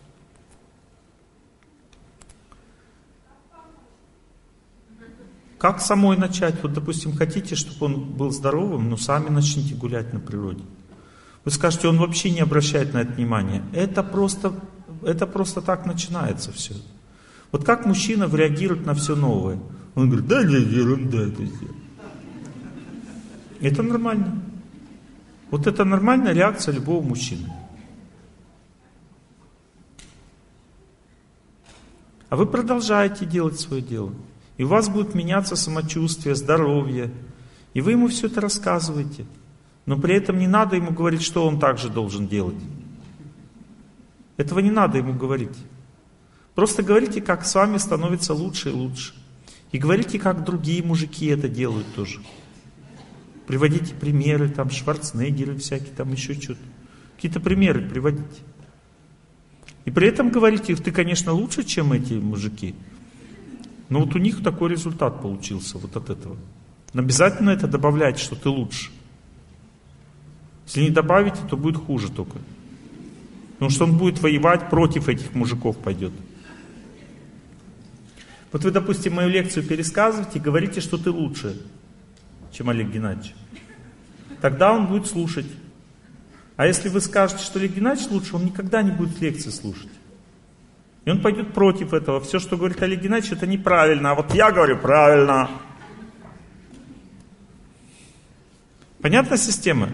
Как самой начать? Вот, допустим, хотите, чтобы он был здоровым, но сами начните гулять на природе. Вы скажете, он вообще не обращает на это внимания. Это просто, это просто так начинается все. Вот как мужчина реагирует на все новое? Он говорит, да, не ерунда это сделать. Это нормально. Вот это нормальная реакция любого мужчины. А вы продолжаете делать свое дело. И у вас будет меняться самочувствие, здоровье. И вы ему все это рассказываете. Но при этом не надо ему говорить, что он также должен делать. Этого не надо ему говорить. Просто говорите, как с вами становится лучше и лучше. И говорите, как другие мужики это делают тоже. Приводите примеры, там, Шварценеггеры всякие, там еще что-то. Какие-то примеры приводите. И при этом говорите, ты, конечно, лучше, чем эти мужики. Но вот у них такой результат получился вот от этого. Но обязательно это добавлять, что ты лучше. Если не добавите, то будет хуже только. Потому что он будет воевать против этих мужиков пойдет. Вот вы, допустим, мою лекцию пересказываете и говорите, что ты лучше, чем Олег Геннадьевич. Тогда он будет слушать. А если вы скажете, что Олег Геннадьевич лучше, он никогда не будет лекции слушать. И он пойдет против этого. Все, что говорит Олег Геннадьевич, это неправильно. А вот я говорю правильно. Понятна система?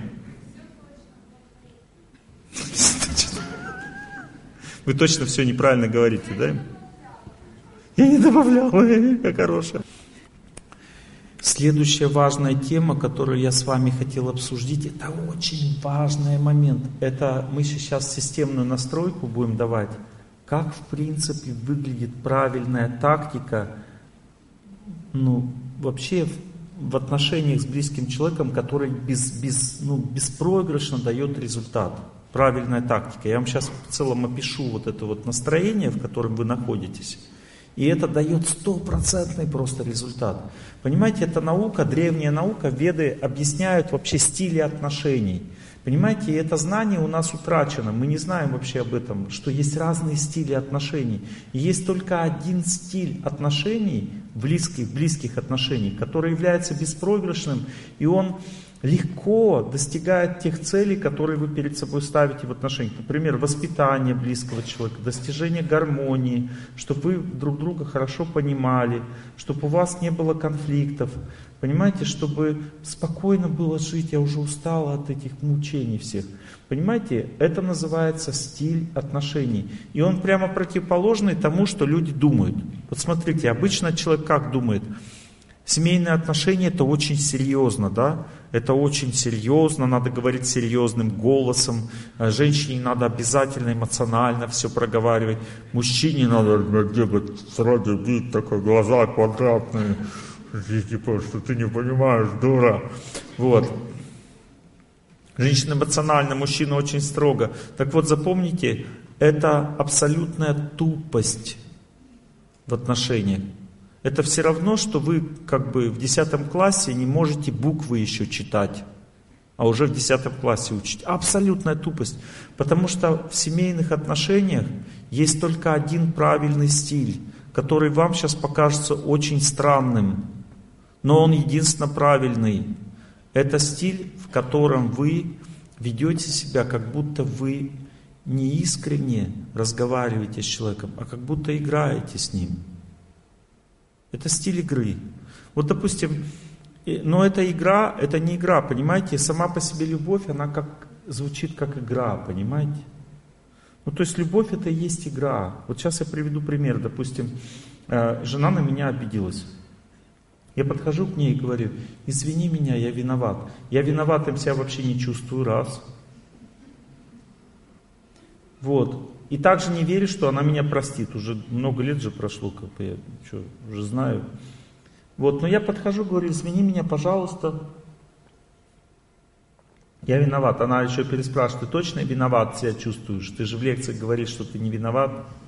Вы точно все неправильно говорите, да? Я не добавлял, как хорошая. Следующая важная тема, которую я с вами хотел обсудить, это очень важный момент. Это мы сейчас системную настройку будем давать. Как, в принципе, выглядит правильная тактика, ну, вообще в, в отношениях с близким человеком, который без, без, ну, беспроигрышно дает результат. Правильная тактика. Я вам сейчас в целом опишу вот это вот настроение, в котором вы находитесь. И это дает стопроцентный просто результат. Понимаете, это наука, древняя наука, веды объясняют вообще стили отношений. Понимаете, это знание у нас утрачено. Мы не знаем вообще об этом, что есть разные стили отношений. И есть только один стиль отношений, близких, близких отношений, который является беспроигрышным, и он легко достигает тех целей, которые вы перед собой ставите в отношениях. Например, воспитание близкого человека, достижение гармонии, чтобы вы друг друга хорошо понимали, чтобы у вас не было конфликтов. Понимаете, чтобы спокойно было жить, я уже устала от этих мучений всех. Понимаете, это называется стиль отношений. И он прямо противоположный тому, что люди думают. Вот смотрите, обычно человек как думает? Семейные отношения — это очень серьезно, да? Это очень серьезно, надо говорить серьезным голосом. Женщине надо обязательно эмоционально все проговаривать. Мужчине надо делать сразу вид, такой, глаза квадратные. Типа, что ты не понимаешь, дура. Вот. Женщина эмоциональна, мужчина очень строго. Так вот, запомните, это абсолютная тупость в отношениях. Это все равно, что вы как бы в десятом классе не можете буквы еще читать, а уже в десятом классе учите. Абсолютная тупость. Потому что в семейных отношениях есть только один правильный стиль, который вам сейчас покажется очень странным, но он единственно правильный. Это стиль, в котором вы ведете себя, как будто вы не искренне разговариваете с человеком, а как будто играете с ним. Это стиль игры. Вот, допустим, но эта игра, это не игра, понимаете? Сама по себе любовь, она как, звучит как игра, понимаете? Ну, то есть любовь — это и есть игра. Вот сейчас я приведу пример. Допустим, жена на меня обиделась. Я подхожу к ней и говорю: извини меня, я виноват. Я виноватым себя вообще не чувствую, раз. Вот. И также не верю, что она меня простит. Уже много лет же прошло, как бы я что, уже знаю. Вот, но я подхожу, говорю: извини меня, пожалуйста. Я виноват. Она еще переспрашивает: ты точно виноват себя чувствуешь? Ты же в лекции говоришь, что ты не виноват.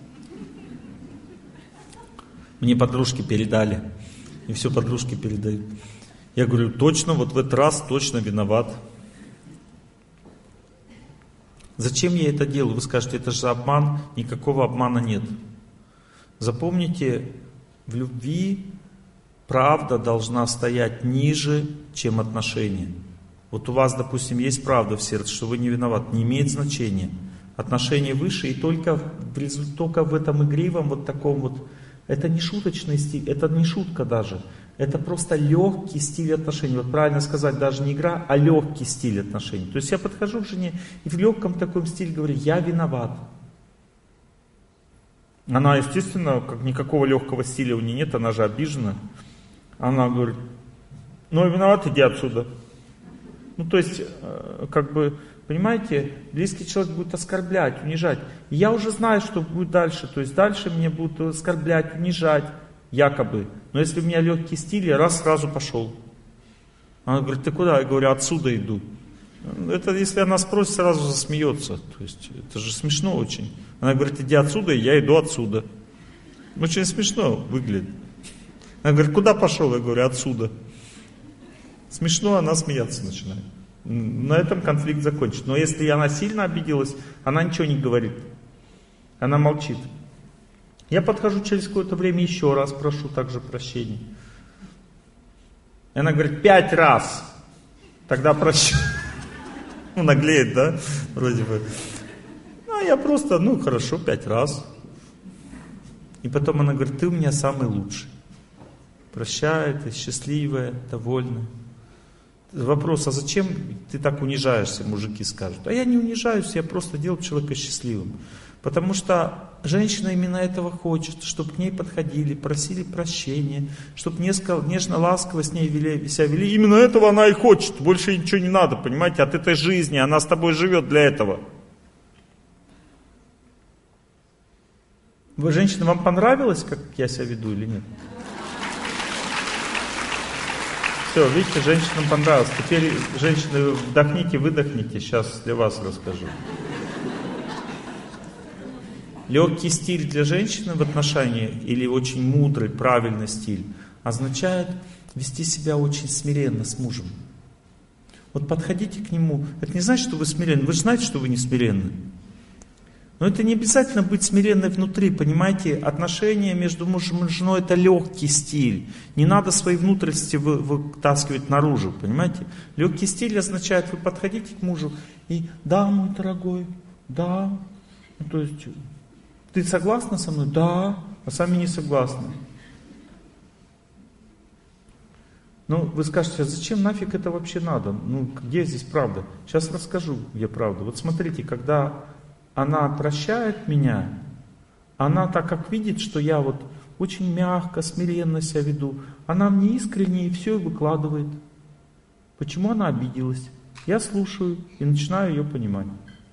Мне подружки передали. И все подружки передают. Я говорю: точно, вот в этот раз точно виноват. Зачем я это делаю? Вы скажете: это же обман. Никакого обмана нет. Запомните, в любви правда должна стоять ниже, чем отношения. Вот у вас, допустим, есть правда в сердце, что вы не виноват. Не имеет значения. Отношения выше, и только в, результате, только в этом игривом вот таком вот. Это не шуточный стиль, это не шутка даже. Это просто легкий стиль отношений. Вот правильно сказать, даже не игра, а легкий стиль отношений. То есть я подхожу к жене и в легком таком стиле говорю: я виноват. Она, естественно, как никакого легкого стиля у нее нет, она же обижена. Она говорит: ну виноват, иди отсюда. Ну то есть, как бы, понимаете, близкий человек будет оскорблять, унижать. И я уже знаю, что будет дальше. То есть дальше меня будут оскорблять, унижать, якобы. Но если у меня легкий стиль, я раз сразу пошел. Она говорит: ты куда? Я говорю: отсюда иду. Это если она спросит, сразу засмеется. То есть это же смешно очень. Она говорит: иди отсюда, и я иду отсюда. Очень смешно выглядит. Она говорит: куда пошел? Я говорю: отсюда. Смешно, она смеяться начинает. На этом конфликт закончен. Но если она сильно обиделась, она ничего не говорит. Она молчит. Я подхожу через какое-то время, еще раз прошу также прощения. И она говорит: пять раз. Тогда прощу. Ну, наглеет, да? Вроде бы. Ну, я просто, ну, хорошо, пять раз. И потом она говорит: ты у меня самый лучший. Прощает, ты счастливая, довольная. Вопрос: а зачем ты так унижаешься, мужики скажут. А я не унижаюсь, я просто делаю человека счастливым. Потому что женщина именно этого хочет, чтобы к ней подходили, просили прощения, чтобы нежно, ласково с ней вели, себя вели. Именно этого она и хочет, больше ничего не надо, понимаете, от этой жизни, она с тобой живет для этого. Вы, женщина, вам понравилось, как я себя веду или нет? Все, видите, женщинам понравилось. Теперь, женщины, вдохните, выдохните. Сейчас для вас расскажу. Легкий стиль для женщины в отношениях или очень мудрый, правильный стиль означает вести себя очень смиренно с мужем. Вот подходите к нему. Это не значит, что вы смиренны. Вы же знаете, что вы не смиренны. Но это не обязательно быть смиренной внутри, понимаете? Отношения между мужем и женой — это легкий стиль. Не надо свои внутренности вы, вытаскивать наружу, понимаете? Легкий стиль означает, вы подходите к мужу и: да, мой дорогой, да. Ну, то есть, ты согласна со мной? Да. А сами не согласны. Ну, вы скажете: а зачем нафиг это вообще надо? Ну, где здесь правда? Сейчас расскажу, где правда. Вот смотрите, когда она прощает меня, она так как видит, что я вот очень мягко, смиренно себя веду. Она мне искренне и все выкладывает. Почему она обиделась? Я слушаю и начинаю ее понимать.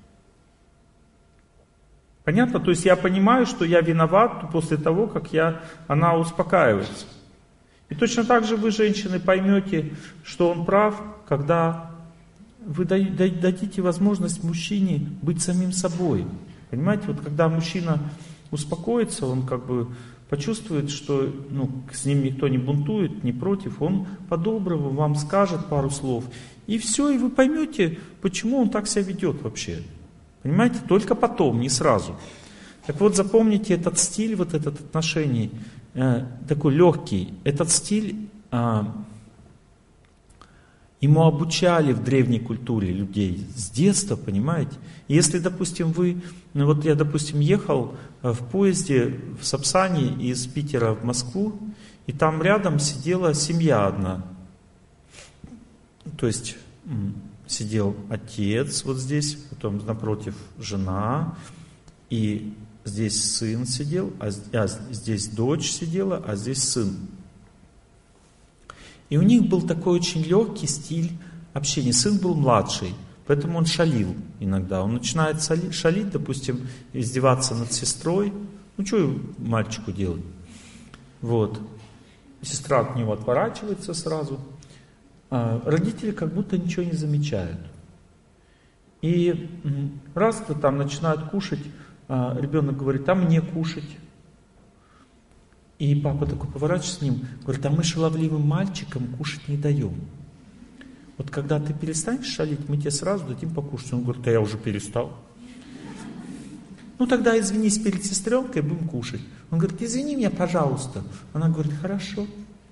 Понятно? То есть я понимаю, что я виноват после того, как я, она успокаивается. И точно так же вы, женщины, поймете, что он прав, когда вы дадите возможность мужчине быть самим собой. Понимаете, вот когда мужчина успокоится, он как бы почувствует, что ну, с ним никто не бунтует, не против, он по-доброму вам скажет пару слов. И все, и вы поймете, почему он так себя ведет вообще. Понимаете, только потом, не сразу. Так вот, запомните этот стиль, вот этот отношений, э, такой легкий. Этот стиль, э, ему обучали в древней культуре людей с детства, понимаете. Если, допустим, вы, ну вот я, допустим, ехал в поезде в Сапсане из Питера в Москву, и там рядом сидела семья одна. То есть сидел отец вот здесь, потом напротив жена, и здесь сын сидел, а здесь дочь сидела, а здесь сын. И у них был такой очень легкий стиль общения. Сын был младший, поэтому он шалил иногда. Он начинает шалить, допустим, издеваться над сестрой. Ну, что мальчику делать? Вот. Сестра от него отворачивается сразу. А родители как будто ничего не замечают. И раз-то там начинают кушать, а ребенок говорит, а мне кушать? И папа такой поворачивается к ним, говорит, а мы шаловливым мальчикам кушать не даем. Вот когда ты перестанешь шалить, мы тебе сразу дадим покушать. Он говорит, да я уже перестал. Ну тогда извинись перед сестренкой, будем кушать. Он говорит, извини меня, пожалуйста. Она говорит, хорошо.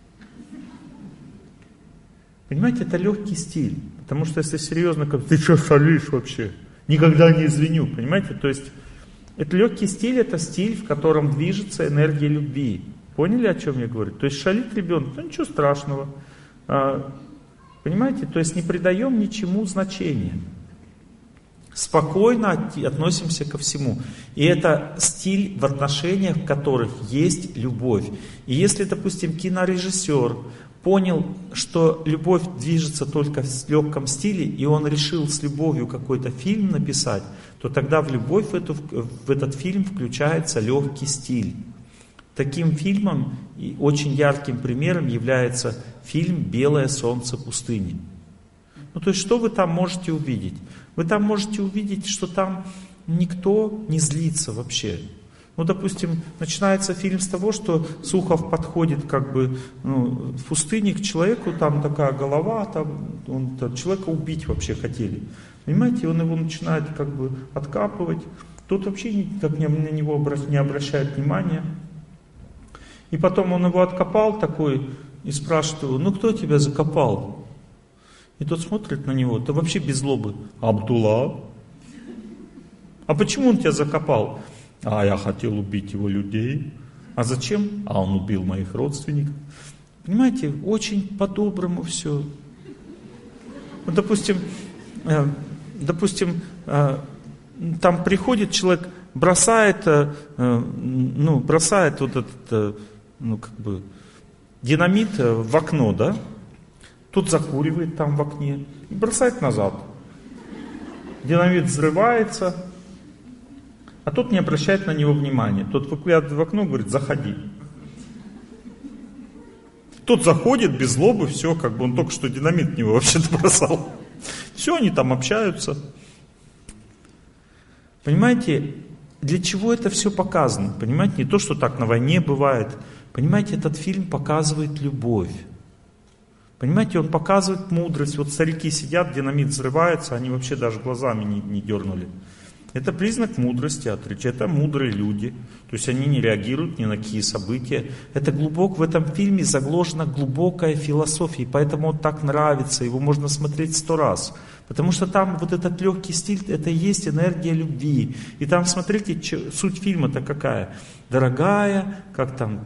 Понимаете, это легкий стиль. Потому что если серьезно, как ты что шалишь вообще? Никогда не извиню. Понимаете, то есть это легкий стиль, это стиль, в котором движется энергия любви. Поняли, о чем я говорю? То есть шалит ребенок, ну ничего страшного. А, понимаете, то есть не придаем ничему значения. Спокойно относимся ко всему. И это стиль, в отношениях в которых есть любовь. И если, допустим, кинорежиссер понял, что любовь движется только в легком стиле, и он решил с любовью какой-то фильм написать, то тогда в любовь в, эту, в этот фильм включается легкий стиль. Таким фильмом и очень ярким примером является фильм «Белое солнце пустыни». Ну, то есть, что вы там можете увидеть? Вы там можете увидеть, что там никто не злится вообще. Ну, допустим, начинается фильм с того, что Сухов подходит как бы ну, в пустыне к человеку, там такая голова, там, он, там человека убить вообще хотели. Понимаете, он его начинает как бы откапывать. Тот вообще никак на него не обращает внимания. И потом он его откопал такой и спрашивает его, ну кто тебя закопал? И тот смотрит на него, ты вообще без злобы. Абдулла. А почему он тебя закопал? А я хотел убить его людей. А зачем? А он убил моих родственников. Понимаете, очень по-доброму все. Вот, допустим, э, допустим, э, там приходит человек, бросает, э, ну, бросает вот этот, э, ну, как бы, динамит в окно, да? Тут закуривает там в окне и бросает назад. Динамит взрывается, а тот не обращает на него внимания. Тот выглядывает в окно, говорит, заходи. Тот заходит без злобы, все, как бы он только что динамит в него вообще-то бросал. Все, они там общаются. Понимаете, для чего это все показано? Понимаете, не то, что так на войне бывает. Понимаете, этот фильм показывает любовь. Понимаете, он показывает мудрость. Вот старики сидят, динамит взрывается, они вообще даже глазами не, не дернули. Это признак мудрости, отличия. Это мудрые люди. То есть они не реагируют ни на какие события. Это глубоко, в этом фильме заложена глубокая философия. И поэтому он так нравится. Его можно смотреть сто раз. Потому что там вот этот легкий стиль, это и есть энергия любви. И там, смотрите, суть фильма-то какая. Дорогая, как там,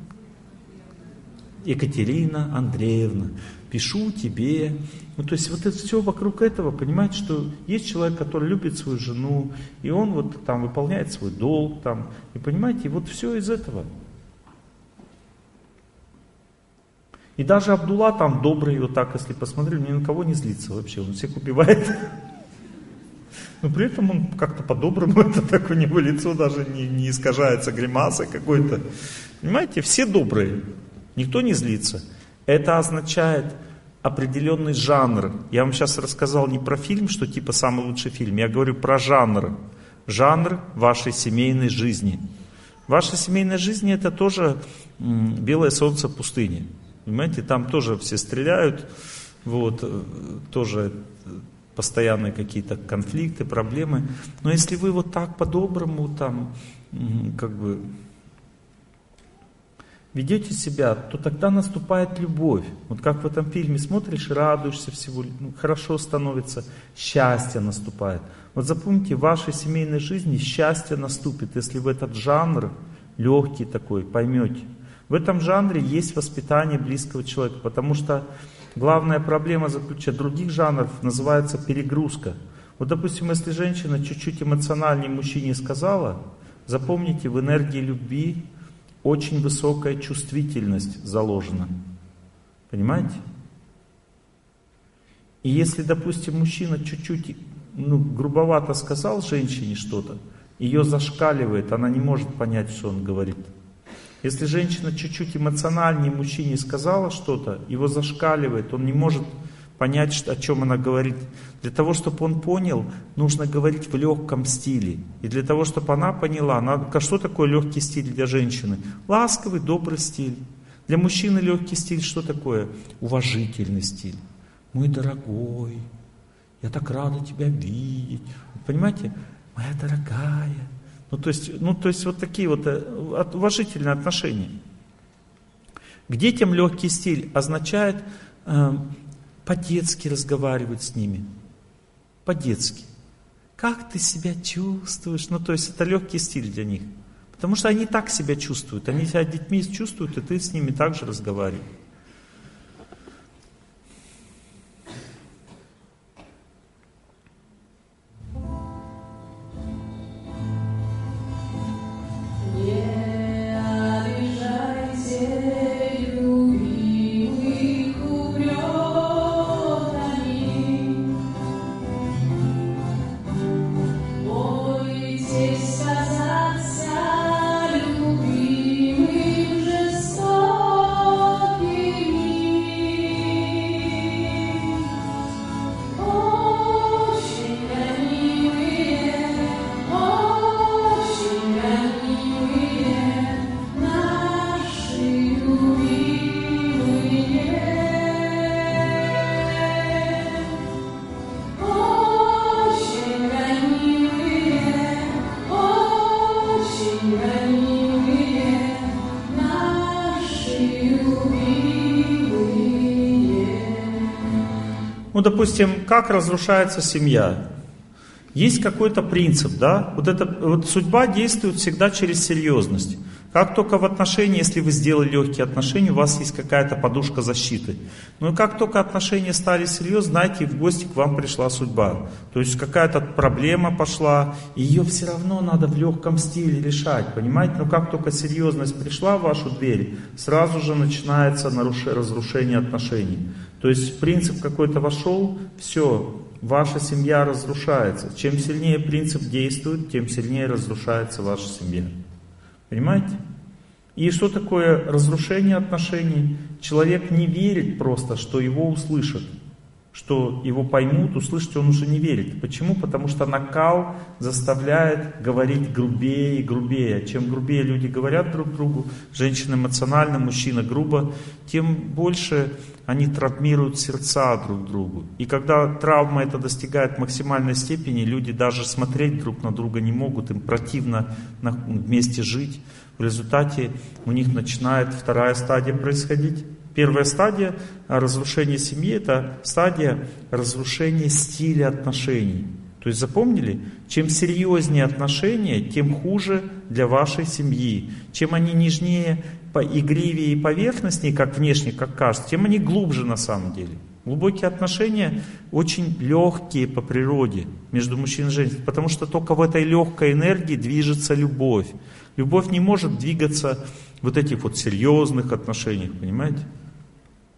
Екатерина Андреевна, пишу тебе. Ну, то есть вот это все вокруг этого, понимаете, что есть человек, который любит свою жену, и он вот там выполняет свой долг, там, и понимаете, и вот все из этого. И даже Абдулла там добрый, вот так, если посмотрели, ни на кого не злится вообще, он всех убивает. Но при этом он как-то по-доброму, это так у него лицо даже не, не искажается гримасой какой-то. Понимаете, все добрые, никто не злится. Это означает определенный жанр. Я вам сейчас рассказал не про фильм, что типа самый лучший фильм, я говорю про жанр. Жанр вашей семейной жизни. Ваша семейная жизнь это тоже белое солнце пустыни. Понимаете, там тоже все стреляют, вот, тоже постоянные какие-то конфликты, проблемы. Но если вы вот так по-доброму там, как бы, ведете себя, то тогда наступает любовь. Вот как в этом фильме смотришь и радуешься всего, ну, хорошо становится, счастье наступает. Вот запомните, в вашей семейной жизни счастье наступит, если вы этот жанр, легкий такой, поймете. В этом жанре есть воспитание близкого человека, потому что главная проблема заключается, других жанров называется перегрузка. Вот, допустим, если женщина чуть-чуть эмоциональнее мужчине сказала, запомните, в энергии любви очень высокая чувствительность заложена. Понимаете? И если, допустим, мужчина чуть-чуть, ну, грубовато сказал женщине что-то, ее зашкаливает, она не может понять, что он говорит. Если женщина чуть-чуть эмоциональнее мужчине сказала что-то, его зашкаливает, он не может понять, о чем она говорит. Для того, чтобы он понял, нужно говорить в легком стиле. И для того, чтобы она поняла, надо, что такое легкий стиль для женщины? Ласковый, добрый стиль. Для мужчины легкий стиль что такое? Уважительный стиль. Мой дорогой, я так рада тебя видеть. Понимаете? Моя дорогая. Ну то, есть, ну, то есть вот такие вот уважительные отношения. К детям легкий стиль означает э, по-детски разговаривать с ними. По-детски. Как ты себя чувствуешь? Ну то есть это легкий стиль для них. Потому что они так себя чувствуют. Они себя детьми чувствуют, и ты с ними также разговариваешь. Ну, допустим, как разрушается семья? Есть какой-то принцип, да? Вот, это, вот судьба действует всегда через серьезность. Как только в отношении, если вы сделали легкие отношения, у вас есть какая-то подушка защиты. Но как только отношения стали серьезны, знаете, в гости к вам пришла судьба. То есть какая-то проблема пошла, и ее все равно надо в легком стиле решать, понимаете? Но как только серьезность пришла в вашу дверь, сразу же начинается наруш... разрушение отношений. То есть принцип какой-то вошел, все, ваша семья разрушается. Чем сильнее принцип действует, тем сильнее разрушается ваша семья. Понимаете? И что такое разрушение отношений? Человек не верит просто, что его услышат, что его поймут, услышать он уже не верит. Почему? Потому что накал заставляет говорить грубее и грубее. Чем грубее люди говорят друг другу, женщина эмоционально, мужчина грубо, тем больше они травмируют сердца друг другу. И когда травма эта достигает максимальной степени, люди даже смотреть друг на друга не могут, им противно вместе жить. В результате у них начинает вторая стадия происходить. Первая стадия разрушения семьи – это стадия разрушения стиля отношений. То есть запомнили? Чем серьезнее отношения, тем хуже для вашей семьи. Чем они нежнее, игривее и поверхностнее, как внешне, как кажется, тем они глубже на самом деле. Глубокие отношения очень легкие по природе между мужчиной и женщиной, потому что только в этой легкой энергии движется любовь. Любовь не может двигаться в вот этих вот серьезных отношениях, понимаете?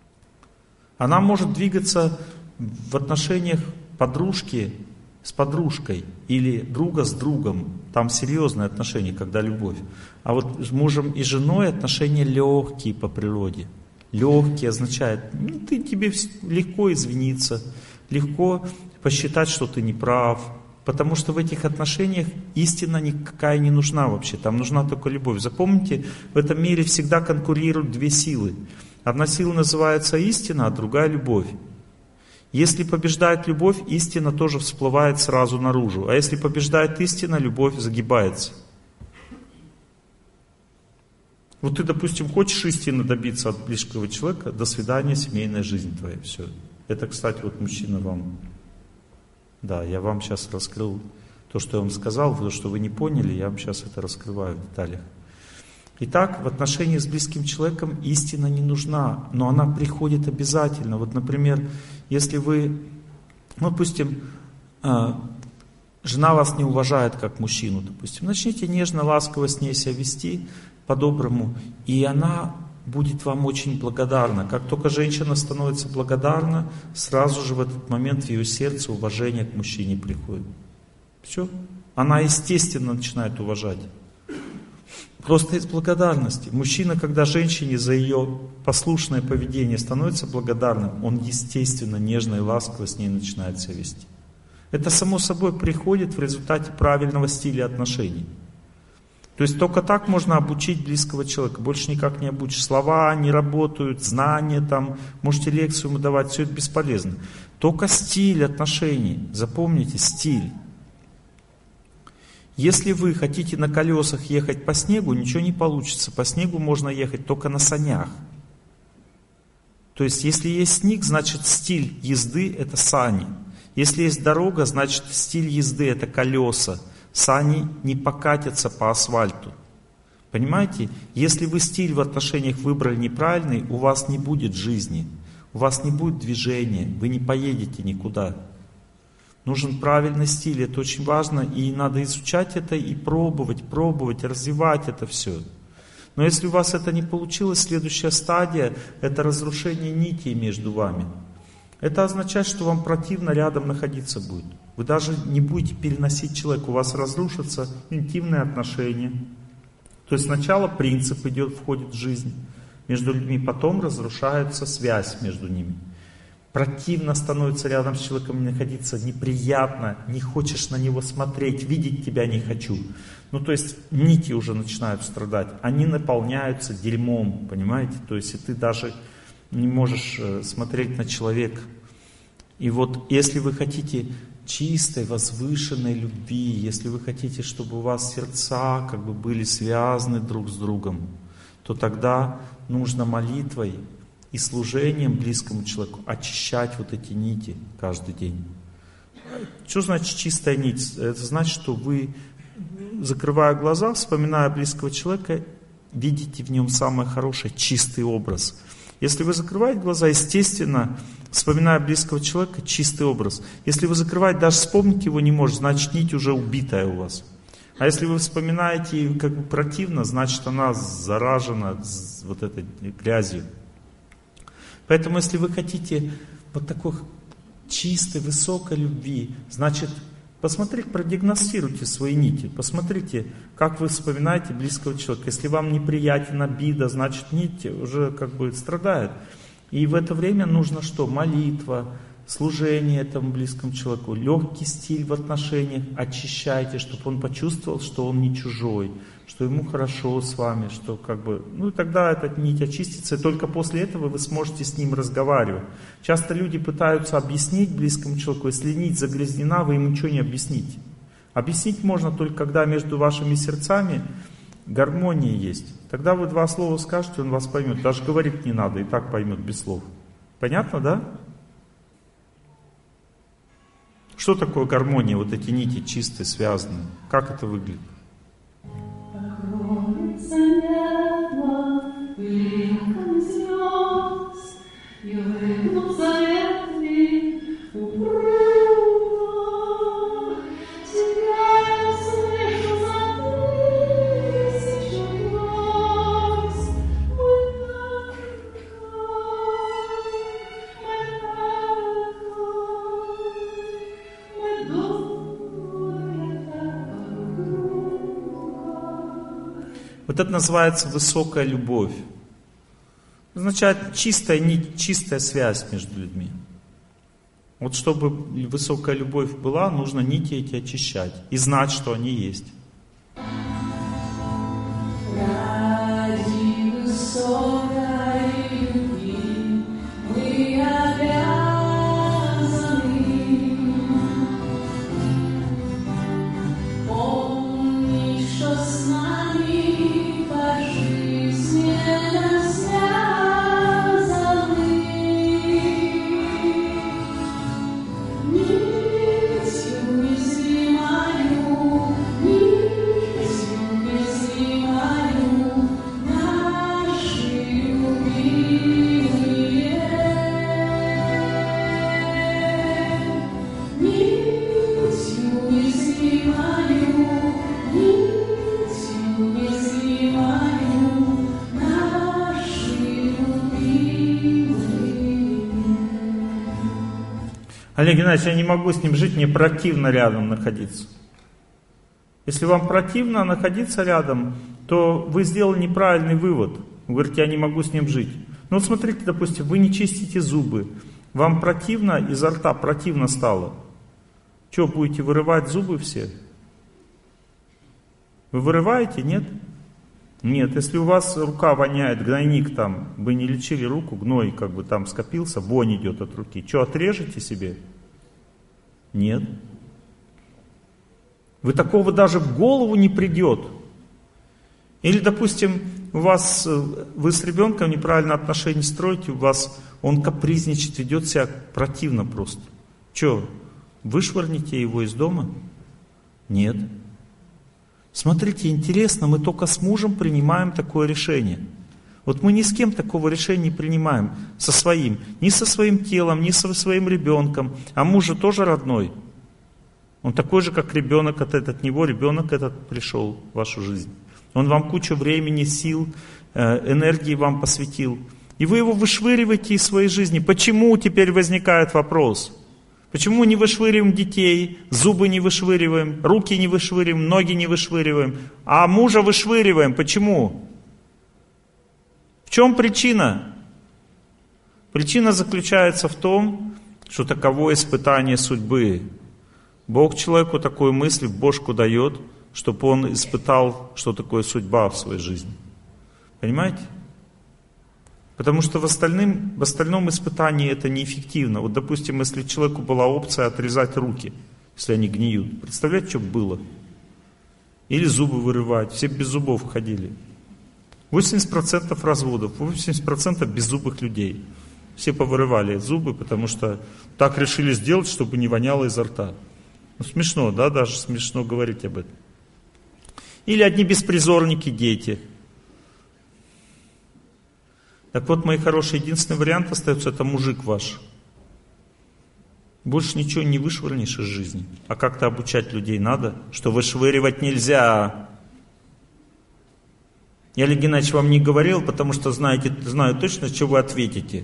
Она может двигаться в отношениях подружки с подружкой или друга с другом. Там серьезные отношения, когда любовь. А вот с мужем и женой отношения легкие по природе. Легкие означает, ну, ты, тебе легко извиниться, легко посчитать, что ты не прав. Потому что в этих отношениях истина никакая не нужна вообще. Там нужна только любовь. Запомните, в этом мире всегда конкурируют две силы. Одна сила называется истина, а другая любовь. Если побеждает любовь, истина тоже всплывает сразу наружу. А если побеждает истина, любовь загибается. Вот ты, допустим, хочешь истины добиться от близкого человека, до свидания, семейная жизнь твоя. Все. Это, кстати, вот мужчина вам... Да, я вам сейчас раскрыл то, что я вам сказал, то, что вы не поняли, я вам сейчас это раскрываю в деталях. Итак, в отношении с близким человеком истина не нужна, но она приходит обязательно. Вот, например, если вы, ну, допустим, жена вас не уважает как мужчину, допустим, начните нежно, ласково с ней себя вести, по-доброму, и она будет вам очень благодарна. Как только женщина становится благодарна, сразу же в этот момент в ее сердце уважение к мужчине приходит. Все. Она естественно начинает уважать. Просто из благодарности. Мужчина, когда женщине за ее послушное поведение становится благодарным, он естественно, нежно и ласково с ней начинает себя вести. Это само собой приходит в результате правильного стиля отношений. То есть только так можно обучить близкого человека. Больше никак не обучишь. Слова не работают, знания там, можете лекцию ему давать, все это бесполезно. Только стиль отношений. Запомните, стиль. Если вы хотите на колесах ехать по снегу, ничего не получится. По снегу можно ехать только на санях. То есть если есть снег, значит стиль езды это сани. Если есть дорога, значит стиль езды это колеса. Сани не покатятся по асфальту. Понимаете? Если вы стиль в отношениях выбрали неправильный, у вас не будет жизни. У вас не будет движения. Вы не поедете никуда. Нужен правильный стиль. Это очень важно. И надо изучать это и пробовать, пробовать, развивать это все. Но если у вас это не получилось, следующая стадия – это разрушение нитей между вами. Это означает, что вам противно рядом находиться будет. Вы даже не будете переносить человека, у вас разрушатся интимные отношения. То есть сначала принцип идет, входит в жизнь между людьми, потом разрушается связь между ними. Противно становится рядом с человеком находиться, неприятно, не хочешь на него смотреть, видеть тебя не хочу. Ну то есть нити уже начинают страдать, они наполняются дерьмом, понимаете? То есть и ты даже не можешь смотреть на человека. И вот если вы хотите чистой, возвышенной любви, если вы хотите, чтобы у вас сердца как бы были связаны друг с другом, то тогда нужно молитвой и служением близкому человеку очищать вот эти нити каждый день. Что значит чистая нить? Это значит, что вы, закрывая глаза, вспоминая близкого человека, видите в нем самый хороший, чистый образ. Если вы закрываете глаза, естественно, вспоминая близкого человека, чистый образ. Если вы закрываете, даже вспомнить его не можете, значит нить уже убитая у вас. А если вы вспоминаете как бы противно, значит она заражена вот этой грязью. Поэтому если вы хотите вот такой чистой, высокой любви, значит, посмотрите, продиагностируйте свои нити, посмотрите, как вы вспоминаете близкого человека. Если вам неприятен, обида, значит нить уже как бы страдает. И в это время нужно что? Молитва, служение этому близкому человеку, легкий стиль в отношениях, очищайте, чтобы он почувствовал, что он не чужой, что ему хорошо с вами, что как бы, ну и тогда эта нить очистится, и только после этого вы сможете с ним разговаривать. Часто люди пытаются объяснить близкому человеку, если нить загрязнена, вы ему ничего не объясните. Объяснить можно только, когда между вашими сердцами гармония есть. Тогда вы два слова скажете, он вас поймет. Даже говорить не надо, и так поймет без слов. Понятно, да? Что такое гармония, вот эти нити чистые, связанные? Как это выглядит? Вот это называется высокая любовь. Означает чистая нить, чистая связь между людьми. Вот чтобы высокая любовь была, нужно нити эти очищать и знать, что они есть. Ради высокой любви мы обязаны. Помни, что с нами пожизненно связаны. Нитью незримою, нитью незримою наши любимые. Нитью незримою, нитью незримою наши любимые. Олег Геннадьевич, я не могу с ним жить, мне противно рядом находиться. Если вам противно находиться рядом, то вы сделали неправильный вывод. Вы говорите, я не могу с ним жить. Ну вот смотрите, допустим, вы не чистите зубы. Вам противно, изо рта противно стало. Что, будете вырывать зубы все? Вы вырываете, нет? Нет, если у вас рука воняет, гнойник там, вы не лечили руку, гной как бы там скопился, вонь идет от руки. Что, отрежете себе? Нет. Вы такого даже в голову не придет. Или, допустим, у вас, вы с ребенком неправильно отношения строите, у вас он капризничает, ведет себя противно просто. Что, вышвырните его из дома? Нет. Смотрите, интересно, мы только с мужем принимаем такое решение. Вот мы ни с кем такого решения не принимаем, со своим. Ни со своим телом, ни со своим ребенком. А муж же тоже родной. Он такой же, как ребенок от, от него, ребенок этот пришел в вашу жизнь. Он вам кучу времени, сил, энергии вам посвятил. И вы его вышвыриваете из своей жизни. Почему теперь возникает вопрос? Почему не вышвыриваем детей, зубы не вышвыриваем, руки не вышвыриваем, ноги не вышвыриваем, а мужа вышвыриваем? Почему? В чем причина? Причина заключается в том, что таково испытание судьбы. Бог человеку такую мысль в бошку дает, чтобы он испытал, что такое судьба в своей жизни. Понимаете? Потому что в остальном, в остальном испытании это неэффективно. Вот, допустим, если человеку была опция отрезать руки, если они гниют. Представляете, что было? Или зубы вырывать. Все без зубов ходили. восемьдесят процентов разводов, восемьдесят процентов беззубых людей. Все повырывали зубы, потому что так решили сделать, чтобы не воняло изо рта. Ну, смешно, да? Даже смешно говорить об этом. Или одни беспризорники, дети. Так вот, мои хорошие, единственный вариант остается, это мужик ваш. Больше ничего не вышвырнешь из жизни. А как-то обучать людей надо, что вышвыривать нельзя. Я, Олег Геннадьевич, вам не говорил, потому что знаете, знаю точно, что вы ответите.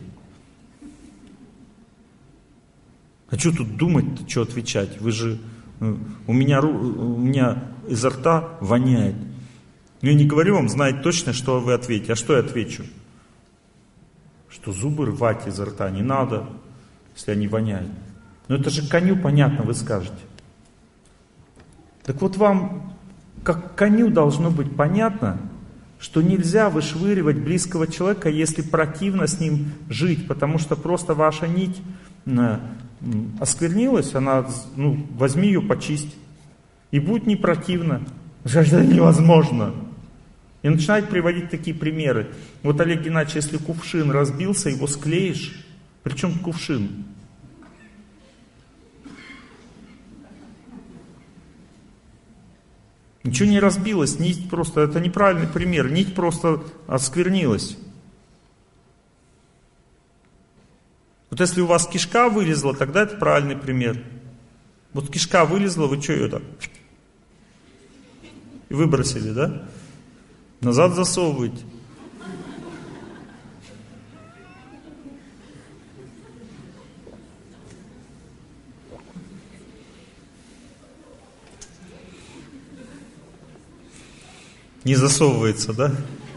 А что тут думать-то, что отвечать? Вы же, у меня, у меня изо рта воняет. Я не говорю вам, знаете точно, что вы ответите. А что я отвечу? Что зубы рвать изо рта не надо, если они воняют. Но это же коню понятно, вы скажете. Так вот вам, как коню должно быть понятно, что нельзя вышвыривать близкого человека, если противно с ним жить, потому что просто ваша нить осквернилась, она, ну, возьми ее, почисть, и будет не противно. Это невозможно. И начинает приводить такие примеры. Вот, Олег Геннадьевич, если кувшин разбился, его склеишь. Причем кувшин? Ничего не разбилось, нить просто, это неправильный пример, нить просто осквернилась. Вот если у вас кишка вылезла, тогда это правильный пример. Вот кишка вылезла, вы что ее так? И выбросили, да? Назад засовываете. Не засовывается, да?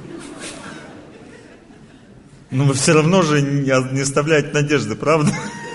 Но вы все равно же не, не оставляете надежды, правда?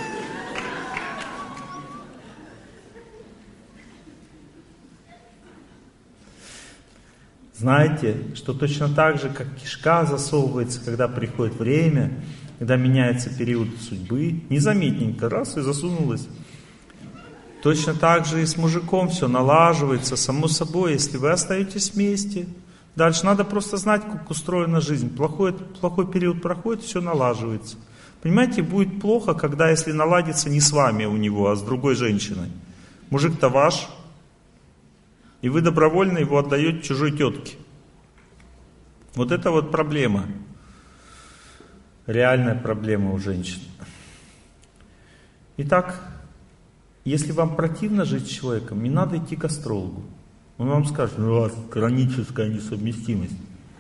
Знаете, что точно так же, как кишка засовывается, когда приходит время, когда меняется период судьбы, незаметненько, раз и засунулась. Точно так же и с мужиком все налаживается, само собой, если вы остаетесь вместе. Дальше надо просто знать, как устроена жизнь. Плохой, плохой период проходит, все налаживается. Понимаете, будет плохо, когда если наладится не с вами у него, а с другой женщиной. Мужик-то ваш, и вы добровольно его отдаете чужой тетке. Вот это вот проблема. Реальная проблема у женщин. Итак, если вам противно жить с человеком, не надо идти к астрологу. Он вам скажет, ну, у вас хроническая несовместимость.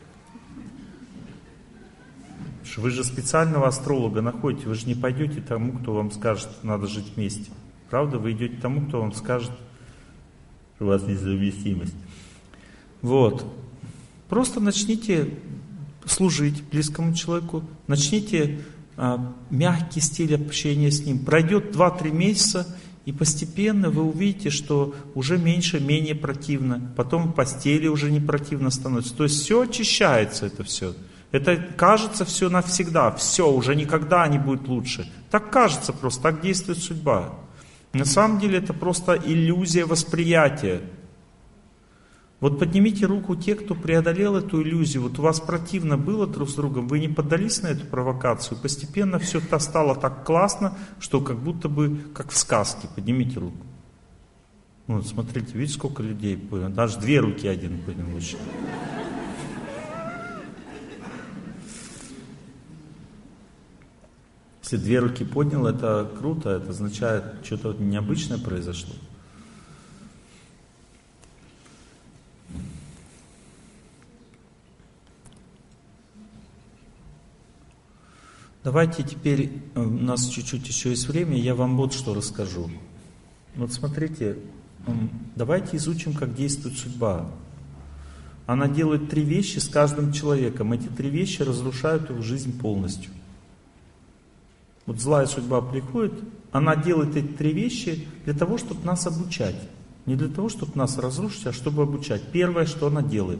Вы же специального астролога находите, вы же не пойдете тому, кто вам скажет, надо жить вместе. Правда? Вы идете тому, кто вам скажет, что у вас несовместимость. Вот. Просто начните служить близкому человеку, начните а, мягкий стиль общения с ним. Пройдет два-три месяца, и постепенно вы увидите, что уже меньше, менее противно. Потом в постели уже не противно становится. То есть все очищается, это все. Это кажется все навсегда. Все, уже никогда не будет лучше. Так кажется просто, так действует судьба. На самом деле это просто иллюзия восприятия. Вот поднимите руку те, кто преодолел эту иллюзию. Вот у вас противно было друг с другом, вы не поддались на эту провокацию. Постепенно все это стало так классно, что как будто бы, как в сказке. Поднимите руку. Вот, смотрите, видите, сколько людей понял. Даже две руки один понял лучше. Если две руки поднял, это круто, это означает, что-то необычное произошло. Давайте теперь, у нас чуть-чуть еще есть время, я вам вот что расскажу. Вот смотрите, давайте изучим, как действует судьба. Она делает три вещи с каждым человеком. Эти три вещи разрушают его жизнь полностью. Вот злая судьба приходит, она делает эти три вещи для того, чтобы нас обучать. Не для того, чтобы нас разрушить, а чтобы обучать. Первое, что она делает.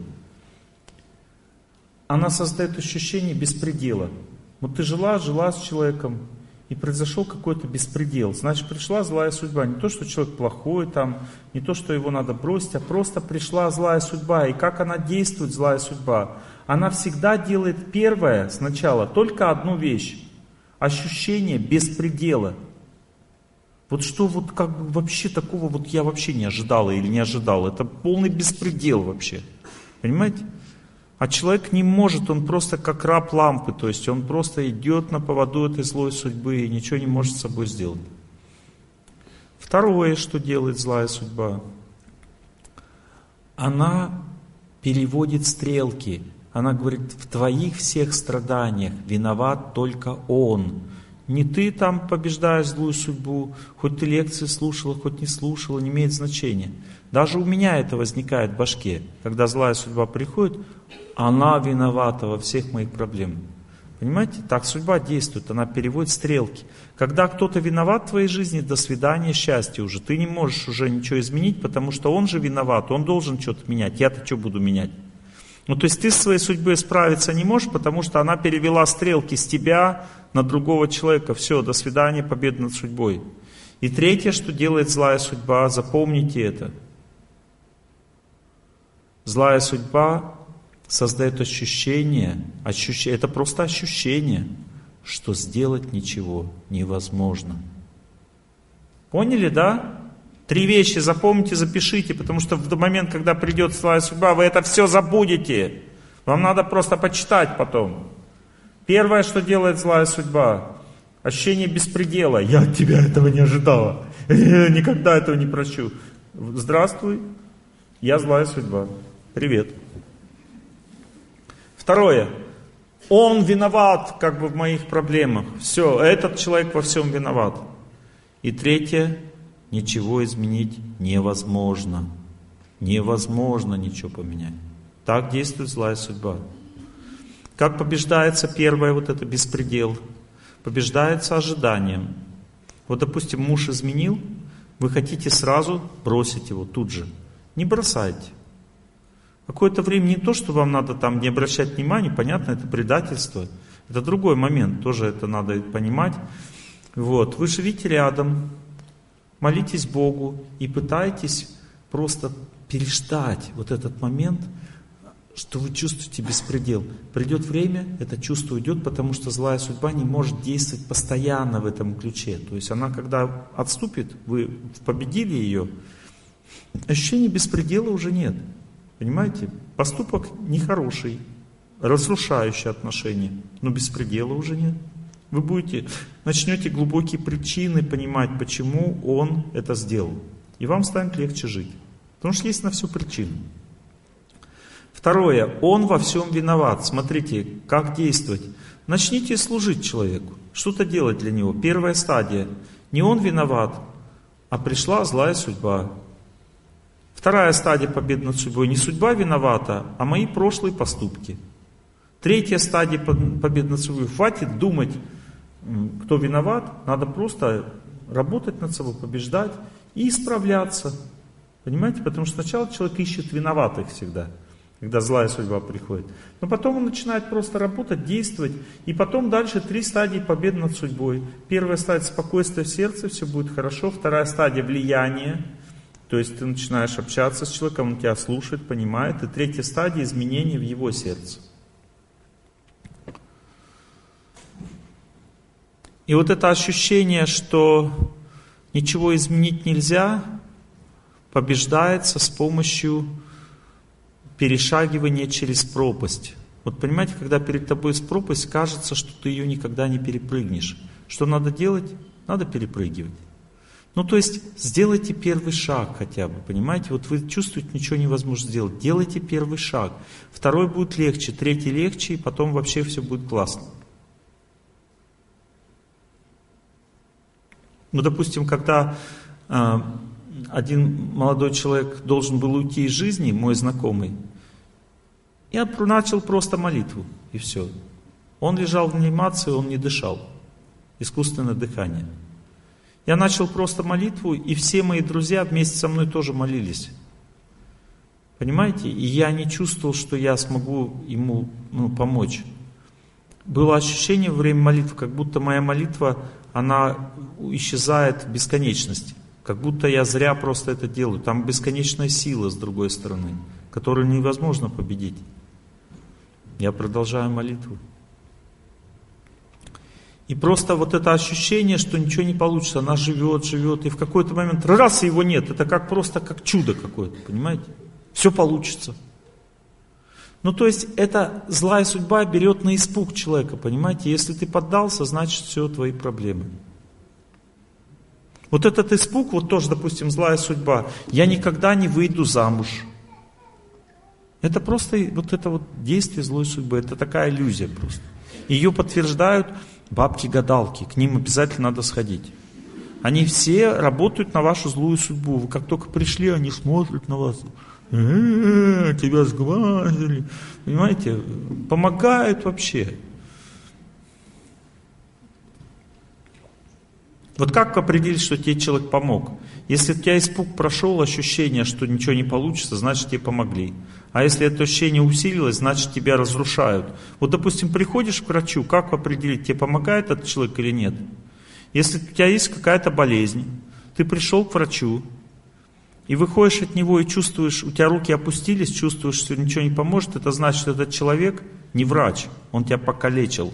Она создает ощущение беспредела. Вот ты жила, жила с человеком, и произошел какой-то беспредел. Значит, пришла злая судьба. Не то, что человек плохой, там, не то, что его надо бросить, а просто пришла злая судьба. И как она действует, злая судьба? Она всегда делает первое, сначала, только одну вещь. Ощущение беспредела. Вот что вот как бы вообще такого вот я вообще не ожидала или не ожидал. Это полный беспредел вообще. Понимаете? А человек не может, он просто как раб лампы, то есть он просто идет на поводу этой злой судьбы и ничего не может с собой сделать. Второе, что делает злая судьба, она переводит стрелки. Она говорит, в твоих всех страданиях виноват только он. Не ты там побеждаешь злую судьбу, хоть ты лекции слушала, хоть не слушала, не имеет значения. Даже у меня это возникает в башке, когда злая судьба приходит, она виновата во всех моих проблемах. Понимаете? Так судьба действует, она переводит стрелки. Когда кто-то виноват в твоей жизни, до свидания, счастья уже. Ты не можешь уже ничего изменить, потому что он же виноват, он должен что-то менять. Я-то что буду менять? Ну, то есть ты с своей судьбой справиться не можешь, потому что она перевела стрелки с тебя на другого человека. Все, до свидания, победа над судьбой. И третье, что делает злая судьба, запомните это. Злая судьба создает ощущение, ощущение, это просто ощущение, что сделать ничего невозможно. Поняли, да? Три вещи запомните, запишите, потому что в момент, когда придет злая судьба, вы это все забудете. Вам надо просто почитать потом. Первое, что делает злая судьба, ощущение беспредела. Я от тебя этого не ожидала. Я никогда этого не прощу. Здравствуй, я злая судьба. Привет. Второе. Он виноват как бы в моих проблемах. Все, этот человек во всем виноват. И третье. Ничего изменить невозможно. Невозможно ничего поменять. Так действует злая судьба. Как побеждается первое вот это беспредел? Побеждается ожиданием. Вот, допустим, муж изменил, вы хотите сразу бросить его тут же. Не бросайте. Какое-то время не то, что вам надо там не обращать внимания, понятно, это предательство. Это другой момент, тоже это надо понимать. Вот, вы живите рядом, молитесь Богу и пытаетесь просто переждать вот этот момент, что вы чувствуете беспредел. Придет время, это чувство уйдет, потому что злая судьба не может действовать постоянно в этом ключе. То есть она, когда отступит, вы победили ее, ощущения беспредела уже нет. Понимаете? Поступок нехороший, разрушающий отношения, но беспредела уже нет. Вы будете, начнете глубокие причины понимать, почему он это сделал. И вам станет легче жить. Потому что есть на всю причину. Второе. Он во всем виноват. Смотрите, как действовать. Начните служить человеку. Что-то делать для него. Первая стадия. Не он виноват, а пришла злая судьба. Вторая стадия победы над судьбой. Не судьба виновата, а мои прошлые поступки. Третья стадия победы над судьбой. Хватит думать, кто виноват. Надо просто работать над собой, побеждать и исправляться. Понимаете? Потому что сначала человек ищет виноватых всегда, когда злая судьба приходит. Но потом он начинает просто работать, действовать. И потом дальше три стадии победы над судьбой. Первая стадия — спокойствие в сердце, все будет хорошо. Вторая стадия — влияние. То есть ты начинаешь общаться с человеком, он тебя слушает, понимает. И третья стадия — изменения в его сердце. И вот это ощущение, что ничего изменить нельзя, побеждается с помощью перешагивания через пропасть. Вот понимаете, когда перед тобой есть пропасть, кажется, что ты ее никогда не перепрыгнешь. Что надо делать? Надо перепрыгивать. Ну, то есть, сделайте первый шаг хотя бы, понимаете? Вот вы чувствуете, ничего невозможно сделать. Делайте первый шаг. Второй будет легче, третий легче, и потом вообще все будет классно. Ну, допустим, когда э, один молодой человек должен был уйти из жизни, мой знакомый, я начал просто молитву, и все. Он лежал в реанимации, он не дышал. Искусственное дыхание. Я начал просто молитву, и все мои друзья вместе со мной тоже молились. Понимаете? И я не чувствовал, что я смогу ему ну, помочь. Было ощущение во время молитвы, как будто моя молитва, она исчезает в бесконечности. Как будто я зря просто это делаю. Там бесконечная сила с другой стороны, которую невозможно победить. Я продолжаю молитву. И просто вот это ощущение, что ничего не получится, она живет, живет, и в какой-то момент раз, и его нет. Это как просто как чудо какое-то, понимаете? Все получится. Ну, то есть, это злая судьба берет на испуг человека, понимаете? Если ты поддался, значит, все твои проблемы. Вот этот испуг, вот тоже, допустим, злая судьба. Я никогда не выйду замуж. Это просто вот это вот действие злой судьбы. Это такая иллюзия просто. Ее подтверждают бабки-гадалки. К ним обязательно надо сходить. Они все работают на вашу злую судьбу. Вы как только пришли, они смотрят на вас. Э-э-э, тебя сглазили. Понимаете? Помогают вообще. Вот как определить, что тебе человек помог? Если у тебя испуг прошел, ощущение, что ничего не получится, значит тебе помогли. А если это ощущение усилилось, значит тебя разрушают. Вот, допустим, приходишь к врачу, как определить, тебе помогает этот человек или нет? Если у тебя есть какая-то болезнь, ты пришел к врачу, и выходишь от него и чувствуешь, у тебя руки опустились, чувствуешь, что ничего не поможет, это значит, что этот человек не врач, он тебя покалечил.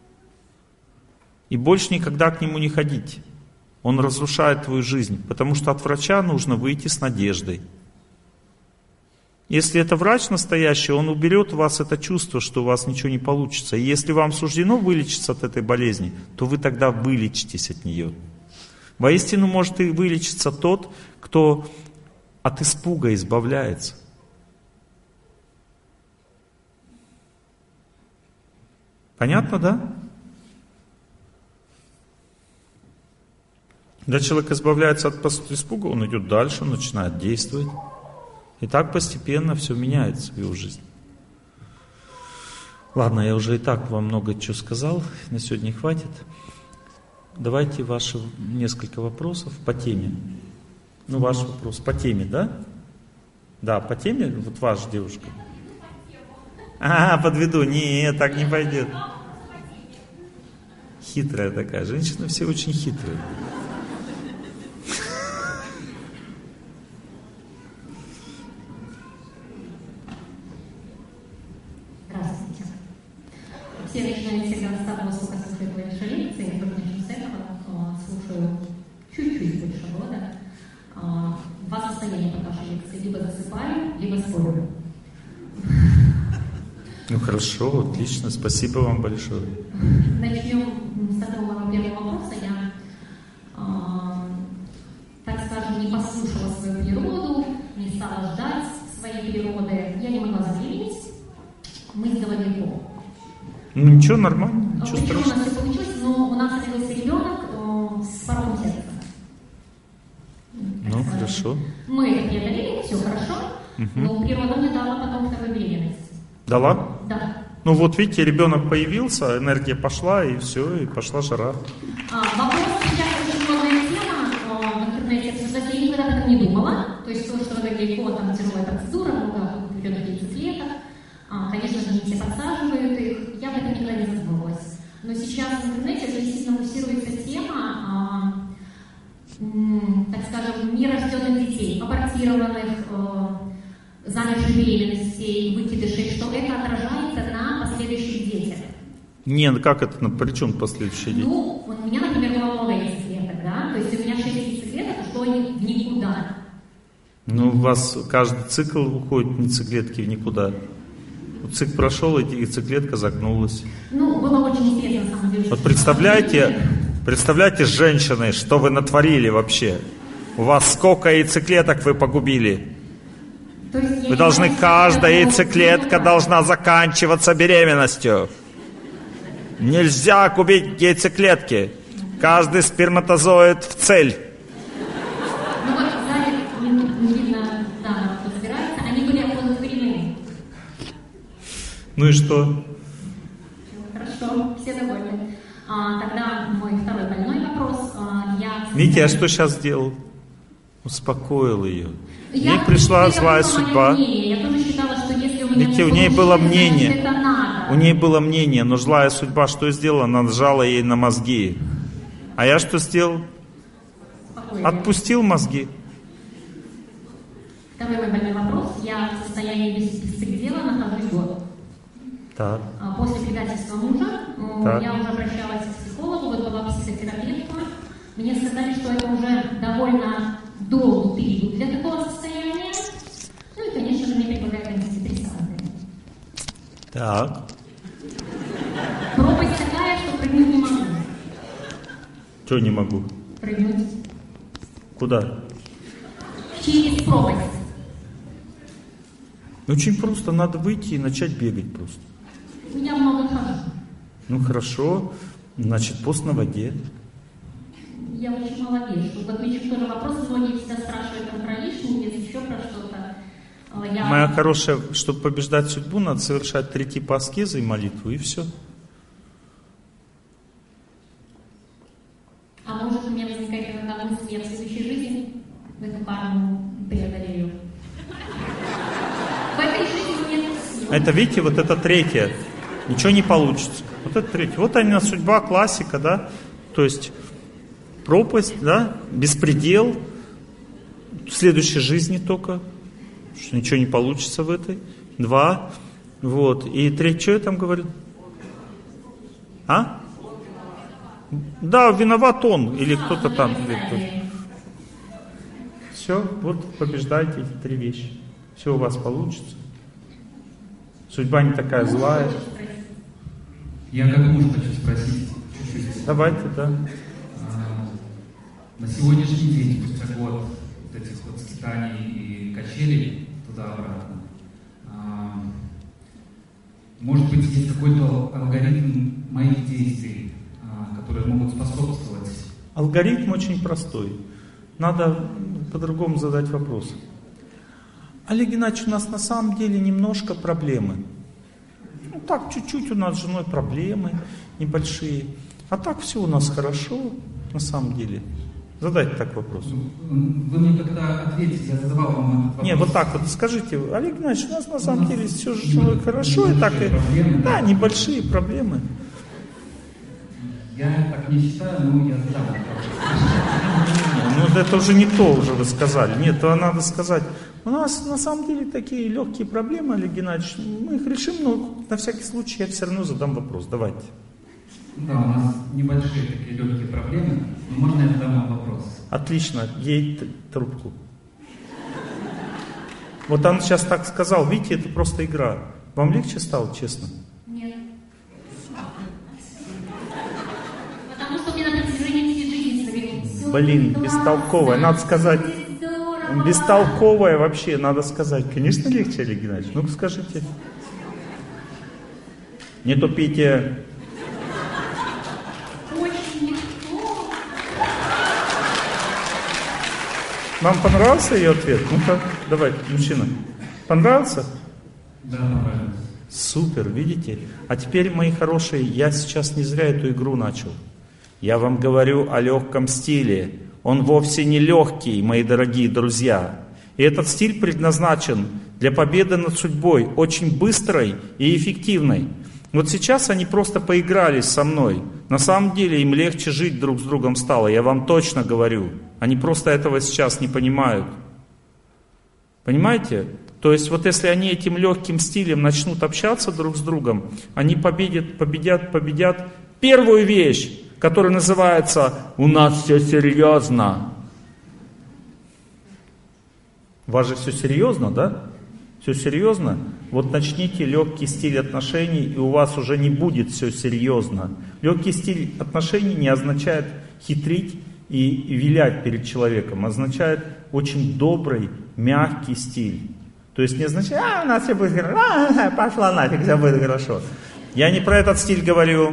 И больше никогда к нему не ходить. Он разрушает твою жизнь, потому что от врача нужно выйти с надеждой. Если это врач настоящий, он уберет у вас это чувство, что у вас ничего не получится. И если вам суждено вылечиться от этой болезни, то вы тогда вылечитесь от нее. Воистину может и вылечиться тот, кто от испуга избавляется. Понятно, да? Когда человек избавляется от испуга, он идет дальше, он начинает действовать. И так постепенно все меняется в его жизни. Ладно, я уже и так вам много чего сказал, на сегодня хватит. Давайте ваши несколько вопросов по теме. Ну, ваш вопрос по теме, да? Да, по теме, вот ваша девушка. А, подведу. Нет, так не пойдет. Хитрая такая. Женщины все очень хитрые. Здравствуйте. Все начинают всегда с того, сколько состоит ваша лекция, и вдруг начну с этого, слушаю чуть-чуть больше года. Два состояния под вашей лекцией. Либо засыпаю, либо спорю. Ну хорошо, отлично, спасибо вам большое. Начнем с этого первого вопроса. Я, э, так скажем, не послушала свою природу, не стала ждать своей природы. Я не могла забеременеть. Мы сделали ЭКО. Ну ничего, нормально, ничего Причем страшного. у нас все получилось, но у нас родился ребенок э, с пороком сердца. Ну хорошо. Мы это преодолели, все хорошо, Угу. но природа мне дала потом вторую беременность. Дала? Да. Ну вот видите, ребенок появился, энергия пошла, и все, и пошла жара. А, вопрос сейчас очень модная тема а, в интернете обсуждать. Я никогда об этом не думала. То есть то, что это ЭКО, там тяжелая процедура, много введенных яйцеклеток. А, конечно же, не все подсаживают их. Я об этом никогда не задумывалась. Но сейчас в интернете уже действительно муссируется тема, а, м, так скажем, нерожденных детей, абортированных, а, замерших беременностей, выкидышей, что это отражается на последующих детях. Нет, как это, ну, при чем последующие дети? Ну, вот у меня, например, было много яйцеклеток, да? То есть у меня шесть яйцеклеток ушло в никуда. Ну, у вас каждый цикл уходит яйцеклетки в никуда. Вот цикл прошел, и яйцеклетка загнулась. Ну, было очень интересно, на самом деле. Вот представляете, представляете, женщины, что вы натворили вообще? У вас сколько яйцеклеток вы погубили? То есть я Вы не должны, знаю, каждая что яйцеклетка это должна заканчиваться беременностью. Нельзя губить яйцеклетки. Каждый сперматозоид в цель. Ну вот в зале не, не видно, да, кто собирается, они были оплодотворены. Ну и что? Хорошо, все довольны. А, тогда мой второй больной вопрос. А, я... Видите, я что сейчас сделал? Успокоил ее. Я Ей пришла я злая тоже судьба. мнение. Я тоже считала, что если у меня Видите, у не ней было получилось, мнение. значит, это надо. У ней было мнение, но злая судьба что сделала? Она нажала ей на мозги. А я что сделал? Спокойно. Отпустил мозги. Второй мой больной вопрос. Я в состоянии без, беспредела нахожусь год. Так. А, После предательства мужа м, Так. я уже обращалась к психологу, вот была психотерапевтка. Мне сказали, что это уже довольно долгий период для такого состояния. Ну и, конечно же, мне предлагают антидепрессанты. Так. Пропасть такая, что прыгнуть не могу. Что не могу? Прыгнуть Куда? через пропасть. Очень просто, надо выйти и начать бегать просто. Я много хожу. Ну хорошо, значит пост на воде. Я очень мало вешу. Вот отмечу тоже вопрос, многие всегда спрашивают там про лишний вес, еще про что-то. А, Я... Моя хорошая, чтобы побеждать судьбу, надо совершать три типа аскезы и молитву, и все. А может, у меня возникает иногда мысль, я в следующей жизни эту карму преодолею. В этой жизни нет сил. Это, видите, вот это третье. Ничего не получится. Вот это третье. Вот она судьба, классика, да. То есть пропасть, да, беспредел. В следующей жизни только. Что ничего не получится в этой. Два. Вот. И третье, что я там говорю? А? Да, виноват он. Или кто-то там. Или кто-то. Все, вот побеждайте эти три вещи. Все у вас получится. Судьба не такая злая. Я как муж хочу спросить чуть-чуть. Давайте, да. А, на сегодняшний день, спустя год вот этих вот скитаний и качелей туда-обратно, а, может быть, есть какой-то алгоритм моих действий, а, которые могут способствовать? Алгоритм очень простой. Надо по-другому задать вопрос. Олег Геннадьевич, у нас на самом деле немножко проблемы. ну так, чуть-чуть у нас с женой проблемы небольшие. А так все у нас хорошо, на самом деле. Задайте так вопрос. Вы мне когда ответите, я задавал вам этот вопрос. Не, вот так вот скажите, Олег Геннадьевич, у нас на самом деле все с женой хорошо, и так и... Проблемы, Да, небольшие проблемы. Я так не считаю, но я задам вопрос. Ну, это уже не то, уже вы сказали. Нет, то надо сказать, у нас на самом деле такие легкие проблемы, Олег Геннадьевич, мы их решим, но на всякий случай я все равно задам вопрос. Давайте. Да, у нас небольшие такие легкие проблемы, но можно я задам вам вопрос? Отлично, ей трубку. Вот он сейчас так сказал, видите, это просто игра. Вам легче стало, честно? Нет. Потому что мне на протяжении всей жизни говорили. Блин, бестолковая, надо сказать, бестолковая вообще, надо сказать. Конечно, легче, Олег Геннадьевич, ну-ка скажите. Не тупите. Вам понравился ее ответ? Ну-ка, давай, мужчина. Понравился? Да, понравился. Супер, видите? А теперь, мои хорошие, я сейчас не зря эту игру начал. Я вам говорю о легком стиле. Он вовсе не легкий, мои дорогие друзья. И этот стиль предназначен для победы над судьбой, очень быстрой и эффективной. Вот сейчас они просто поигрались со мной. На самом деле им легче жить друг с другом стало, я вам точно говорю. Они просто этого сейчас не понимают. Понимаете? То есть вот если они этим легким стилем начнут общаться друг с другом, они победят, победят, победят первую вещь, которая называется «У нас все серьезно». У вас же все серьезно, да? Все серьезно? Вот начните легкий стиль отношений, и у вас уже не будет все серьезно. Легкий стиль отношений не означает хитрить и вилять перед человеком, означает очень добрый, мягкий стиль. То есть не означает, а, у нас все будет хорошо, а, пошла нафиг, все будет хорошо. Я не про этот стиль говорю.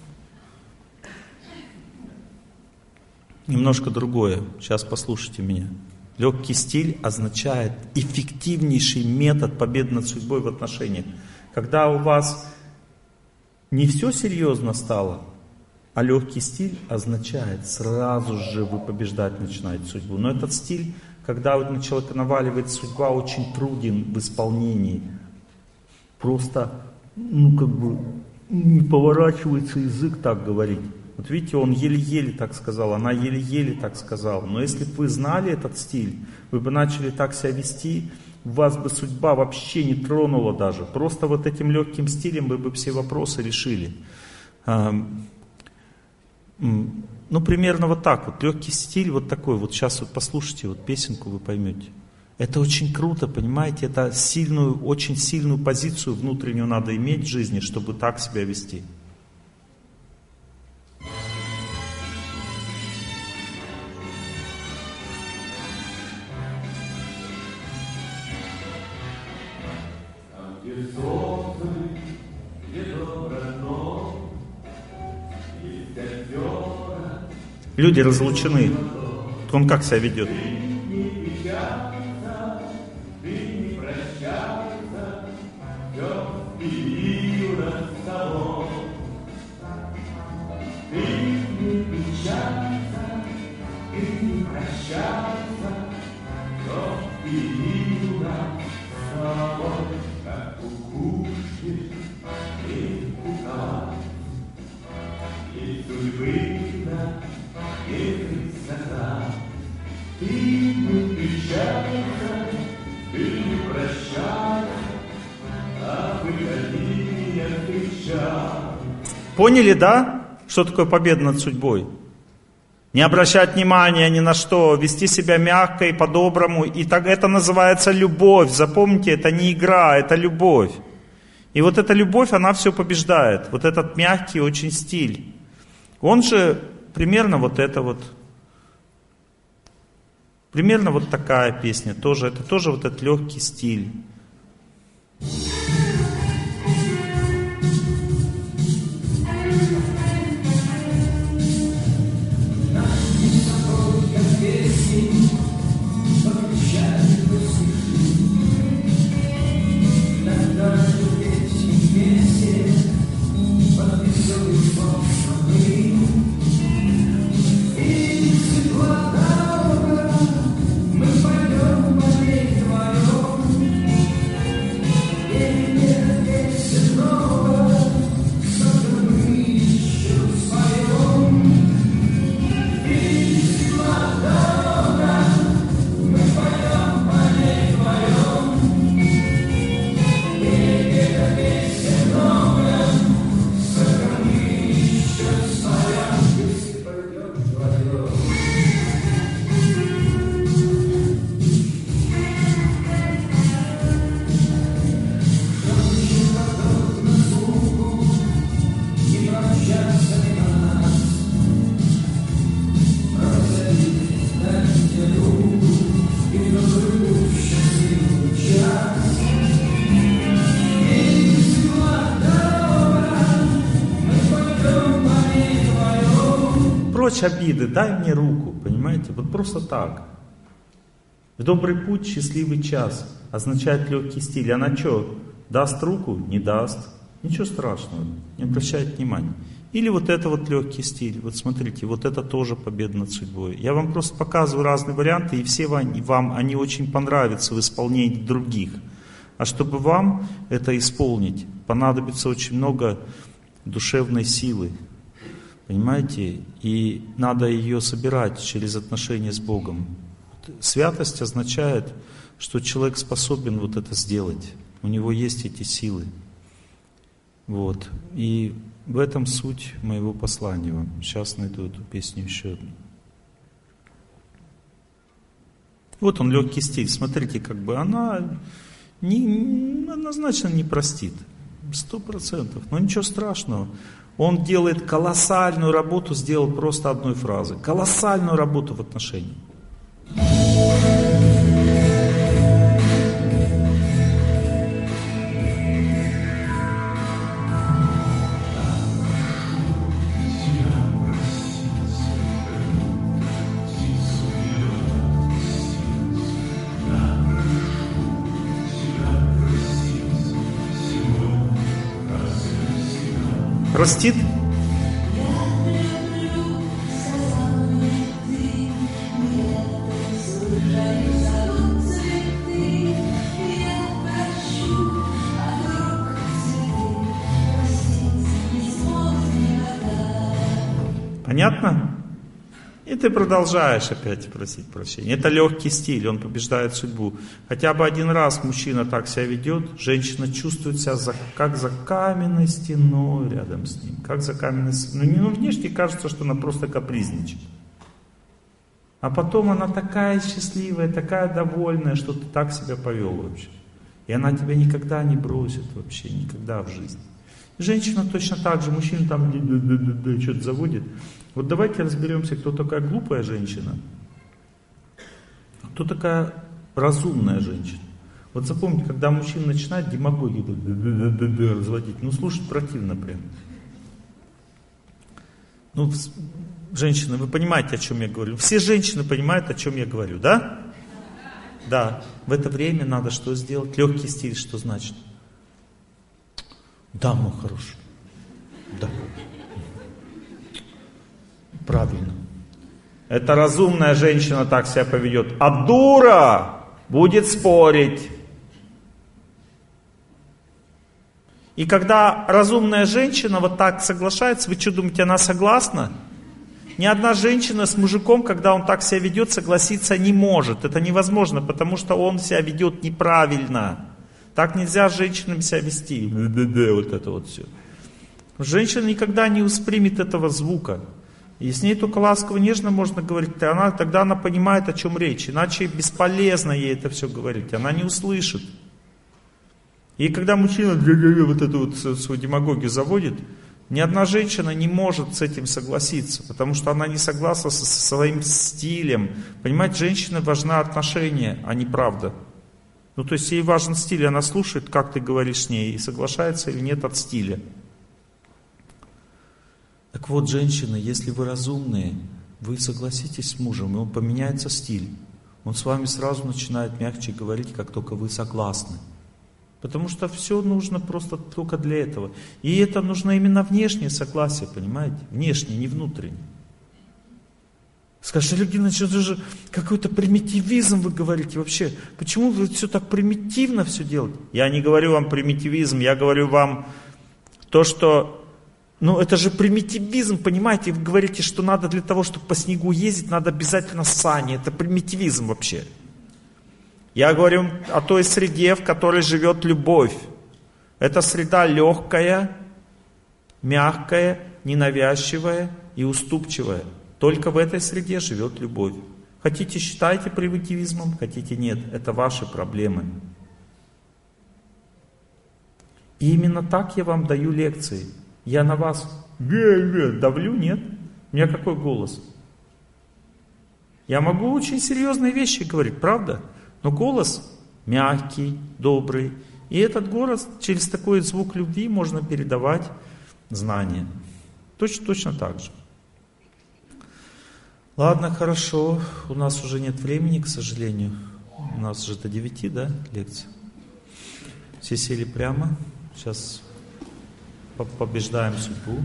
Немножко другое. Сейчас послушайте меня. Легкий стиль означает эффективнейший метод победы над судьбой в отношениях. Когда у вас не все серьезно стало, а легкий стиль означает, сразу же вы побеждать начинаете судьбу. Но этот стиль, когда вот на человека наваливает судьба, очень труден в исполнении. Просто, ну как бы, не поворачивается язык так говорить. Вот видите, он еле-еле так сказал, она еле-еле так сказала. Но если бы вы знали этот стиль, вы бы начали так себя вести, вас бы судьба вообще не тронула даже. Просто вот этим легким стилем вы бы все вопросы решили. Ну, примерно вот так вот. Легкий стиль вот такой. Вот сейчас вот послушайте вот песенку, вы поймете. Это очень круто, понимаете? Это сильную, очень сильную позицию внутреннюю надо иметь в жизни, чтобы так себя вести. Люди разлучены. Он как себя ведет? Поняли, да, что такое победа над судьбой? Не обращать внимания ни на что, вести себя мягко и по-доброму. И так это называется любовь. Запомните, это не игра, это любовь. И вот эта любовь, она все побеждает. Вот этот мягкий очень стиль. Он же примерно вот это вот. Примерно вот такая песня. Тоже, это тоже вот этот легкий стиль. Вместе прочь обиды, дай мне руку, понимаете? Вот просто так. В добрый путь, счастливый час означает легкий стиль. Она что, даст руку? Не даст. Ничего страшного, не обращает внимания. Или вот это вот легкий стиль. Вот смотрите, вот это тоже победа над судьбой. Я вам просто показываю разные варианты, и все вам, вам они очень понравятся в исполнении других. А чтобы вам это исполнить, понадобится очень много душевной силы. Понимаете? И надо ее собирать через отношения с Богом. Святость означает, что человек способен вот это сделать. У него есть эти силы. Вот. И в этом суть моего послания вам. Сейчас найду эту песню еще одну. Вот он, легкий стиль. Смотрите, как бы она не, однозначно не простит. Сто процентов. Но ничего страшного. Он делает колоссальную работу, сделал просто одной фразой. Колоссальную работу в отношении. Простит? Понятно? И ты продолжаешь опять просить прощения. Это легкий стиль, он побеждает судьбу. Хотя бы один раз мужчина так себя ведет, женщина чувствует себя за, как за каменной стеной рядом с ним. Как за каменной стеной. Ну, ну, внешне кажется, что она просто капризничает. А потом она такая счастливая, такая довольная, что ты так себя повел вообще. И она тебя никогда не бросит вообще, никогда в жизни. Женщина точно так же, мужчина там что-то заводит. Вот давайте разберемся, кто такая глупая женщина, а кто такая разумная женщина. Вот запомните, когда мужчина начинает демагогию разводить, ну слушать противно прям. Ну, женщины, вы понимаете, о чем я говорю? Все женщины понимают, о чем я говорю, да? Да. В это время надо что сделать? Легкий стиль, что значит? Да, мой хороший. Да. Правильно. Это разумная женщина так себя поведет. А дура будет спорить. И когда разумная женщина вот так соглашается, вы что думаете, она согласна? Ни одна женщина с мужиком, когда он так себя ведет, согласиться не может. Это невозможно, потому что он себя ведет неправильно. Так нельзя с женщинами себя вести. Вот это вот все. Женщина никогда не воспримет этого звука. И с ней только ласково, нежно можно говорить. Она, тогда она понимает, о чем речь. Иначе бесполезно ей это все говорить. Она не услышит. И когда мужчина вот эту вот свою демагогию заводит, ни одна женщина не может с этим согласиться. Потому что она не согласна со своим стилем. Понимаете, женщине важна отношение, а не правда. Ну, то есть ей важен стиль, она слушает, как ты говоришь с ней, и соглашается или нет от стиля. Так вот, женщины, если вы разумные, вы согласитесь с мужем, и он поменяется стиль. Он с вами сразу начинает мягче говорить, как только вы согласны. Потому что все нужно просто только для этого. И это нужно именно внешнее согласие, понимаете? Внешнее, не внутреннее. Скажешь, Олег Геннадьевич, это же какой-то примитивизм вы говорите вообще. Почему вы все так примитивно все делаете? Я не говорю вам примитивизм, я говорю вам то, что... Ну это же примитивизм, понимаете? Вы говорите, что надо для того, чтобы по снегу ездить, надо обязательно сани. Это примитивизм вообще. Я говорю о той среде, в которой живет любовь. Это среда легкая, мягкая, ненавязчивая и уступчивая. Только в этой среде живет любовь. Хотите, считайте примитивизмом, хотите, нет. Это ваши проблемы. И именно так я вам даю лекции. Я на вас давлю, нет? У меня какой голос? Я могу очень серьезные вещи говорить, правда? Но голос мягкий, добрый. И этот голос, через такой звук любви можно передавать знания. Точно, точно так же. Ладно, хорошо. У нас уже нет времени, к сожалению. У нас же до девяти, да, лекция? Все сели прямо. Сейчас побеждаем судьбу.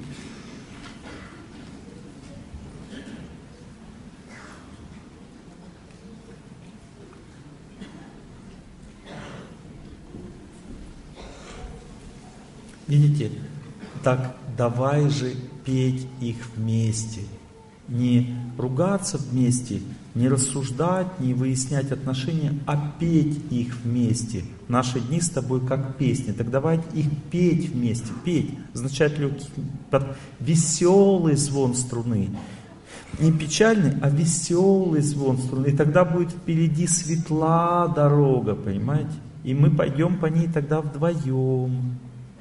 Видите? Так давай же петь их вместе. Не ругаться вместе, не рассуждать, не выяснять отношения, а петь их вместе. Наши дни с тобой как песни. Так давайте их петь вместе. Петь означает легкий, веселый звон струны. Не печальный, а веселый звон струны. И тогда будет впереди светла дорога, понимаете? И мы пойдем по ней тогда вдвоем.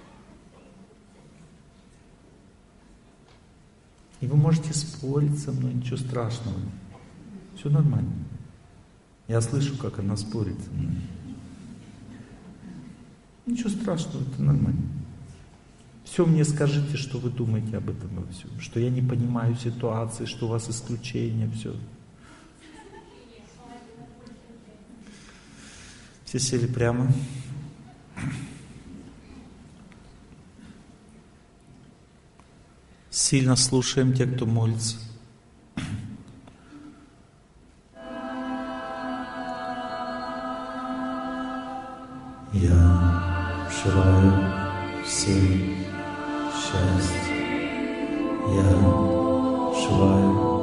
И вы можете спорить со мной, ничего страшного. Все нормально. Я слышу, как она спорит со мной. Ничего страшного, это нормально. Все мне скажите, что вы думаете об этом во всем. Что я не понимаю ситуации, что у вас исключение, все. Все сели прямо. Сильно слушаем тех, кто молится. Я желаю всем счастья. Я желаю